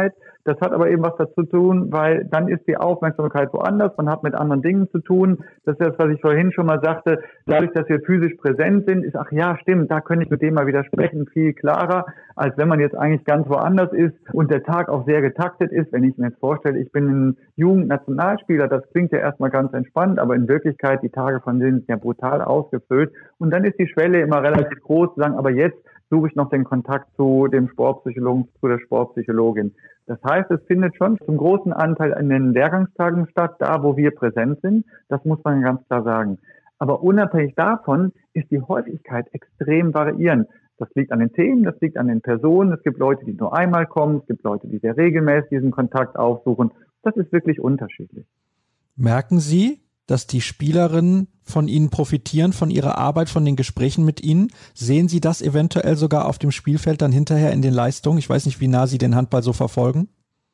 Das hat aber eben was dazu zu tun, weil dann ist die Aufmerksamkeit woanders, man hat mit anderen Dingen zu tun. Das ist das, was ich vorhin schon mal sagte. Dadurch, dass wir physisch präsent sind, ist, ach ja, stimmt, da könnte ich mit dem mal wieder sprechen, viel klarer, als wenn man jetzt eigentlich ganz woanders ist und der Tag auch sehr getaktet ist. Wenn ich mir jetzt vorstelle, ich bin ein Jugendnationalspieler, das klingt ja erstmal ganz entspannt, aber in Wirklichkeit, die Tage von denen sind ja brutal ausgefüllt. Und dann ist die Schwelle immer relativ groß zu sagen, aber jetzt suche ich noch den Kontakt zu dem Sportpsychologen, zu der Sportpsychologin. Das heißt, es findet schon zum großen Anteil an den Lehrgangstagen statt, da wo wir präsent sind. Das muss man ganz klar sagen. Aber unabhängig davon ist die Häufigkeit extrem variierend. Das liegt an den Themen, das liegt an den Personen. Es gibt Leute, die nur einmal kommen, es gibt Leute, die sehr regelmäßig diesen Kontakt aufsuchen. Das ist wirklich unterschiedlich. Merken Sie, dass die Spielerinnen von Ihnen profitieren, von Ihrer Arbeit, von den Gesprächen mit Ihnen? Sehen Sie das eventuell sogar auf dem Spielfeld dann hinterher in den Leistungen? Ich weiß nicht, wie nah Sie den Handball so verfolgen.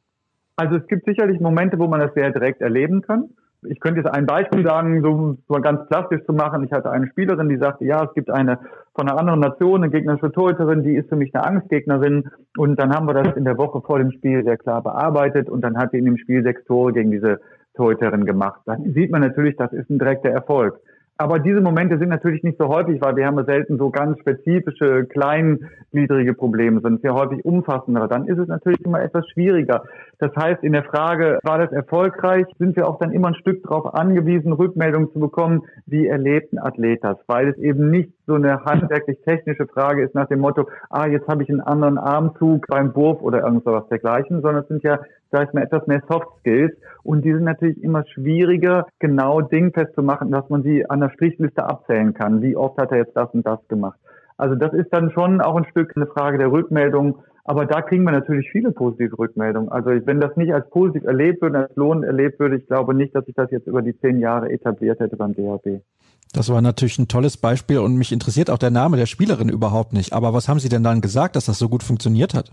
Also es gibt sicherlich Momente, wo man das sehr direkt erleben kann. Ich könnte jetzt ein Beispiel sagen, so, so ganz plastisch zu machen. Ich hatte eine Spielerin, die sagte, ja, es gibt eine von einer anderen Nation, eine gegnerische Torhüterin, die ist für mich eine Angstgegnerin. Und dann haben wir das in der Woche vor dem Spiel sehr klar bearbeitet und dann hat sie in dem Spiel sechs Tore gegen diese Torhüterin gemacht. Dann sieht man natürlich, das ist ein direkter Erfolg. Aber diese Momente sind natürlich nicht so häufig, weil wir haben ja selten so ganz spezifische, kleingliedrige Probleme, sondern sehr häufig umfassender. Dann ist es natürlich immer etwas schwieriger. Das heißt, in der Frage, war das erfolgreich, sind wir auch dann immer ein Stück darauf angewiesen, Rückmeldungen zu bekommen, wie erlebt ein Athlet das, weil es eben nicht so eine handwerklich-technische Frage ist nach dem Motto, ah, jetzt habe ich einen anderen Armzug beim Wurf oder irgendwas dergleichen, sondern es sind ja, sag ich mal, etwas mehr Soft Skills und die sind natürlich immer schwieriger, genau dingfest zu machen, dass man sie an der Strichliste abzählen kann. Wie oft hat er jetzt das und das gemacht? Also das ist dann schon auch ein Stück eine Frage der Rückmeldung, aber da kriegen wir natürlich viele positive Rückmeldungen. Also wenn das nicht als positiv erlebt würde, als lohnend erlebt würde, ich glaube nicht, dass sich das jetzt über die zehn Jahre etabliert hätte beim D H B. Das war natürlich ein tolles Beispiel und mich interessiert auch der Name der Spielerin überhaupt nicht. Aber was haben Sie denn dann gesagt, dass das so gut funktioniert hat?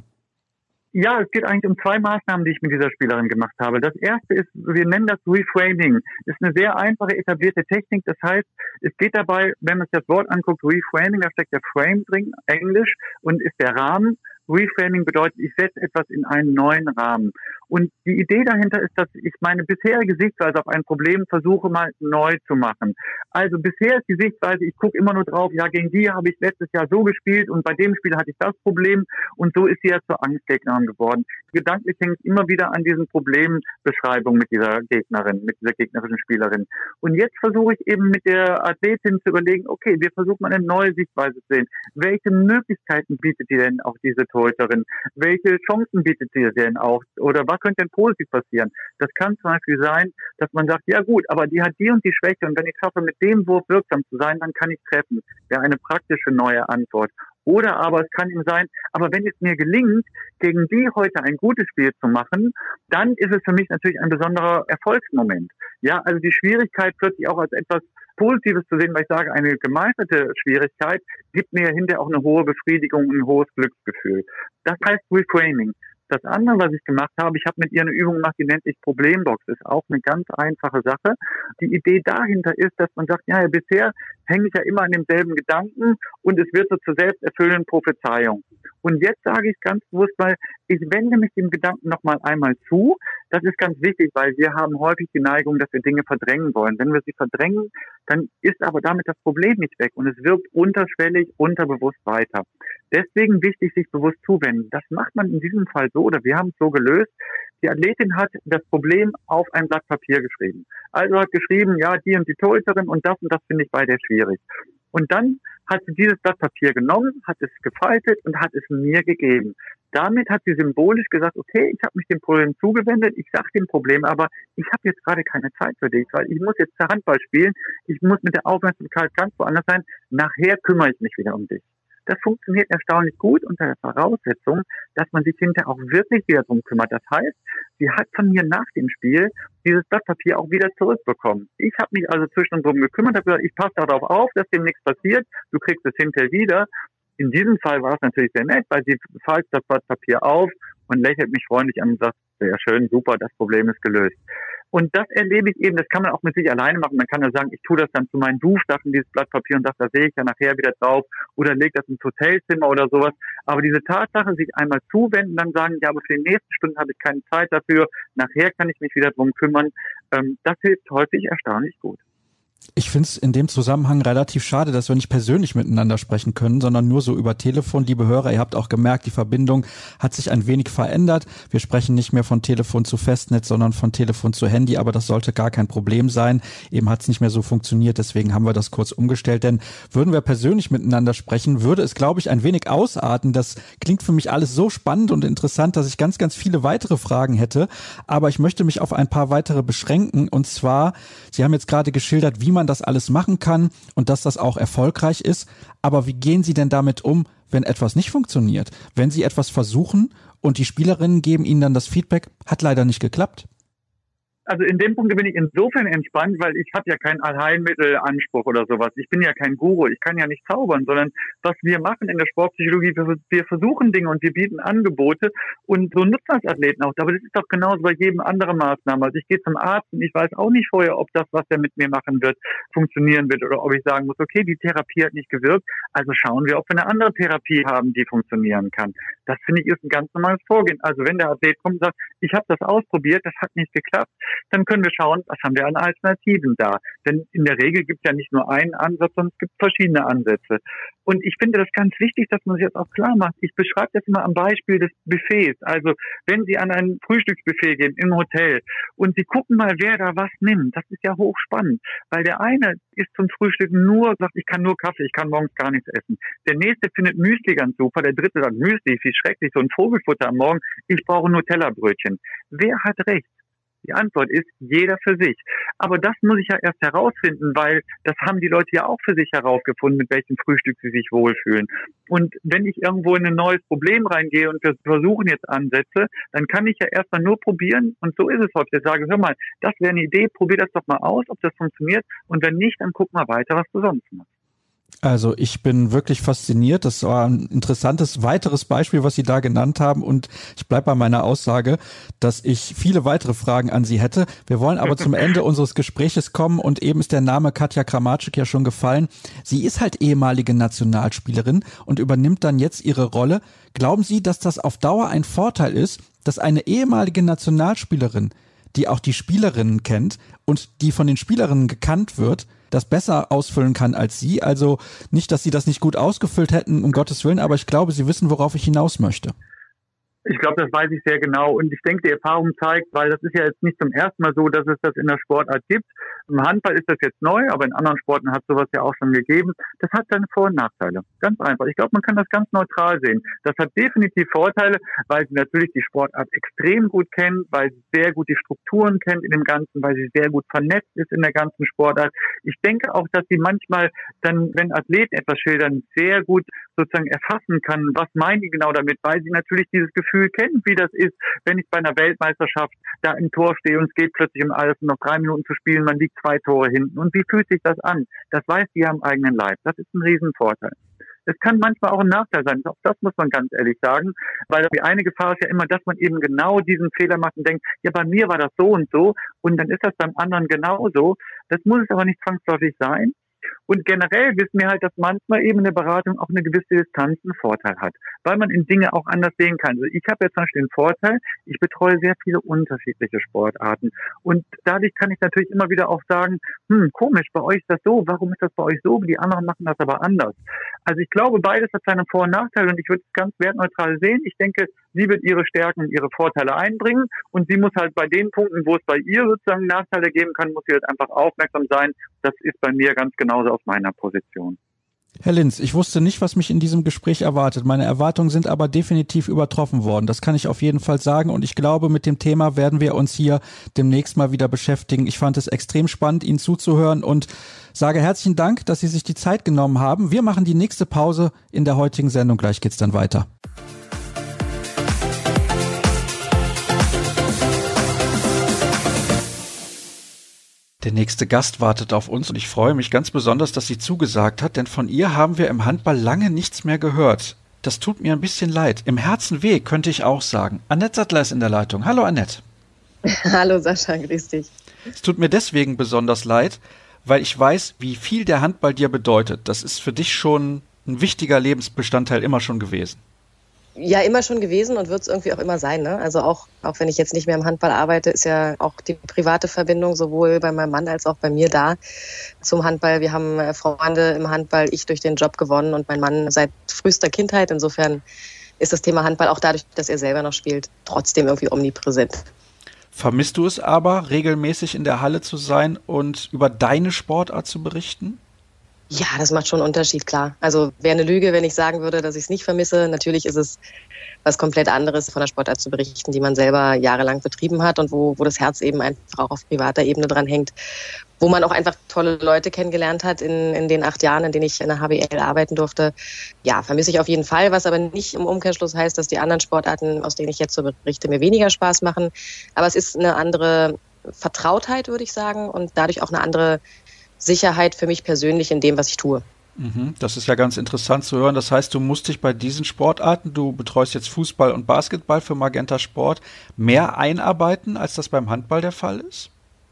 Ja, es geht eigentlich um zwei Maßnahmen, die ich mit dieser Spielerin gemacht habe. Das erste ist, wir nennen das Reframing. Das ist eine sehr einfache, etablierte Technik. Das heißt, es geht dabei, wenn man sich das Wort anguckt, Reframing, da steckt der Frame drin, Englisch, und ist der Rahmen. Reframing bedeutet, ich setze etwas in einen neuen Rahmen. Und die Idee dahinter ist, dass ich meine bisherige Sichtweise auf ein Problem versuche mal neu zu machen. Also bisher ist die Sichtweise, ich gucke immer nur drauf, ja, gegen die habe ich letztes Jahr so gespielt und bei dem Spiel hatte ich das Problem und so ist sie ja zur Angstgegnerin geworden. Gedanklich hänge ich immer wieder an diesen Problembeschreibungen mit dieser Gegnerin, mit dieser gegnerischen Spielerin. Und jetzt versuche ich eben mit der Athletin zu überlegen, okay, wir versuchen mal eine neue Sichtweise zu sehen. Welche Möglichkeiten bietet die denn auch diese Torhüterin? Welche Chancen bietet sie denn auch? Oder was könnte denn positiv passieren? Das kann zum Beispiel sein, dass man sagt, ja gut, aber die hat die und die Schwäche und wenn ich schaffe, mit dem Wurf wirksam zu sein, dann kann ich treffen. Wäre eine praktische neue Antwort. Oder aber es kann ihm sein, aber wenn es mir gelingt, gegen die heute ein gutes Spiel zu machen, dann ist es für mich natürlich ein besonderer Erfolgsmoment. Ja, also die Schwierigkeit plötzlich auch als etwas Positives zu sehen, weil ich sage, eine gemeisterte Schwierigkeit gibt mir hinterher auch eine hohe Befriedigung und ein hohes Glücksgefühl. Das heißt Reframing. Das andere, was ich gemacht habe, ich habe mit ihr eine Übung gemacht, die nennt sich Problembox. Das ist auch eine ganz einfache Sache. Die Idee dahinter ist, dass man sagt, ja, ja bisher hänge ich ja immer an demselben Gedanken und es wird so zur selbsterfüllenden Prophezeiung. Und jetzt sage ich ganz bewusst mal, ich wende mich dem Gedanken noch mal einmal zu. Das ist ganz wichtig, weil wir haben häufig die Neigung, dass wir Dinge verdrängen wollen. Wenn wir sie verdrängen, dann ist aber damit das Problem nicht weg und es wirkt unterschwellig, unterbewusst weiter. Deswegen wichtig, sich bewusst zuwenden. Das macht man in diesem Fall so, oder wir haben es so gelöst. Die Athletin hat das Problem auf ein Blatt Papier geschrieben. Also hat geschrieben, ja, die und die Torhüterin und das und das finde ich bei der schwierig. Und dann hat sie dieses Blatt Papier genommen, hat es gefaltet und hat es mir gegeben. Damit hat sie symbolisch gesagt, okay, ich habe mich dem Problem zugewendet, ich sage dem Problem, aber ich habe jetzt gerade keine Zeit für dich, weil ich muss jetzt Handball spielen, ich muss mit der Aufmerksamkeit ganz woanders sein, nachher kümmere ich mich wieder um dich. Das funktioniert erstaunlich gut unter der Voraussetzung, dass man sich hinterher auch wirklich wieder drum kümmert. Das heißt, sie hat von mir nach dem Spiel dieses Blatt Papier auch wieder zurückbekommen. Ich habe mich also zwischendrin drum gekümmert, habe gesagt, ich passe darauf auf, dass dem nichts passiert, du kriegst es hinterher wieder. In diesem Fall war es natürlich sehr nett, weil sie faltet das Blatt Papier auf und lächelt mich freundlich an und sagt, sehr schön, super, das Problem ist gelöst. Und das erlebe ich eben, das kann man auch mit sich alleine machen. Man kann ja sagen, ich tue das dann zu meinen Duschsachen, dieses Blatt Papier, und sage, da sehe ich ja nachher wieder drauf, oder lege das ins Hotelzimmer oder sowas. Aber diese Tatsache, sich einmal zuwenden, dann sagen, ja, aber für die nächsten Stunden habe ich keine Zeit dafür, nachher kann ich mich wieder drum kümmern, ähm, das hilft häufig erstaunlich gut. Ich finde es in dem Zusammenhang relativ schade, dass wir nicht persönlich miteinander sprechen können, sondern nur so über Telefon. Liebe Hörer, ihr habt auch gemerkt, die Verbindung hat sich ein wenig verändert. Wir sprechen nicht mehr von Telefon zu Festnetz, sondern von Telefon zu Handy, aber das sollte gar kein Problem sein. Eben hat es nicht mehr so funktioniert, deswegen haben wir das kurz umgestellt. Denn würden wir persönlich miteinander sprechen, würde es, glaube ich, ein wenig ausarten. Das klingt für mich alles so spannend und interessant, dass ich ganz, ganz viele weitere Fragen hätte. Aber ich möchte mich auf ein paar weitere beschränken. Und zwar, Sie haben jetzt gerade geschildert, wie man das alles machen kann und dass das auch erfolgreich ist. Aber wie gehen Sie denn damit um, wenn etwas nicht funktioniert? Wenn Sie etwas versuchen und die Spielerinnen geben Ihnen dann das Feedback, hat leider nicht geklappt? Also in dem Punkt bin ich insofern entspannt, weil ich habe ja keinen Allheilmittelanspruch oder sowas. Ich bin ja kein Guru, ich kann ja nicht zaubern, sondern was wir machen in der Sportpsychologie, wir, wir versuchen Dinge und wir bieten Angebote und so nutzen das Athleten auch. Aber das ist doch genauso bei jedem anderen Maßnahmen. Also ich gehe zum Arzt und ich weiß auch nicht vorher, ob das, was der mit mir machen wird, funktionieren wird oder ob ich sagen muss, okay, die Therapie hat nicht gewirkt, also schauen wir, ob wir eine andere Therapie haben, die funktionieren kann. Das finde ich ist ein ganz normales Vorgehen. Also wenn der Athlet kommt und sagt, ich habe das ausprobiert, das hat nicht geklappt, dann können wir schauen, was haben wir an Alternativen da. Denn in der Regel gibt es ja nicht nur einen Ansatz, sondern es gibt verschiedene Ansätze. Und ich finde das ganz wichtig, dass man sich das auch klar macht. Ich beschreibe das immer am Beispiel des Buffets. Also wenn Sie an ein Frühstücksbuffet gehen im Hotel und Sie gucken mal, wer da was nimmt, das ist ja hochspannend. Weil der eine isst zum Frühstück nur, sagt, ich kann nur Kaffee, ich kann morgens gar nichts essen. Der nächste findet Müsli ganz super, der dritte sagt, Müsli, wie schrecklich, so ein Vogelfutter am Morgen, ich brauche Nutella-Brötchen. Wer hat recht? Die Antwort ist, jeder für sich. Aber das muss ich ja erst herausfinden, weil das haben die Leute ja auch für sich herausgefunden, mit welchem Frühstück sie sich wohlfühlen. Und wenn ich irgendwo in ein neues Problem reingehe und wir versuchen jetzt Ansätze, dann kann ich ja erstmal nur probieren. Und so ist es häufig. Ich sage, hör mal, das wäre eine Idee, probier das doch mal aus, ob das funktioniert. Und wenn nicht, dann guck mal weiter, was du sonst machst. Also ich bin wirklich fasziniert. Das war ein interessantes weiteres Beispiel, was Sie da genannt haben. Und ich bleibe bei meiner Aussage, dass ich viele weitere Fragen an Sie hätte. Wir wollen aber zum Ende unseres Gespräches kommen. Und eben ist der Name Katja Kramarczyk ja schon gefallen. Sie ist halt ehemalige Nationalspielerin und übernimmt dann jetzt ihre Rolle. Glauben Sie, dass das auf Dauer ein Vorteil ist, dass eine ehemalige Nationalspielerin, die auch die Spielerinnen kennt und die von den Spielerinnen gekannt wird, das besser ausfüllen kann als Sie? Also nicht, dass Sie das nicht gut ausgefüllt hätten, um Gottes Willen, aber ich glaube, Sie wissen, worauf ich hinaus möchte. Ich glaube, das weiß ich sehr genau. Und ich denke, die Erfahrung zeigt, weil das ist ja jetzt nicht zum ersten Mal so, dass es das in der Sportart gibt. Im Handball ist das jetzt neu, aber in anderen Sporten hat es sowas ja auch schon gegeben. Das hat seine Vor- und Nachteile. Ganz einfach. Ich glaube, man kann das ganz neutral sehen. Das hat definitiv Vorteile, weil sie natürlich die Sportart extrem gut kennt, weil sie sehr gut die Strukturen kennt in dem Ganzen, weil sie sehr gut vernetzt ist in der ganzen Sportart. Ich denke auch, dass sie manchmal dann, wenn Athleten etwas schildern, sehr gut sozusagen erfassen kann, was meinen die genau damit, weil sie natürlich dieses Gefühl kennen, wie das ist, wenn ich bei einer Weltmeisterschaft da im Tor stehe und es geht plötzlich um alles, noch drei Minuten zu spielen, man liegt zwei Tore hinten. Und wie fühlt sich das an? Das weiß die ja am eigenen Leib. Das ist ein Riesenvorteil. Es kann manchmal auch ein Nachteil sein. Auch das muss man ganz ehrlich sagen, weil die eine Gefahr ist ja immer, dass man eben genau diesen Fehler macht und denkt, ja, bei mir war das so und so und dann ist das beim anderen genauso. Das muss es aber nicht zwangsläufig sein. Und generell wissen wir halt, dass manchmal eben eine Beratung auch eine gewisse Distanz einen Vorteil hat, weil man in Dinge auch anders sehen kann. Also ich habe jetzt zum Beispiel den Vorteil, ich betreue sehr viele unterschiedliche Sportarten und dadurch kann ich natürlich immer wieder auch sagen, hm, komisch, bei euch ist das so, warum ist das bei euch so, die anderen machen das aber anders. Also ich glaube, beides hat seine Vor- und Nachteile und ich würde es ganz wertneutral sehen. Ich denke, sie wird ihre Stärken und ihre Vorteile einbringen und sie muss halt bei den Punkten, wo es bei ihr sozusagen Nachteile geben kann, muss sie halt einfach aufmerksam sein. Das ist bei mir ganz genauso aus meiner Position. Herr Linz, ich wusste nicht, was mich in diesem Gespräch erwartet. Meine Erwartungen sind aber definitiv übertroffen worden. Das kann ich auf jeden Fall sagen. Und ich glaube, mit dem Thema werden wir uns hier demnächst mal wieder beschäftigen. Ich fand es extrem spannend, Ihnen zuzuhören und sage herzlichen Dank, dass Sie sich die Zeit genommen haben. Wir machen die nächste Pause in der heutigen Sendung. Gleich geht's dann weiter. Der nächste Gast wartet auf uns und ich freue mich ganz besonders, dass sie zugesagt hat, denn von ihr haben wir im Handball lange nichts mehr gehört. Das tut mir ein bisschen leid. Im Herzen weh, könnte ich auch sagen. Annette Sattler ist in der Leitung. Hallo Annette. Hallo Sascha, grüß dich. Es tut mir deswegen besonders leid, weil ich weiß, wie viel der Handball dir bedeutet. Das ist für dich schon ein wichtiger Lebensbestandteil immer schon gewesen. Ja, immer schon gewesen und wird es irgendwie auch immer sein. Ne? Also auch, auch wenn ich jetzt nicht mehr im Handball arbeite, ist ja auch die private Verbindung sowohl bei meinem Mann als auch bei mir da zum Handball. Wir haben Freunde im Handball, ich durch den Job gewonnen und mein Mann seit frühester Kindheit. Insofern ist das Thema Handball auch dadurch, dass er selber noch spielt, trotzdem irgendwie omnipräsent. Vermisst du es aber, regelmäßig in der Halle zu sein und über deine Sportart zu berichten? Ja, das macht schon einen Unterschied, klar. Also wäre eine Lüge, wenn ich sagen würde, dass ich es nicht vermisse. Natürlich ist es was komplett anderes, von der Sportart zu berichten, die man selber jahrelang betrieben hat und wo, wo das Herz eben einfach auch auf privater Ebene dran hängt. Wo man auch einfach tolle Leute kennengelernt hat in, in den acht Jahren, in denen ich in der H B L arbeiten durfte. Ja, vermisse ich auf jeden Fall, was aber nicht im Umkehrschluss heißt, dass die anderen Sportarten, aus denen ich jetzt so berichte, mir weniger Spaß machen. Aber es ist eine andere Vertrautheit, würde ich sagen, und dadurch auch eine andere Sicherheit für mich persönlich in dem, was ich tue. Das ist ja ganz interessant zu hören. Das heißt, du musst dich bei diesen Sportarten, du betreust jetzt Fußball und Basketball für Magenta Sport, mehr einarbeiten, als das beim Handball der Fall ist?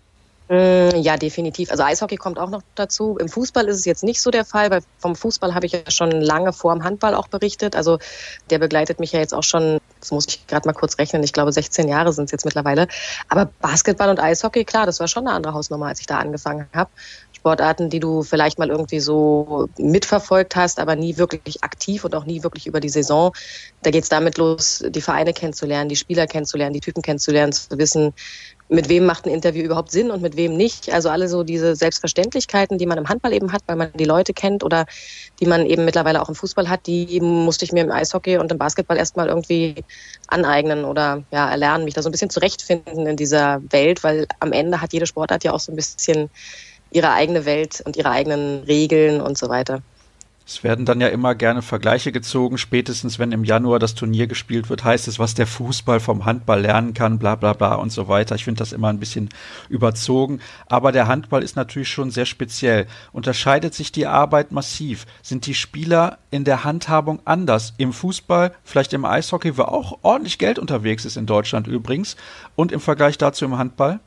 Ja, definitiv. Also Eishockey kommt auch noch dazu. Im Fußball ist es jetzt nicht so der Fall, weil vom Fußball habe ich ja schon lange vor dem Handball auch berichtet. Also der begleitet mich ja jetzt auch schon, das muss ich gerade mal kurz rechnen, ich glaube sechzehn Jahre sind es jetzt mittlerweile. Aber Basketball und Eishockey, klar, das war schon eine andere Hausnummer, als ich da angefangen habe. Sportarten, die du vielleicht mal irgendwie so mitverfolgt hast, aber nie wirklich aktiv und auch nie wirklich über die Saison. Da geht es damit los, die Vereine kennenzulernen, die Spieler kennenzulernen, die Typen kennenzulernen, zu wissen, mit wem macht ein Interview überhaupt Sinn und mit wem nicht. Also alle so diese Selbstverständlichkeiten, die man im Handball eben hat, weil man die Leute kennt oder die man eben mittlerweile auch im Fußball hat, die musste ich mir im Eishockey und im Basketball erstmal irgendwie aneignen oder ja erlernen, mich da so ein bisschen zurechtfinden in dieser Welt, weil am Ende hat jede Sportart ja auch so ein bisschen ihre eigene Welt und ihre eigenen Regeln und so weiter. Es werden dann ja immer gerne Vergleiche gezogen, spätestens wenn im Januar das Turnier gespielt wird, heißt es, was der Fußball vom Handball lernen kann, bla bla bla und so weiter. Ich finde das immer ein bisschen überzogen, aber der Handball ist natürlich schon sehr speziell. Unterscheidet sich die Arbeit massiv? Sind die Spieler in der Handhabung anders? Im Fußball, vielleicht im Eishockey, wo auch ordentlich Geld unterwegs ist in Deutschland übrigens, und im Vergleich dazu im Handball?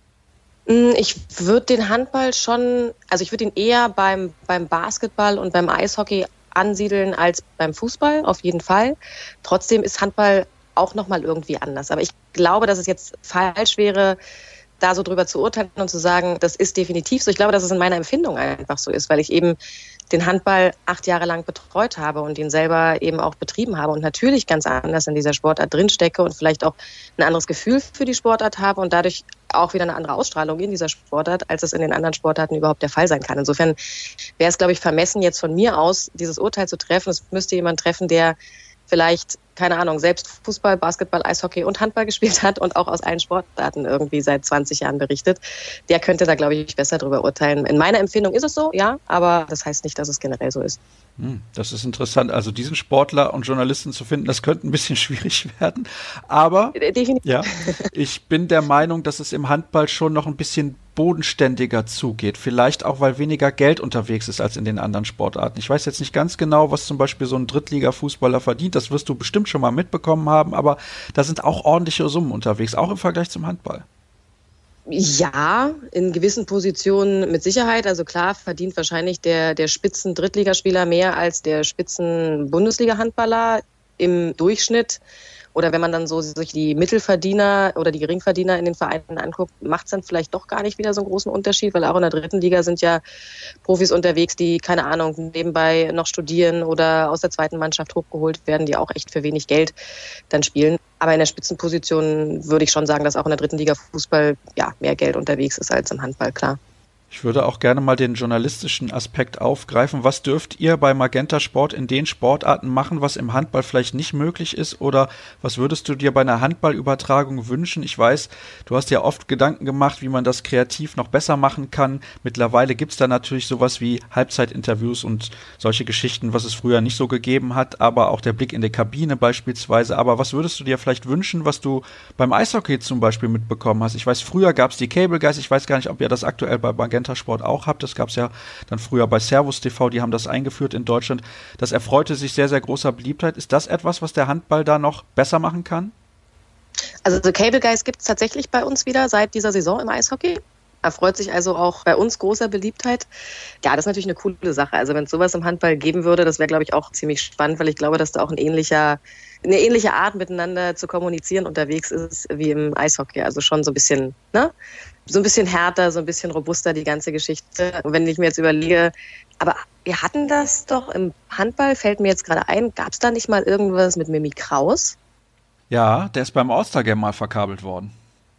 Ich würde den Handball schon, also ich würde ihn eher beim, beim Basketball und beim Eishockey ansiedeln als beim Fußball, auf jeden Fall. Trotzdem ist Handball auch nochmal irgendwie anders. Aber ich glaube, dass es jetzt falsch wäre, da so drüber zu urteilen und zu sagen, das ist definitiv so. Ich glaube, dass es in meiner Empfindung einfach so ist, weil ich eben den Handball acht Jahre lang betreut habe und ihn selber eben auch betrieben habe und natürlich ganz anders in dieser Sportart drinstecke und vielleicht auch ein anderes Gefühl für die Sportart habe und dadurch auch wieder eine andere Ausstrahlung in dieser Sportart, als es in den anderen Sportarten überhaupt der Fall sein kann. Insofern wäre es, glaube ich, vermessen, jetzt von mir aus dieses Urteil zu treffen. Es müsste jemand treffen, der vielleicht, keine Ahnung, selbst Fußball, Basketball, Eishockey und Handball gespielt hat und auch aus allen Sportarten irgendwie seit zwanzig Jahren berichtet. Der könnte da, glaube ich, besser drüber urteilen. In meiner Empfindung ist es so, ja, aber das heißt nicht, dass es generell so ist. Das ist interessant. Also diesen Sportler und Journalisten zu finden, das könnte ein bisschen schwierig werden. Aber definitiv. Ja, ich bin der Meinung, dass es im Handball schon noch ein bisschen bodenständiger zugeht. Vielleicht auch, weil weniger Geld unterwegs ist als in den anderen Sportarten. Ich weiß jetzt nicht ganz genau, was zum Beispiel so ein Drittliga-Fußballer verdient. Das wirst du bestimmt schon mal mitbekommen haben. Aber da sind auch ordentliche Summen unterwegs, auch im Vergleich zum Handball. Ja, in gewissen Positionen mit Sicherheit. Also klar verdient wahrscheinlich der, der Spitzen-Drittligaspieler mehr als der Spitzen-Bundesliga-Handballer im Durchschnitt. Oder wenn man dann so sich die Mittelverdiener oder die Geringverdiener in den Vereinen anguckt, macht es dann vielleicht doch gar nicht wieder so einen großen Unterschied, weil auch in der dritten Liga sind ja Profis unterwegs, die, keine Ahnung, nebenbei noch studieren oder aus der zweiten Mannschaft hochgeholt werden, die auch echt für wenig Geld dann spielen. Aber in der Spitzenposition würde ich schon sagen, dass auch in der dritten Liga Fußball ja mehr Geld unterwegs ist als im Handball, klar. Ich würde auch gerne mal den journalistischen Aspekt aufgreifen. Was dürft ihr bei Magenta Sport in den Sportarten machen, was im Handball vielleicht nicht möglich ist? Oder was würdest du dir bei einer Handballübertragung wünschen? Ich weiß, du hast ja oft Gedanken gemacht, wie man das kreativ noch besser machen kann. Mittlerweile gibt es da natürlich sowas wie Halbzeitinterviews und solche Geschichten, was es früher nicht so gegeben hat. Aber auch der Blick in die Kabine beispielsweise. Aber was würdest du dir vielleicht wünschen, was du beim Eishockey zum Beispiel mitbekommen hast? Ich weiß, früher gab es die Cable Guys. Ich weiß gar nicht, ob ihr das aktuell bei Magenta Sport auch habt. Das gab es ja dann früher bei Servus T V, die haben das eingeführt in Deutschland. Das erfreute sich sehr, sehr großer Beliebtheit. Ist das etwas, was der Handball da noch besser machen kann? Also The Cable Guys gibt es tatsächlich bei uns wieder seit dieser Saison im Eishockey. Erfreut sich also auch bei uns großer Beliebtheit. Ja, das ist natürlich eine coole Sache. Also wenn es sowas im Handball geben würde, das wäre, glaube ich, auch ziemlich spannend, weil ich glaube, dass da auch ein ähnlicher, eine ähnliche Art miteinander zu kommunizieren unterwegs ist wie im Eishockey. Also schon so ein bisschen, ne? So ein bisschen härter, so ein bisschen robuster, die ganze Geschichte. Und wenn ich mir jetzt überlege, aber wir hatten das doch im Handball, fällt mir jetzt gerade ein, gab es da nicht mal irgendwas mit Mimi Kraus? Ja, der ist beim All-Star-Game mal verkabelt worden.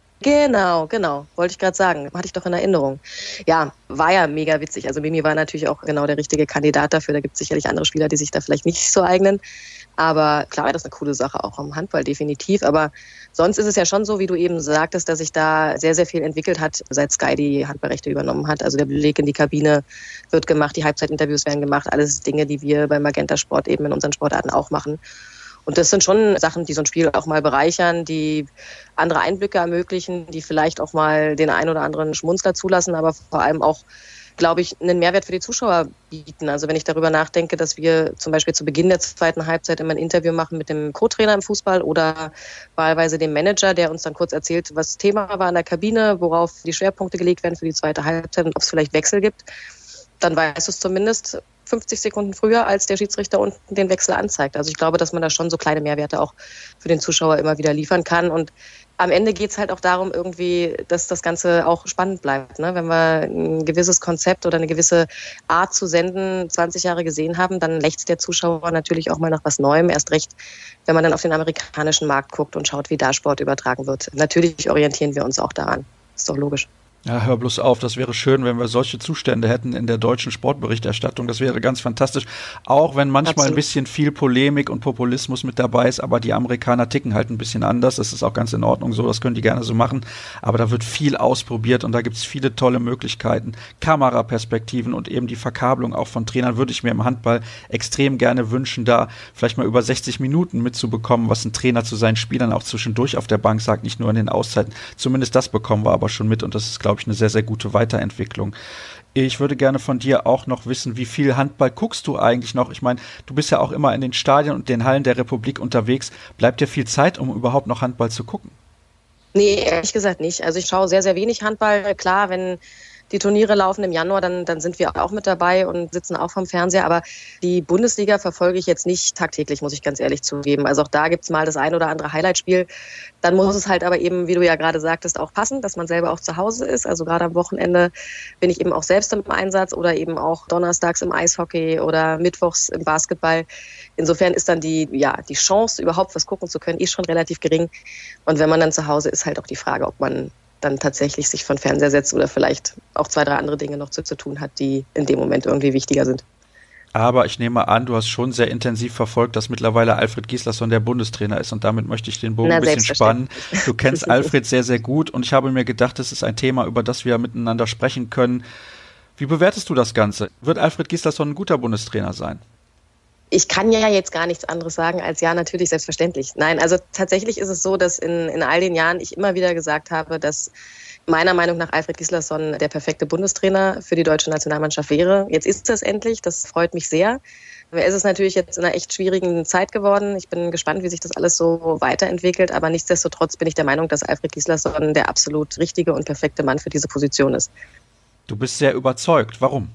Genau, genau, wollte ich gerade sagen, hatte ich doch in Erinnerung. Ja, war ja mega witzig. Also Mimi war natürlich auch genau der richtige Kandidat dafür. Da gibt es sicherlich andere Spieler, die sich da vielleicht nicht so eignen. Aber klar, das ist eine coole Sache, auch im Handball definitiv. Aber sonst ist es ja schon so, wie du eben sagtest, dass sich da sehr, sehr viel entwickelt hat, seit Sky die Handballrechte übernommen hat. Also der Beleg in die Kabine wird gemacht, die Halbzeitinterviews werden gemacht. Alles Dinge, die wir bei Magenta Sport eben in unseren Sportarten auch machen. Und das sind schon Sachen, die so ein Spiel auch mal bereichern, die andere Einblicke ermöglichen, die vielleicht auch mal den einen oder anderen Schmunzler zulassen, aber vor allem auch, glaube ich, einen Mehrwert für die Zuschauer bieten. Also wenn ich darüber nachdenke, dass wir zum Beispiel zu Beginn der zweiten Halbzeit immer ein Interview machen mit dem Co-Trainer im Fußball oder wahlweise dem Manager, der uns dann kurz erzählt, was Thema war in der Kabine, worauf die Schwerpunkte gelegt werden für die zweite Halbzeit und ob es vielleicht Wechsel gibt, dann weißt du es zumindest fünfzig Sekunden früher, als der Schiedsrichter unten den Wechsel anzeigt. Also ich glaube, dass man da schon so kleine Mehrwerte auch für den Zuschauer immer wieder liefern kann. Und am Ende geht es halt auch darum, irgendwie, dass das Ganze auch spannend bleibt. Ne? Wenn wir ein gewisses Konzept oder eine gewisse Art zu senden zwanzig Jahre gesehen haben, dann lechzt der Zuschauer natürlich auch mal nach was Neuem. Erst recht, wenn man dann auf den amerikanischen Markt guckt und schaut, wie da Sport übertragen wird. Natürlich orientieren wir uns auch daran. Ist doch logisch. Ja, hör bloß auf, das wäre schön, wenn wir solche Zustände hätten in der deutschen Sportberichterstattung. Das wäre ganz fantastisch, auch wenn manchmal Absolut. Ein bisschen viel Polemik und Populismus mit dabei ist, aber die Amerikaner ticken halt ein bisschen anders. Das ist auch ganz in Ordnung so, das können die gerne so machen. Aber da wird viel ausprobiert und da gibt es viele tolle Möglichkeiten, Kameraperspektiven und eben die Verkabelung auch von Trainern würde ich mir im Handball extrem gerne wünschen, da vielleicht mal über sechzig Minuten mitzubekommen, was ein Trainer zu seinen Spielern auch zwischendurch auf der Bank sagt, nicht nur in den Auszeiten. Zumindest das bekommen wir aber schon mit und das ist, glaube ich, eine sehr, sehr gute Weiterentwicklung. Ich würde gerne von dir auch noch wissen, wie viel Handball guckst du eigentlich noch? Ich meine, du bist ja auch immer in den Stadien und den Hallen der Republik unterwegs. Bleibt dir viel Zeit, um überhaupt noch Handball zu gucken? Nee, ehrlich gesagt nicht. Also ich schaue sehr, sehr wenig Handball. Klar, wenn die Turniere laufen im Januar, dann, dann sind wir auch mit dabei und sitzen auch vom Fernseher. Aber die Bundesliga verfolge ich jetzt nicht tagtäglich, muss ich ganz ehrlich zugeben. Also auch da gibt's mal das ein oder andere Highlightspiel. Dann muss es halt aber eben, wie du ja gerade sagtest, auch passen, dass man selber auch zu Hause ist. Also gerade am Wochenende bin ich eben auch selbst im Einsatz oder eben auch donnerstags im Eishockey oder mittwochs im Basketball. Insofern ist dann die, ja, die Chance, überhaupt was gucken zu können, eh schon relativ gering. Und wenn man dann zu Hause ist, halt auch die Frage, ob man dann tatsächlich sich von Fernseher setzt oder vielleicht auch zwei, drei andere Dinge noch zu, zu tun hat, die in dem Moment irgendwie wichtiger sind. Aber ich nehme an, du hast schon sehr intensiv verfolgt, dass mittlerweile Alfred Gislason der Bundestrainer ist und damit möchte ich den Bogen Na, ein bisschen spannen. Du kennst Alfred sehr, sehr gut und ich habe mir gedacht, das ist ein Thema, über das wir miteinander sprechen können. Wie bewertest du das Ganze? Wird Alfred Gislason ein guter Bundestrainer sein? Ich kann ja jetzt gar nichts anderes sagen als ja, natürlich, selbstverständlich. Nein, also tatsächlich ist es so, dass in, in all den Jahren ich immer wieder gesagt habe, dass meiner Meinung nach Alfred Gislason der perfekte Bundestrainer für die deutsche Nationalmannschaft wäre. Jetzt ist es endlich, das freut mich sehr. Es ist natürlich jetzt in einer echt schwierigen Zeit geworden. Ich bin gespannt, wie sich das alles so weiterentwickelt, aber nichtsdestotrotz bin ich der Meinung, dass Alfred Gislason der absolut richtige und perfekte Mann für diese Position ist. Du bist sehr überzeugt. Warum?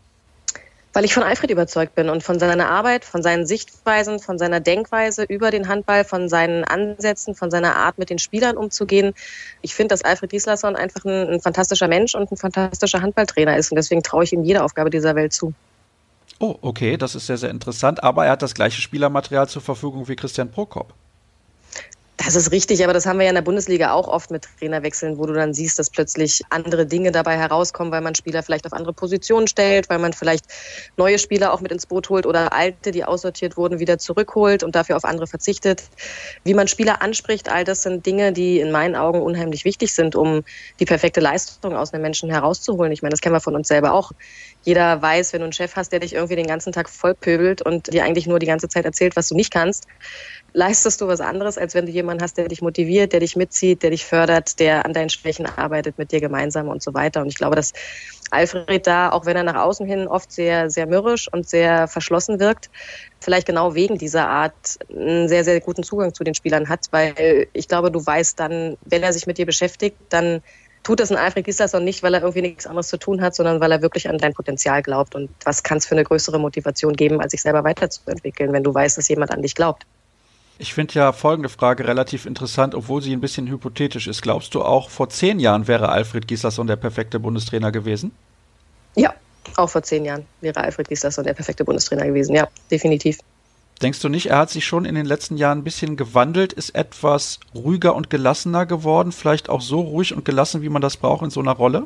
Weil ich von Alfred überzeugt bin und von seiner Arbeit, von seinen Sichtweisen, von seiner Denkweise über den Handball, von seinen Ansätzen, von seiner Art, mit den Spielern umzugehen. Ich finde, dass Alfred Gislason einfach ein, ein fantastischer Mensch und ein fantastischer Handballtrainer ist und deswegen traue ich ihm jede Aufgabe dieser Welt zu. Oh, okay, das ist sehr, sehr interessant, aber er hat das gleiche Spielermaterial zur Verfügung wie Christian Prokop. Das ist richtig, aber das haben wir ja in der Bundesliga auch oft mit Trainerwechseln, wo du dann siehst, dass plötzlich andere Dinge dabei herauskommen, weil man Spieler vielleicht auf andere Positionen stellt, weil man vielleicht neue Spieler auch mit ins Boot holt oder alte, die aussortiert wurden, wieder zurückholt und dafür auf andere verzichtet. Wie man Spieler anspricht, all das sind Dinge, die in meinen Augen unheimlich wichtig sind, um die perfekte Leistung aus einem Menschen herauszuholen. Ich meine, das kennen wir von uns selber auch. Jeder weiß, wenn du einen Chef hast, der dich irgendwie den ganzen Tag vollpöbelt und dir eigentlich nur die ganze Zeit erzählt, was du nicht kannst, leistest du was anderes, als wenn du jemanden hast, der dich motiviert, der dich mitzieht, der dich fördert, der an deinen Schwächen arbeitet, mit dir gemeinsam und so weiter. Und ich glaube, dass Alfred da, auch wenn er nach außen hin oft sehr, sehr mürrisch und sehr verschlossen wirkt, vielleicht genau wegen dieser Art einen sehr, sehr guten Zugang zu den Spielern hat, weil ich glaube, du weißt dann, wenn er sich mit dir beschäftigt, dann tut das ein Alfred Gislason nicht, weil er irgendwie nichts anderes zu tun hat, sondern weil er wirklich an dein Potenzial glaubt. Und was kann es für eine größere Motivation geben, als sich selber weiterzuentwickeln, wenn du weißt, dass jemand an dich glaubt? Ich finde ja folgende Frage relativ interessant, obwohl sie ein bisschen hypothetisch ist. Glaubst du auch, vor zehn Jahren wäre Alfred Gislason der perfekte Bundestrainer gewesen? Ja, auch vor zehn Jahren wäre Alfred Gislason der perfekte Bundestrainer gewesen. Ja, definitiv. Denkst du nicht, er hat sich schon in den letzten Jahren ein bisschen gewandelt, ist etwas ruhiger und gelassener geworden, vielleicht auch so ruhig und gelassen, wie man das braucht in so einer Rolle?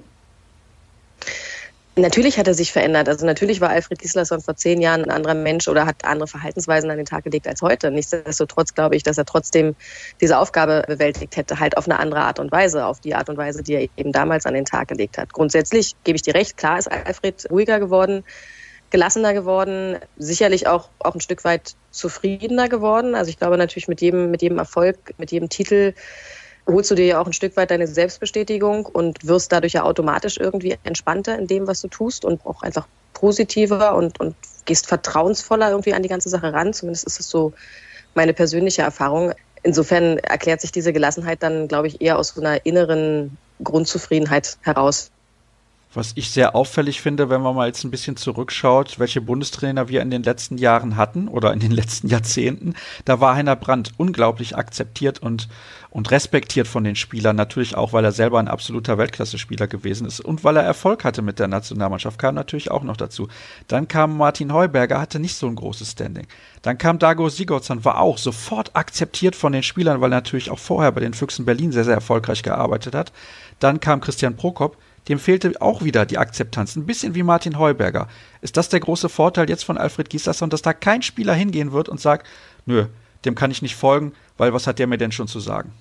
Natürlich hat er sich verändert. Also natürlich war Alfred Gislason vor zehn Jahren ein anderer Mensch oder hat andere Verhaltensweisen an den Tag gelegt als heute. Nichtsdestotrotz glaube ich, dass er trotzdem diese Aufgabe bewältigt hätte, halt auf eine andere Art und Weise, auf die Art und Weise, die er eben damals an den Tag gelegt hat. Grundsätzlich gebe ich dir recht, klar ist Alfred ruhiger geworden, gelassener geworden, sicherlich auch, auch ein Stück weit zufriedener geworden. Also ich glaube natürlich mit jedem, mit jedem Erfolg, mit jedem Titel holst du dir ja auch ein Stück weit deine Selbstbestätigung und wirst dadurch ja automatisch irgendwie entspannter in dem, was du tust und auch einfach positiver und, und gehst vertrauensvoller irgendwie an die ganze Sache ran. Zumindest ist es so meine persönliche Erfahrung. Insofern erklärt sich diese Gelassenheit dann, glaube ich, eher aus so einer inneren Grundzufriedenheit heraus. Was ich sehr auffällig finde, wenn man mal jetzt ein bisschen zurückschaut, welche Bundestrainer wir in den letzten Jahren hatten oder in den letzten Jahrzehnten, da war Heiner Brandt unglaublich akzeptiert und, und respektiert von den Spielern, natürlich auch, weil er selber ein absoluter Weltklasse-Spieler gewesen ist und weil er Erfolg hatte mit der Nationalmannschaft, kam natürlich auch noch dazu. Dann kam Martin Heuberger, hatte nicht so ein großes Standing. Dann kam Dago Sigurdsson, war auch sofort akzeptiert von den Spielern, weil er natürlich auch vorher bei den Füchsen Berlin sehr, sehr erfolgreich gearbeitet hat. Dann kam Christian Prokop, dem fehlte auch wieder die Akzeptanz, ein bisschen wie Martin Heuberger. Ist das der große Vorteil jetzt von Alfred Gislason, dass da kein Spieler hingehen wird und sagt, nö, dem kann ich nicht folgen, weil was hat der mir denn schon zu sagen?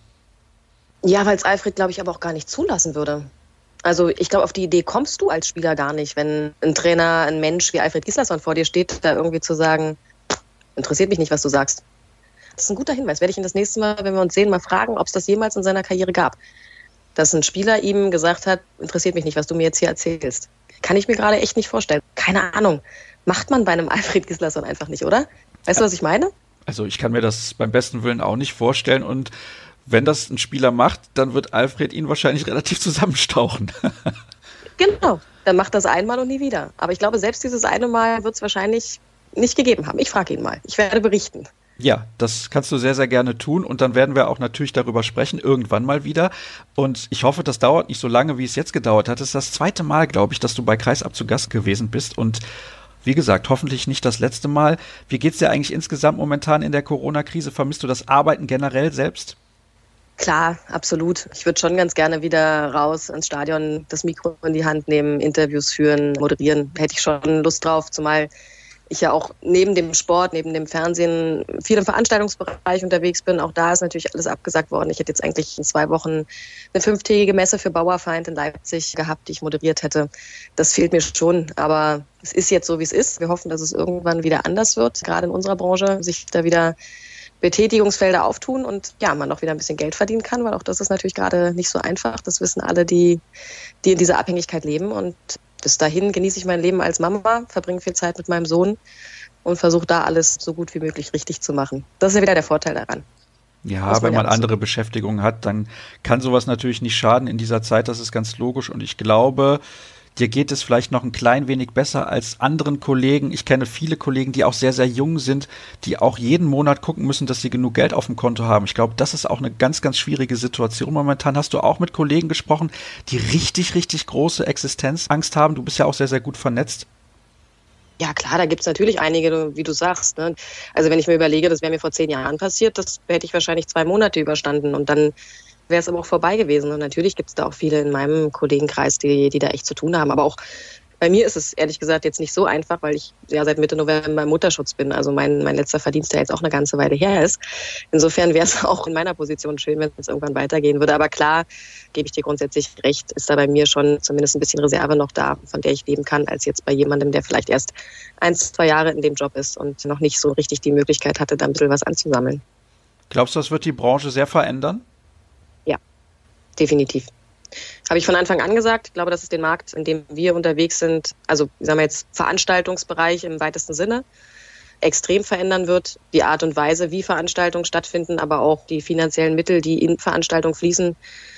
Ja, weil es Alfred, glaube ich, aber auch gar nicht zulassen würde. Also ich glaube, auf die Idee kommst du als Spieler gar nicht, wenn ein Trainer, ein Mensch wie Alfred Gislason vor dir steht, da irgendwie zu sagen, interessiert mich nicht, was du sagst. Das ist ein guter Hinweis. Werde ich ihn das nächste Mal, wenn wir uns sehen, mal fragen, ob es das jemals in seiner Karriere gab. Dass ein Spieler ihm gesagt hat, interessiert mich nicht, was du mir jetzt hier erzählst. Kann ich mir gerade echt nicht vorstellen. Keine Ahnung. Macht man bei einem Alfred Gislason einfach nicht, oder? Weißt du, was ich meine? Also ich kann mir das beim besten Willen auch nicht vorstellen und wenn das ein Spieler macht, dann wird Alfred ihn wahrscheinlich relativ zusammenstauchen. Genau, dann macht das einmal und nie wieder. Aber ich glaube, selbst dieses eine Mal wird es wahrscheinlich nicht gegeben haben. Ich frage ihn mal. Ich werde berichten. Ja, das kannst du sehr, sehr gerne tun und dann werden wir auch natürlich darüber sprechen, irgendwann mal wieder. Und ich hoffe, das dauert nicht so lange, wie es jetzt gedauert hat. Es ist das zweite Mal, glaube ich, dass du bei Kreisab zu Gast gewesen bist und wie gesagt, hoffentlich nicht das letzte Mal. Wie geht's dir eigentlich insgesamt momentan in der Corona-Krise? Vermisst du das Arbeiten generell selbst? Klar, absolut. Ich würde schon ganz gerne wieder raus ins Stadion, das Mikro in die Hand nehmen, Interviews führen, moderieren. Hätte ich schon Lust drauf, zumal ich ja auch neben dem Sport, neben dem Fernsehen viel im Veranstaltungsbereich unterwegs bin. Auch da ist natürlich alles abgesagt worden. Ich hätte jetzt eigentlich in zwei Wochen eine fünftägige Messe für Bauerfeind in Leipzig gehabt, die ich moderiert hätte. Das fehlt mir schon, aber es ist jetzt so, wie es ist. Wir hoffen, dass es irgendwann wieder anders wird, gerade in unserer Branche, sich da wieder Betätigungsfelder auftun und ja, man auch wieder ein bisschen Geld verdienen kann, weil auch das ist natürlich gerade nicht so einfach. Das wissen alle, die, die in dieser Abhängigkeit leben und bis dahin genieße ich mein Leben als Mama, verbringe viel Zeit mit meinem Sohn und versuche da alles so gut wie möglich richtig zu machen. Das ist ja wieder der Vorteil daran. Ja, wenn man andere Beschäftigungen hat, dann kann sowas natürlich nicht schaden in dieser Zeit, das ist ganz logisch und ich glaube, dir geht es vielleicht noch ein klein wenig besser als anderen Kollegen. Ich kenne viele Kollegen, die auch sehr, sehr jung sind, die auch jeden Monat gucken müssen, dass sie genug Geld auf dem Konto haben. Ich glaube, das ist auch eine ganz, ganz schwierige Situation momentan. Hast du auch mit Kollegen gesprochen, die richtig, richtig große Existenzangst haben? Du bist ja auch sehr, sehr gut vernetzt. Ja klar, da gibt's natürlich einige, wie du sagst. Ne? Also wenn ich mir überlege, das wäre mir vor zehn Jahren passiert, das hätte ich wahrscheinlich zwei Monate überstanden und dann wäre es aber auch vorbei gewesen. Und natürlich gibt's da auch viele in meinem Kollegenkreis, die, die da echt zu tun haben. Aber auch bei mir ist es ehrlich gesagt jetzt nicht so einfach, weil ich ja seit Mitte November im Mutterschutz bin. Also mein, mein letzter Verdienst, der jetzt auch eine ganze Weile her ist. Insofern wäre es auch in meiner Position schön, wenn es irgendwann weitergehen würde. Aber klar, gebe ich dir grundsätzlich recht, ist da bei mir schon zumindest ein bisschen Reserve noch da, von der ich leben kann, als jetzt bei jemandem, der vielleicht erst ein, zwei Jahre in dem Job ist und noch nicht so richtig die Möglichkeit hatte, da ein bisschen was anzusammeln. Glaubst du, das wird die Branche sehr verändern? Ja, definitiv. Habe ich von Anfang an gesagt. Ich glaube, dass es den Markt, in dem wir unterwegs sind, also sagen wir jetzt Veranstaltungsbereich im weitesten Sinne, extrem verändern wird. Die Art und Weise, wie Veranstaltungen stattfinden, aber auch die finanziellen Mittel, die in Veranstaltungen fließen.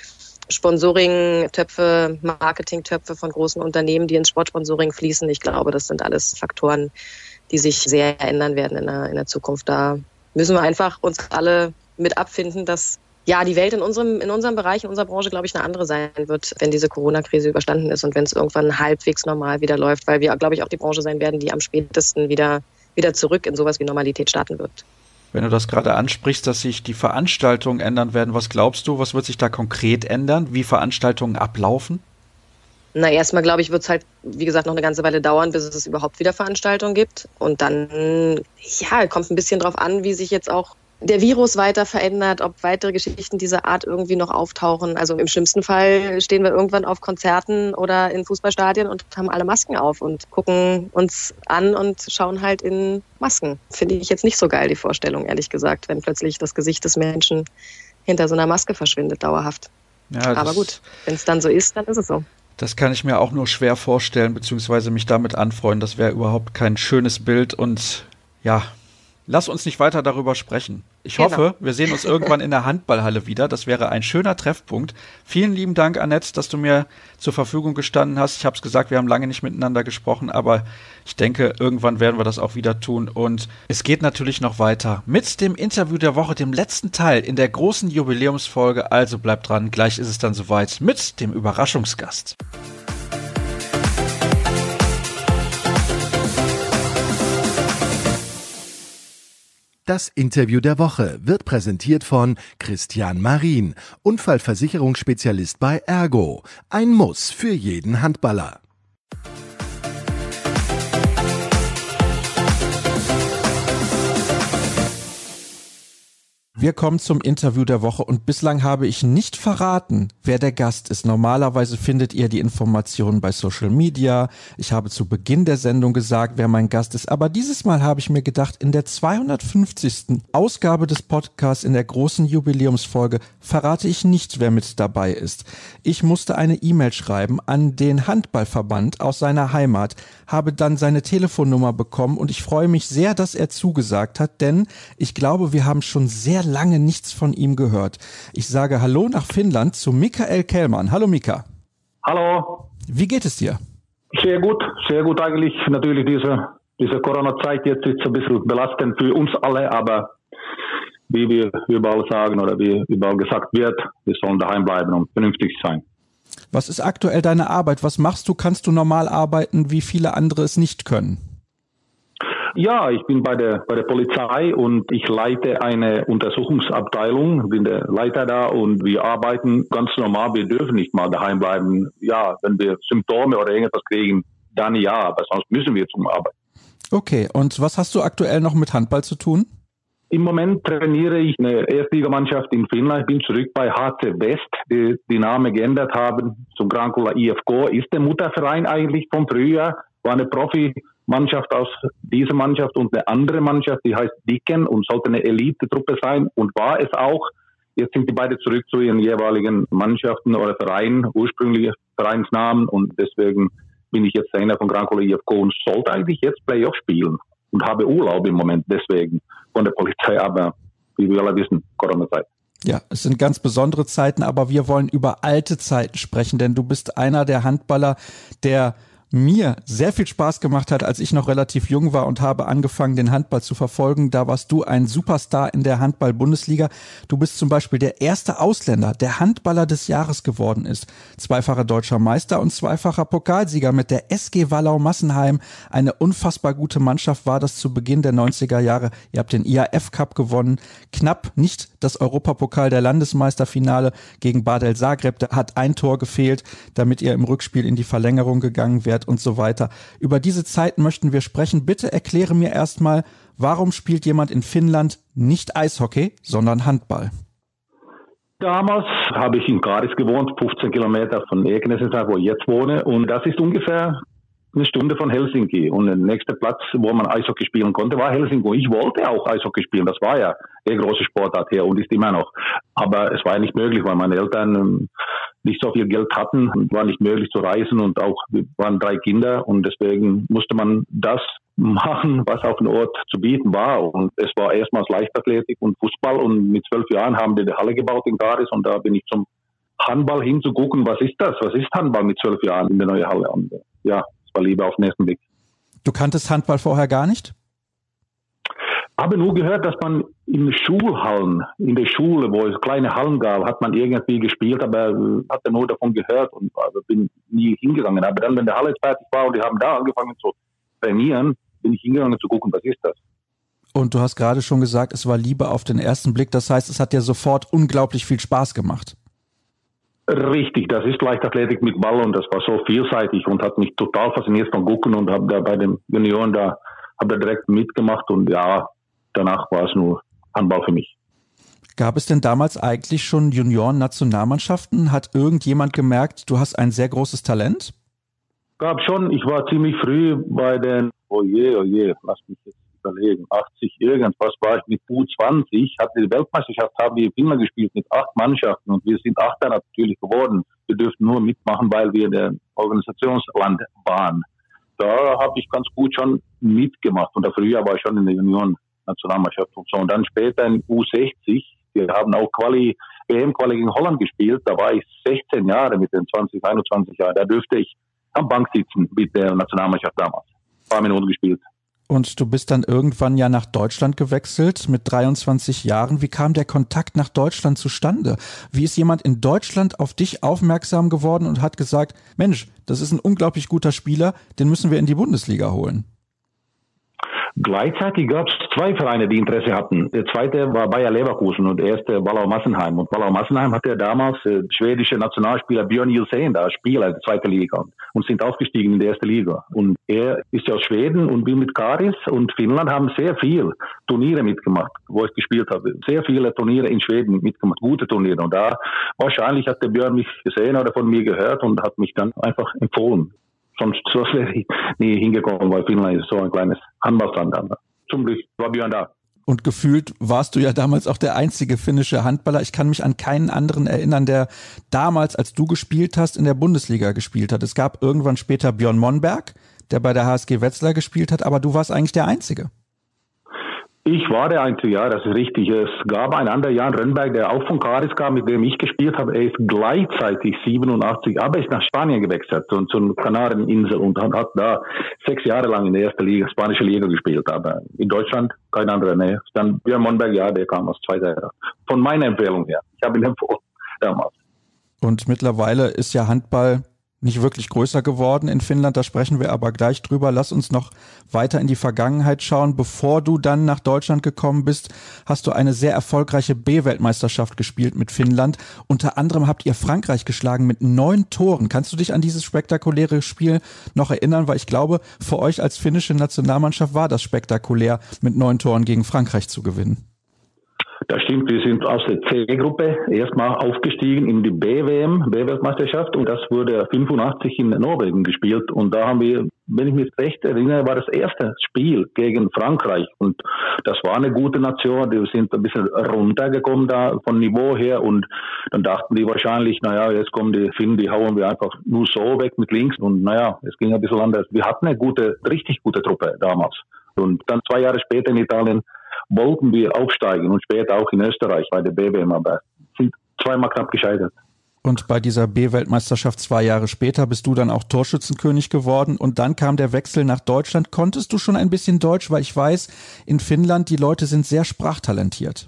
Sponsoring-Töpfe, Marketing-Töpfe von großen Unternehmen, die ins Sportsponsoring fließen. Ich glaube, das sind alles Faktoren, die sich sehr ändern werden in der, in der Zukunft. Da müssen wir einfach uns alle mit abfinden, dass ja, die Welt in unserem, in unserem Bereich, in unserer Branche, glaube ich, eine andere sein wird, wenn diese Corona-Krise überstanden ist und wenn es irgendwann halbwegs normal wieder läuft, weil wir, glaube ich, auch die Branche sein werden, die am spätesten wieder, wieder zurück in sowas wie Normalität starten wird. Wenn du das gerade ansprichst, dass sich die Veranstaltungen ändern werden, was glaubst du, was wird sich da konkret ändern, wie Veranstaltungen ablaufen? Na, erstmal, glaube ich, wird es halt, wie gesagt, noch eine ganze Weile dauern, bis es überhaupt wieder Veranstaltungen gibt. Und dann, ja, kommt ein bisschen drauf an, wie sich jetzt auch der Virus weiter verändert, ob weitere Geschichten dieser Art irgendwie noch auftauchen. Also im schlimmsten Fall stehen wir irgendwann auf Konzerten oder in Fußballstadien und haben alle Masken auf und gucken uns an und schauen halt in Masken. Finde ich jetzt nicht so geil, die Vorstellung, ehrlich gesagt, wenn plötzlich das Gesicht des Menschen hinter so einer Maske verschwindet, dauerhaft. Ja, aber gut, wenn es dann so ist, dann ist es so. Das kann ich mir auch nur schwer vorstellen, beziehungsweise mich damit anfreunden. Das wäre überhaupt kein schönes Bild und ja, lass uns nicht weiter darüber sprechen. Ich genau. hoffe, wir sehen uns irgendwann in der Handballhalle wieder. Das wäre ein schöner Treffpunkt. Vielen lieben Dank, Annette, dass du mir zur Verfügung gestanden hast. Ich habe es gesagt, wir haben lange nicht miteinander gesprochen, aber ich denke, irgendwann werden wir das auch wieder tun. Und es geht natürlich noch weiter mit dem Interview der Woche, dem letzten Teil in der großen Jubiläumsfolge. Also bleibt dran, gleich ist es dann soweit mit dem Überraschungsgast. Das Interview der Woche wird präsentiert von Christian Marin, Unfallversicherungsspezialist bei Ergo. Ein Muss für jeden Handballer. Wir kommen zum Interview der Woche und bislang habe ich nicht verraten, wer der Gast ist. Normalerweise findet ihr die Informationen bei Social Media. Ich habe zu Beginn der Sendung gesagt, wer mein Gast ist. Aber dieses Mal habe ich mir gedacht, in der zweihundertfünfzigsten Ausgabe des Podcasts, in der großen Jubiläumsfolge, verrate ich nicht, wer mit dabei ist. Ich musste eine E-Mail schreiben an den Handballverband aus seiner Heimat, habe dann seine Telefonnummer bekommen und ich freue mich sehr, dass er zugesagt hat, denn ich glaube, wir haben schon sehr lange nichts von ihm gehört. Ich sage Hallo nach Finnland zu Mikael Kellman. Hallo Mika. Hallo. Wie geht es dir? Sehr gut, sehr gut eigentlich. Natürlich diese, diese Corona-Zeit jetzt ist ein bisschen belastend für uns alle, aber wie wir überall sagen oder wie überall gesagt wird, wir sollen daheim bleiben und vernünftig sein. Was ist aktuell deine Arbeit? Was machst du? Kannst du normal arbeiten, wie viele andere es nicht können? Ja, ich bin bei der bei der Polizei und ich leite eine Untersuchungsabteilung, bin der Leiter da und wir arbeiten ganz normal. Wir dürfen nicht mal daheim bleiben. Ja, wenn wir Symptome oder irgendwas kriegen, dann ja, aber sonst müssen wir zum Arbeiten. Okay, und was hast du aktuell noch mit Handball zu tun? Im Moment trainiere ich eine Erstligamannschaft in Finnland. Ich bin zurück bei H C West, die die Namen geändert haben zum Grankulla I F K. Ist der Mutterverein eigentlich vom Frühjahr, war eine Profimannschaft aus dieser Mannschaft und eine andere Mannschaft, die heißt Dicken und sollte eine Elite-Truppe sein und war es auch. Jetzt sind die beide zurück zu ihren jeweiligen Mannschaften oder Vereinen, ursprüngliche Vereinsnamen und deswegen bin ich jetzt Trainer von Grankulla I F K und sollte eigentlich jetzt Playoff spielen und habe Urlaub im Moment deswegen von der Polizei, aber wie wir alle wissen, Corona-Zeit. Ja, es sind ganz besondere Zeiten, aber wir wollen über alte Zeiten sprechen, denn du bist einer der Handballer, der mir sehr viel Spaß gemacht hat, als ich noch relativ jung war und habe angefangen, den Handball zu verfolgen. Da warst du ein Superstar in der Handball-Bundesliga. Du bist zum Beispiel der erste Ausländer, der Handballer des Jahres geworden ist. Zweifacher deutscher Meister und zweifacher Pokalsieger mit der S G Wallau-Massenheim. Eine unfassbar gute Mannschaft war das zu Beginn der neunziger Jahre. Ihr habt den I A F-Cup gewonnen. Knapp nicht das Europapokal der Landesmeisterfinale gegen Bardel Zagreb. Da hat ein Tor gefehlt, damit ihr im Rückspiel in die Verlängerung gegangen wärt und so weiter. Über diese Zeit möchten wir sprechen. Bitte erkläre mir erstmal, warum spielt jemand in Finnland nicht Eishockey, sondern Handball? Damals habe ich in Karis gewohnt, fünfzehn Kilometer von Ekenäs, wo ich jetzt wohne. Und das ist ungefähr eine Stunde von Helsinki. Und der nächste Platz, wo man Eishockey spielen konnte, war Helsinki. Und ich wollte auch Eishockey spielen. Das war ja der große Sportart hier und ist immer noch. Aber es war nicht möglich, weil meine Eltern nicht so viel Geld hatten. Es war nicht möglich zu reisen und auch, wir waren drei Kinder. Und deswegen musste man das machen, was auf dem Ort zu bieten war. Und es war erstmals Leichtathletik und Fußball. Und mit zwölf Jahren haben wir die Halle gebaut in Karis. Und da bin ich zum Handball hinzugucken. Was ist das? Was ist Handball mit zwölf Jahren in der neuen Halle? Und ja, war lieber auf den ersten Blick. Du kanntest Handball vorher gar nicht? Habe nur gehört, dass man in den Schulhallen, in der Schule, wo es kleine Hallen gab, hat man irgendwie gespielt, aber hatte nur davon gehört und also bin nie hingegangen. Aber dann, wenn der Halle fertig war und die haben da angefangen zu trainieren, bin ich hingegangen zu gucken, was ist das? Und du hast gerade schon gesagt, es war Liebe auf den ersten Blick. Das heißt, es hat dir sofort unglaublich viel Spaß gemacht. Richtig, das ist Leichtathletik mit Ball und das war so vielseitig und hat mich total fasziniert von gucken und habe da bei den Junioren da, habe da direkt mitgemacht und ja, danach war es nur Handball für mich. Gab es denn damals eigentlich schon Junioren-Nationalmannschaften? Hat irgendjemand gemerkt, du hast ein sehr großes Talent? Gab schon, ich war ziemlich früh bei den, oh je, oh je, lass mich jetzt überlegen, achtzig irgendwas war ich mit U zwanzig, hatte die Weltmeisterschaft, haben wir in Finnland gespielt mit acht Mannschaften und wir sind Achter natürlich geworden. Wir dürften nur mitmachen, weil wir der Organisationsland waren. Da habe ich ganz gut schon mitgemacht und da früher war ich schon in der Junioren-Nationalmannschaft und so. Und dann später in U sechzig, wir haben auch Quali, W M-Quali gegen Holland gespielt, da war ich sechzehn Jahre mit den zwanzig, einundzwanzig Jahren, da dürfte ich am Bank sitzen mit der Nationalmannschaft damals. Ein paar Minuten gespielt. Und du bist dann irgendwann ja nach Deutschland gewechselt mit dreiundzwanzig Jahren. Wie kam der Kontakt nach Deutschland zustande? Wie ist jemand in Deutschland auf dich aufmerksam geworden und hat gesagt, Mensch, das ist ein unglaublich guter Spieler, den müssen wir in die Bundesliga holen? Gleichzeitig gab es zwei Vereine, die Interesse hatten. Der zweite war Bayer Leverkusen und der erste Wallau Massenheim. Und Wallau Massenheim hatte damals äh, schwedische Nationalspieler Björn Gilsén da, Spieler in der zweiten Liga und sind aufgestiegen in die erste Liga. Und er ist ja aus Schweden und will mit Karis und Finnland haben sehr viel Turniere mitgemacht, wo ich gespielt habe. Sehr viele Turniere in Schweden mitgemacht, gute Turniere. Und da wahrscheinlich hat der Björn mich gesehen oder von mir gehört und hat mich dann einfach empfohlen. Sonst wäre ich nie hingekommen, weil Finnland ist so ein kleines Handballland. Zum Glück war Björn da. Und gefühlt warst du ja damals auch der einzige finnische Handballer. Ich kann mich an keinen anderen erinnern, der damals, als du gespielt hast, in der Bundesliga gespielt hat. Es gab irgendwann später Björn Monberg, der bei der H S G Wetzlar gespielt hat, aber du warst eigentlich der Einzige. Ich war der Einzige, ja, das ist richtig. Es gab einen anderen, Jan Rönnberg, der auch von Karis kam, mit dem ich gespielt habe. Er ist gleichzeitig siebenundachtzig, aber ist nach Spanien gewechselt, zu, zur Kanareninsel und hat, hat da sechs Jahre lang in der ersten Liga, spanische Liga gespielt. Aber in Deutschland kein anderer, ne. Dann Björn Monberg, ja, der kam aus zweiter Jahre. Von meiner Empfehlung her. Ich habe ihn empfohlen damals. Und mittlerweile ist ja Handball nicht wirklich größer geworden in Finnland, da sprechen wir aber gleich drüber. Lass uns noch weiter in die Vergangenheit schauen. Bevor du dann nach Deutschland gekommen bist, hast du eine sehr erfolgreiche B-Weltmeisterschaft gespielt mit Finnland. Unter anderem habt ihr Frankreich geschlagen mit neun Toren. Kannst du dich an dieses spektakuläre Spiel noch erinnern? Weil ich glaube, für euch als finnische Nationalmannschaft war das spektakulär, mit neun Toren gegen Frankreich zu gewinnen. Das stimmt, wir sind aus der C-Gruppe erstmal aufgestiegen in die B-W M, B-Weltmeisterschaft und das wurde fünfundachtzig in Norwegen gespielt und da haben wir, wenn ich mich recht erinnere, war das erste Spiel gegen Frankreich und das war eine gute Nation, die sind ein bisschen runtergekommen da von Niveau her und dann dachten die wahrscheinlich, naja, jetzt kommen die Finnen, die hauen wir einfach nur so weg mit links und naja, es ging ein bisschen anders. Wir hatten eine gute, richtig gute Truppe damals und dann zwei Jahre später in Italien wollten wir aufsteigen und später auch in Österreich bei der B W M, aber sind zweimal knapp gescheitert. Und bei dieser B-Weltmeisterschaft zwei Jahre später bist du dann auch Torschützenkönig geworden und dann kam der Wechsel nach Deutschland. Konntest du schon ein bisschen Deutsch, weil ich weiß, in Finnland die Leute sind sehr sprachtalentiert.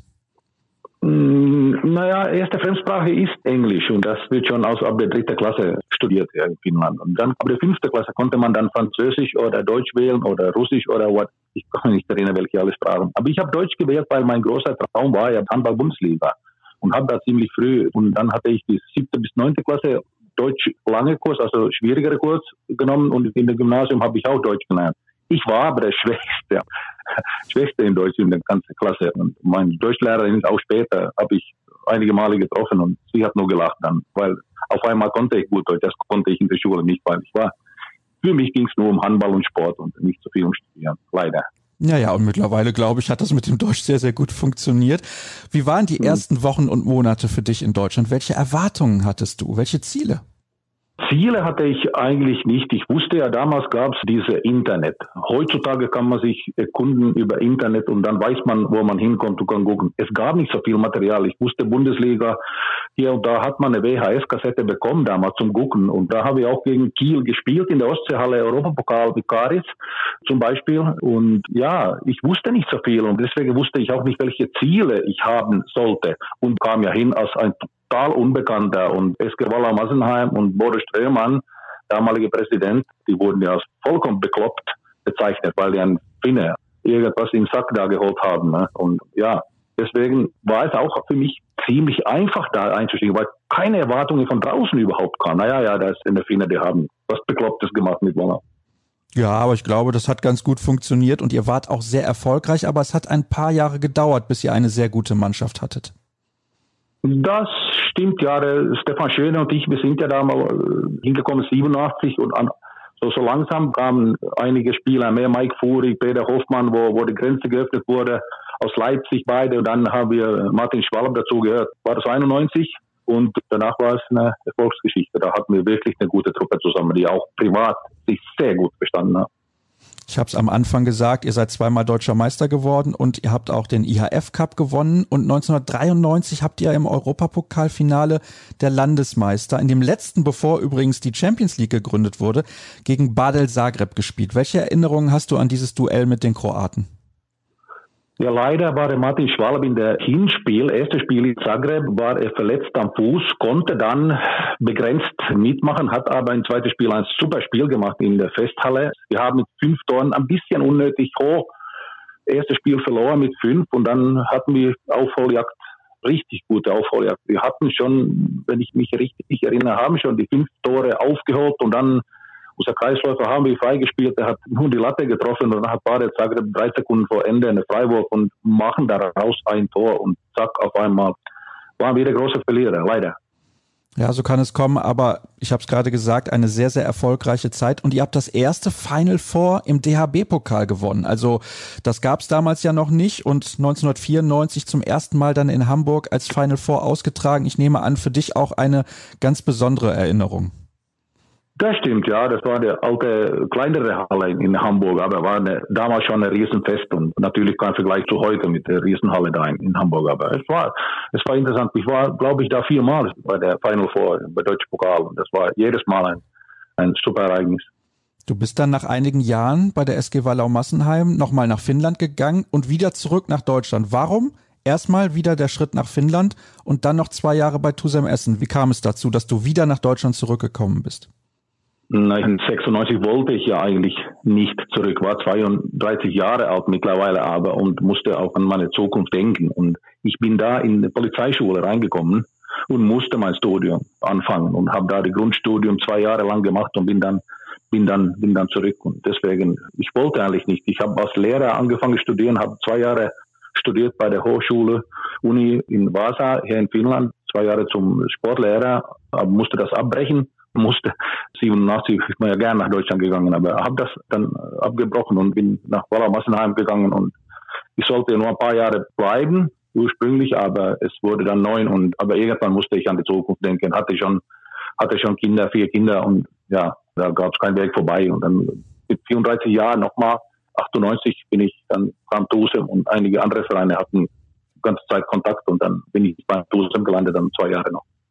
Naja, erste Fremdsprache ist Englisch und das wird schon aus ab der dritten Klasse studiert hier in Finnland. Und dann ab der fünften Klasse konnte man dann Französisch oder Deutsch wählen oder Russisch oder was. Ich kann mich nicht erinnern, welche alle Sprachen. Aber ich habe Deutsch gewählt, weil mein großer Traum war ja Handball-Bundesliga. Und habe da ziemlich früh, und dann hatte ich die siebte bis neunte Klasse Deutsch lange Kurs, also schwierigere Kurs genommen und in dem Gymnasium habe ich auch Deutsch gelernt. Ich war aber der Schwächste, Schwächste in Deutsch in der ganzen Klasse. Und meine Deutschlehrerin auch später habe ich einige Male getroffen und sie hat nur gelacht dann, weil auf einmal konnte ich gut Deutsch, das konnte ich in der Schule nicht, weil ich war, für mich ging es nur um Handball und Sport und nicht so viel um Studieren, leider. Ja, ja, und mittlerweile, glaube ich, hat das mit dem Deutsch sehr, sehr gut funktioniert. Wie waren die ersten Wochen und Monate für dich in Deutschland? Welche Erwartungen hattest du? Welche Ziele? Ziele hatte ich eigentlich nicht. Ich wusste ja, damals gab es diese Internet. Heutzutage kann man sich erkunden über Internet und dann weiß man, wo man hinkommt und kann gucken. Es gab nicht so viel Material. Ich wusste Bundesliga, hier und da hat man eine W H S-Kassette bekommen damals zum Gucken. Und da habe ich auch gegen Kiel gespielt in der Ostseehalle, Europapokal mit Karitz zum Beispiel. Und ja, ich wusste nicht so viel und deswegen wusste ich auch nicht, welche Ziele ich haben sollte. Und kam ja hin als ein total Unbekannter und S G Wallau Massenheim und Boris Strömmann, damaliger Präsident, die wurden ja als vollkommen bekloppt bezeichnet, weil die einen Finne irgendwas im Sack da geholt haben. Ne? Und ja, deswegen war es auch für mich ziemlich einfach da einzusteigen, weil keine Erwartungen von draußen überhaupt kamen. Naja, ja, da ist in der Finne, die haben was Beklopptes gemacht mit Wallau. Ja, aber ich glaube, das hat ganz gut funktioniert und ihr wart auch sehr erfolgreich, aber es hat ein paar Jahre gedauert, bis ihr eine sehr gute Mannschaft hattet. Das stimmt, ja. Der Stefan Schöne und ich, wir sind ja da mal hingekommen, siebenundachtzig und an, so, so langsam kamen einige Spieler mehr, Mike Fuhrig, Peter Hoffmann, wo, wo die Grenze geöffnet wurde, aus Leipzig beide und dann haben wir Martin Schwalb dazu gehört. War das einundneunzig und danach war es eine Erfolgsgeschichte. Da hatten wir wirklich eine gute Truppe zusammen, die auch privat sich sehr gut verstanden hat. Ich habe es am Anfang gesagt, ihr seid zweimal deutscher Meister geworden und ihr habt auch den I H F Cup gewonnen und neunzehnhundertdreiundneunzig habt ihr im Europapokalfinale der Landesmeister, in dem letzten, bevor übrigens die Champions League gegründet wurde, gegen Badel Zagreb gespielt. Welche Erinnerungen hast du an dieses Duell mit den Kroaten? Ja, leider war der Martin Schwalb in der Hinspiel, erstes Spiel in Zagreb, war er verletzt am Fuß, konnte dann begrenzt mitmachen, hat aber im zweiten Spiel ein super Spiel gemacht in der Festhalle. Wir haben mit fünf Toren ein bisschen unnötig hoch, erstes Spiel verloren mit fünf und dann hatten wir Aufholjagd, richtig gute Aufholjagd. Wir hatten schon, wenn ich mich richtig erinnere, haben schon die fünf Tore aufgeholt und dann unser Kreisläufer haben wir freigespielt, er hat nur die Latte getroffen und dann hat Badel Zagreb drei Sekunden vor Ende eine Freiwurf und machen daraus ein Tor und zack, auf einmal waren wir der große Verlierer, leider. Ja, so kann es kommen, aber ich habe es gerade gesagt, eine sehr, sehr erfolgreiche Zeit und ihr habt das erste Final Four im D H B-Pokal gewonnen. Also das gab es damals ja noch nicht und neunzehnhundertvierundneunzig zum ersten Mal dann in Hamburg als Final Four ausgetragen. Ich nehme an, für dich auch eine ganz besondere Erinnerung. Das stimmt, ja. Das war eine alte, kleinere Halle in Hamburg, aber war eine, damals schon ein Riesenfest und natürlich kein Vergleich zu heute mit der Riesenhalle da in, in Hamburg. Aber es war, es war interessant. Ich war, glaube ich, da viermal bei der Final Four, bei Deutscher Pokal. Und das war jedes Mal ein, ein super Ereignis. Du bist dann nach einigen Jahren bei der S G Wallau Massenheim nochmal nach Finnland gegangen und wieder zurück nach Deutschland. Warum? Erstmal wieder der Schritt nach Finnland und dann noch zwei Jahre bei Tusem Essen. Wie kam es dazu, dass du wieder nach Deutschland zurückgekommen bist? neunzehnhundertsechsundneunzig wollte ich ja eigentlich nicht zurück, war zweiunddreißig Jahre alt mittlerweile aber und musste auch an meine Zukunft denken. Und ich bin da in die Polizeischule reingekommen und musste mein Studium anfangen und habe da das Grundstudium zwei Jahre lang gemacht und bin dann bin dann bin dann zurück. Und deswegen, ich wollte eigentlich nicht. Ich habe als Lehrer angefangen zu studieren, habe zwei Jahre studiert bei der Hochschule Uni in Vasa hier in Finnland, zwei Jahre zum Sportlehrer, aber musste das abbrechen. musste. siebenundachtzig ist man ja gerne nach Deutschland gegangen, aber habe das dann abgebrochen und bin nach Wallau Massenheim gegangen und ich sollte nur ein paar Jahre bleiben, ursprünglich, aber es wurde dann neun und, aber irgendwann musste ich an die Zukunft denken, hatte schon, hatte schon Kinder, vier Kinder und ja, da gab es keinen Weg vorbei und dann mit vierunddreißig Jahren nochmal, achtundneunzig bin ich dann beim Tusem und einige andere Vereine hatten die ganze Zeit Kontakt und dann bin ich beim Tusem gelandet, dann zwei Jahre noch.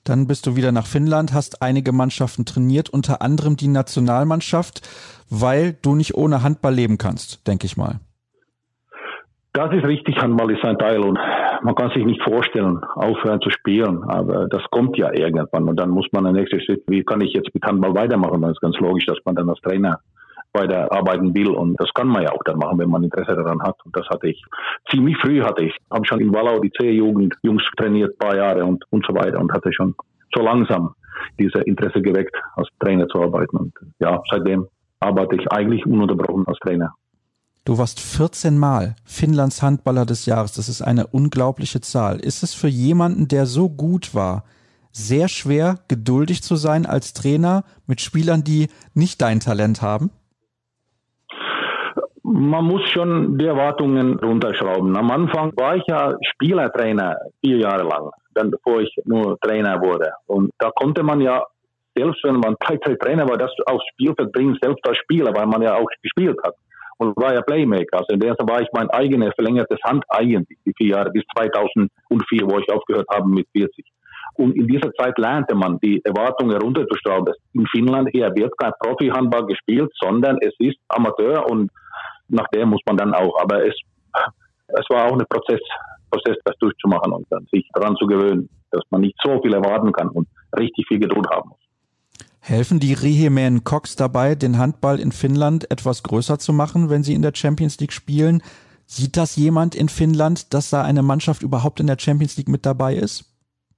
Dann bist du wieder nach Finnland, hast einige Mannschaften trainiert, unter anderem die Nationalmannschaft, weil du nicht ohne Handball leben kannst, denke ich mal. Das ist richtig, Handball ist ein Teil und man kann sich nicht vorstellen, aufhören zu spielen, aber das kommt ja irgendwann und dann muss man den nächsten Schritt, wie kann ich jetzt mit Handball weitermachen? Das ist ganz logisch, dass man dann als Trainer weiterarbeiten will und das kann man ja auch dann machen, wenn man Interesse daran hat und das hatte ich ziemlich früh, hatte ich, habe schon in Wallau die C-Jugend Jungs trainiert, ein paar Jahre und, und so weiter und hatte schon so langsam dieses Interesse geweckt, als Trainer zu arbeiten und ja, seitdem arbeite ich eigentlich ununterbrochen als Trainer. Du warst vierzehn Mal Finnlands Handballer des Jahres. Das ist eine unglaubliche Zahl. Ist es für jemanden, der so gut war, sehr schwer, geduldig zu sein als Trainer mit Spielern, die nicht dein Talent haben? Man muss schon die Erwartungen runterschrauben. Am Anfang war ich ja Spielertrainer vier Jahre lang, dann bevor ich nur Trainer wurde. Und da konnte man ja, selbst wenn man Teilzeit-Trainer war, das aufs Spielfeld bringen, selbst als Spieler, weil man ja auch gespielt hat. Und war ja Playmaker. Also in der Zeit war ich mein eigenes verlängertes Hand eigentlich, die vier Jahre bis zweitausendvier, wo ich aufgehört habe mit vierzig. Und in dieser Zeit lernte man, die Erwartungen runterzuschrauben. In Finnland hier wird kein Profi-Handball gespielt, sondern es ist Amateur und nach dem muss man dann auch. Aber es, es war auch ein Prozess, Prozess, das durchzumachen und dann sich daran zu gewöhnen, dass man nicht so viel erwarten kann und richtig viel Geduld haben muss. Helfen die Riihimäen Cox dabei, den Handball in Finnland etwas größer zu machen, wenn sie in der Champions League spielen? Sieht das jemand in Finnland, dass da eine Mannschaft überhaupt in der Champions League mit dabei ist?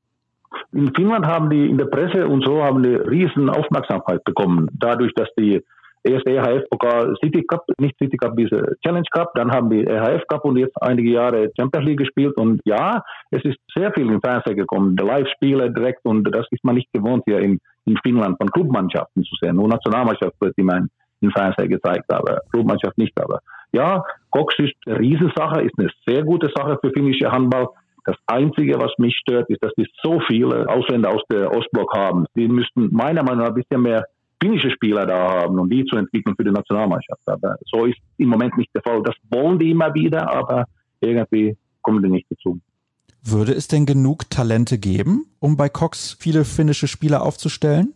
In Finnland haben die in der Presse und so haben die riesen Aufmerksamkeit bekommen, dadurch, dass die erste E H F-Pokal City Cup, nicht City Cup, diese Challenge Cup, dann haben die E H F Cup und jetzt einige Jahre Champions League gespielt und ja, es ist sehr viel im Fernsehen gekommen, die Live-Spiele direkt und das ist man nicht gewohnt hier in, in Finnland von Clubmannschaften zu sehen. Nur Nationalmannschaft wird immer im Fernsehen gezeigt, aber Clubmannschaft nicht. Aber ja, Cox ist eine Riesensache, ist eine sehr gute Sache für finnische Handball. Das Einzige, was mich stört, ist, dass die so viele Ausländer aus der Ostblock haben. Die müssten meiner Meinung nach ein bisschen mehr finnische Spieler da haben und die zu entwickeln für die Nationalmannschaft. Aber so ist im Moment nicht der Fall. Das wollen die immer wieder, aber irgendwie kommen die nicht dazu. Würde es denn genug Talente geben, um bei Cox viele finnische Spieler aufzustellen?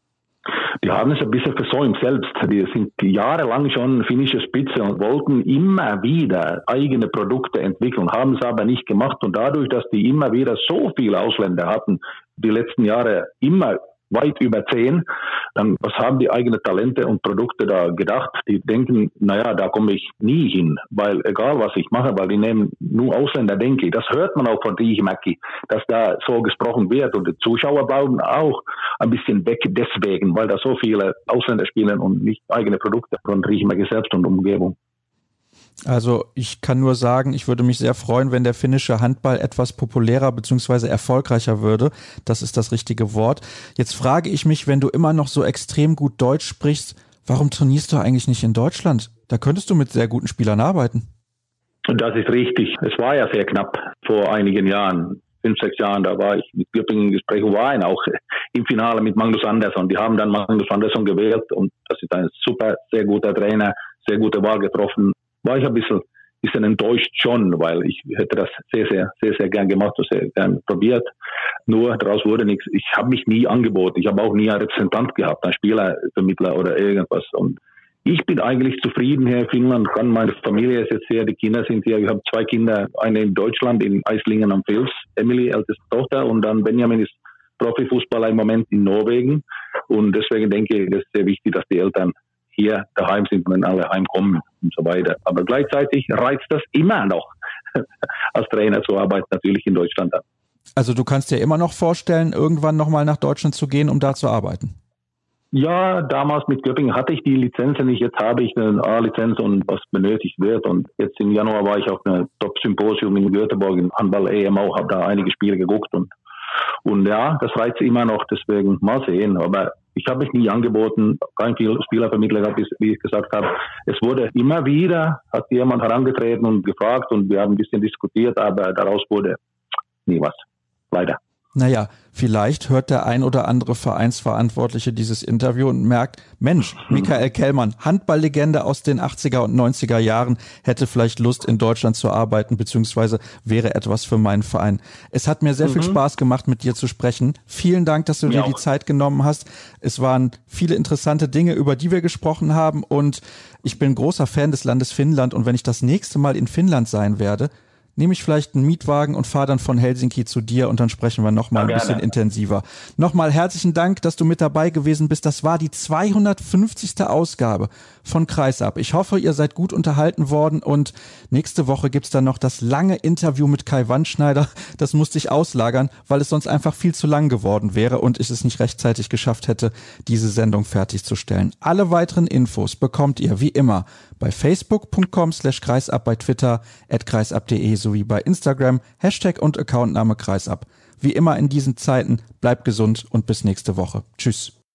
Die haben es ein bisschen versäumt selbst. Die sind jahrelang schon finnische Spitze und wollten immer wieder eigene Produkte entwickeln, haben es aber nicht gemacht. Und dadurch, dass die immer wieder so viele Ausländer hatten, die letzten Jahre immer weit über zehn, dann was haben die eigenen Talente und Produkte da gedacht? Die denken, naja, da komme ich nie hin, weil egal was ich mache, weil die nehmen nur Ausländer, denke ich. Das hört man auch von Riihimäki, dass da so gesprochen wird und die Zuschauer bleiben auch ein bisschen weg deswegen, weil da so viele Ausländer spielen und nicht eigene Produkte von Riihimäki selbst und Umgebung. Also ich kann nur sagen, ich würde mich sehr freuen, wenn der finnische Handball etwas populärer bzw. erfolgreicher würde. Das ist das richtige Wort. Jetzt frage ich mich, wenn du immer noch so extrem gut Deutsch sprichst, warum trainierst du eigentlich nicht in Deutschland? Da könntest du mit sehr guten Spielern arbeiten. Das ist richtig. Es war ja sehr knapp vor einigen Jahren. Fünf, sechs Jahren, da war ich mit Göppingen im Gespräch und waren auch im Finale mit Magnus Andersson. Die haben dann Magnus Andersson gewählt und das ist ein super, sehr guter Trainer, sehr gute Wahl getroffen. War ich ein bisschen, bisschen enttäuscht schon, weil ich hätte das sehr, sehr, sehr, sehr gern gemacht und sehr gern probiert. Nur daraus wurde nichts. Ich habe mich nie angeboten. Ich habe auch nie einen Repräsentant gehabt, einen Spielervermittler oder irgendwas. Und ich bin eigentlich zufrieden hier in Finnland. Kann meine Familie ist jetzt hier, die Kinder sind hier. Ich habe zwei Kinder, eine in Deutschland, in Eislingen am Fels, Emily, älteste Tochter, und dann Benjamin ist Profifußballer im Moment in Norwegen. Und deswegen denke ich, es ist sehr wichtig, dass die Eltern hier daheim sind, wenn alle heimkommen und so weiter. Aber gleichzeitig reizt das immer noch, als Trainer zu arbeiten, natürlich in Deutschland. Also du kannst dir immer noch vorstellen, irgendwann nochmal nach Deutschland zu gehen, um da zu arbeiten? Ja, damals mit Göppingen hatte ich die Lizenzen nicht. Jetzt habe ich eine A-Lizenz und was benötigt wird. Und jetzt im Januar war ich auf einem Top-Symposium in Göteborg, in Handball-E M auch, habe da einige Spiele geguckt. Und, und ja, das reizt immer noch, deswegen mal sehen. Aber ich habe mich nie angeboten, kein Spielervermittler gehabt, wie ich gesagt habe. Es wurde immer wieder, hat jemand herangetreten und gefragt und wir haben ein bisschen diskutiert, aber daraus wurde nie was. Leider. Naja, vielleicht hört der ein oder andere Vereinsverantwortliche dieses Interview und merkt, Mensch, Michael Kellmann, Handballlegende aus den achtziger und neunziger Jahren, hätte vielleicht Lust, in Deutschland zu arbeiten, beziehungsweise wäre etwas für meinen Verein. Es hat mir sehr mhm. viel Spaß gemacht, mit dir zu sprechen. Vielen Dank, dass du mir dir auch die Zeit genommen hast. Es waren viele interessante Dinge, über die wir gesprochen haben, und ich bin großer Fan des Landes Finnland, und wenn ich das nächste Mal in Finnland sein werde, nehme ich vielleicht einen Mietwagen und fahre dann von Helsinki zu dir, und dann sprechen wir nochmal ein bisschen intensiver. Nochmal herzlichen Dank, dass du mit dabei gewesen bist. Das war die zweihundertfünfzigste Ausgabe von Kreisab. Ich hoffe, ihr seid gut unterhalten worden, und nächste Woche gibt's dann noch das lange Interview mit Kai Wandschneider. Das musste ich auslagern, weil es sonst einfach viel zu lang geworden wäre und ich es nicht rechtzeitig geschafft hätte, diese Sendung fertigzustellen. Alle weiteren Infos bekommt ihr wie immer bei facebook punkt com slash kreisab, bei Twitter at kreisab punkt de sowie bei Instagram, Hashtag und Accountname Kreisab. Wie immer in diesen Zeiten, bleibt gesund und bis nächste Woche. Tschüss.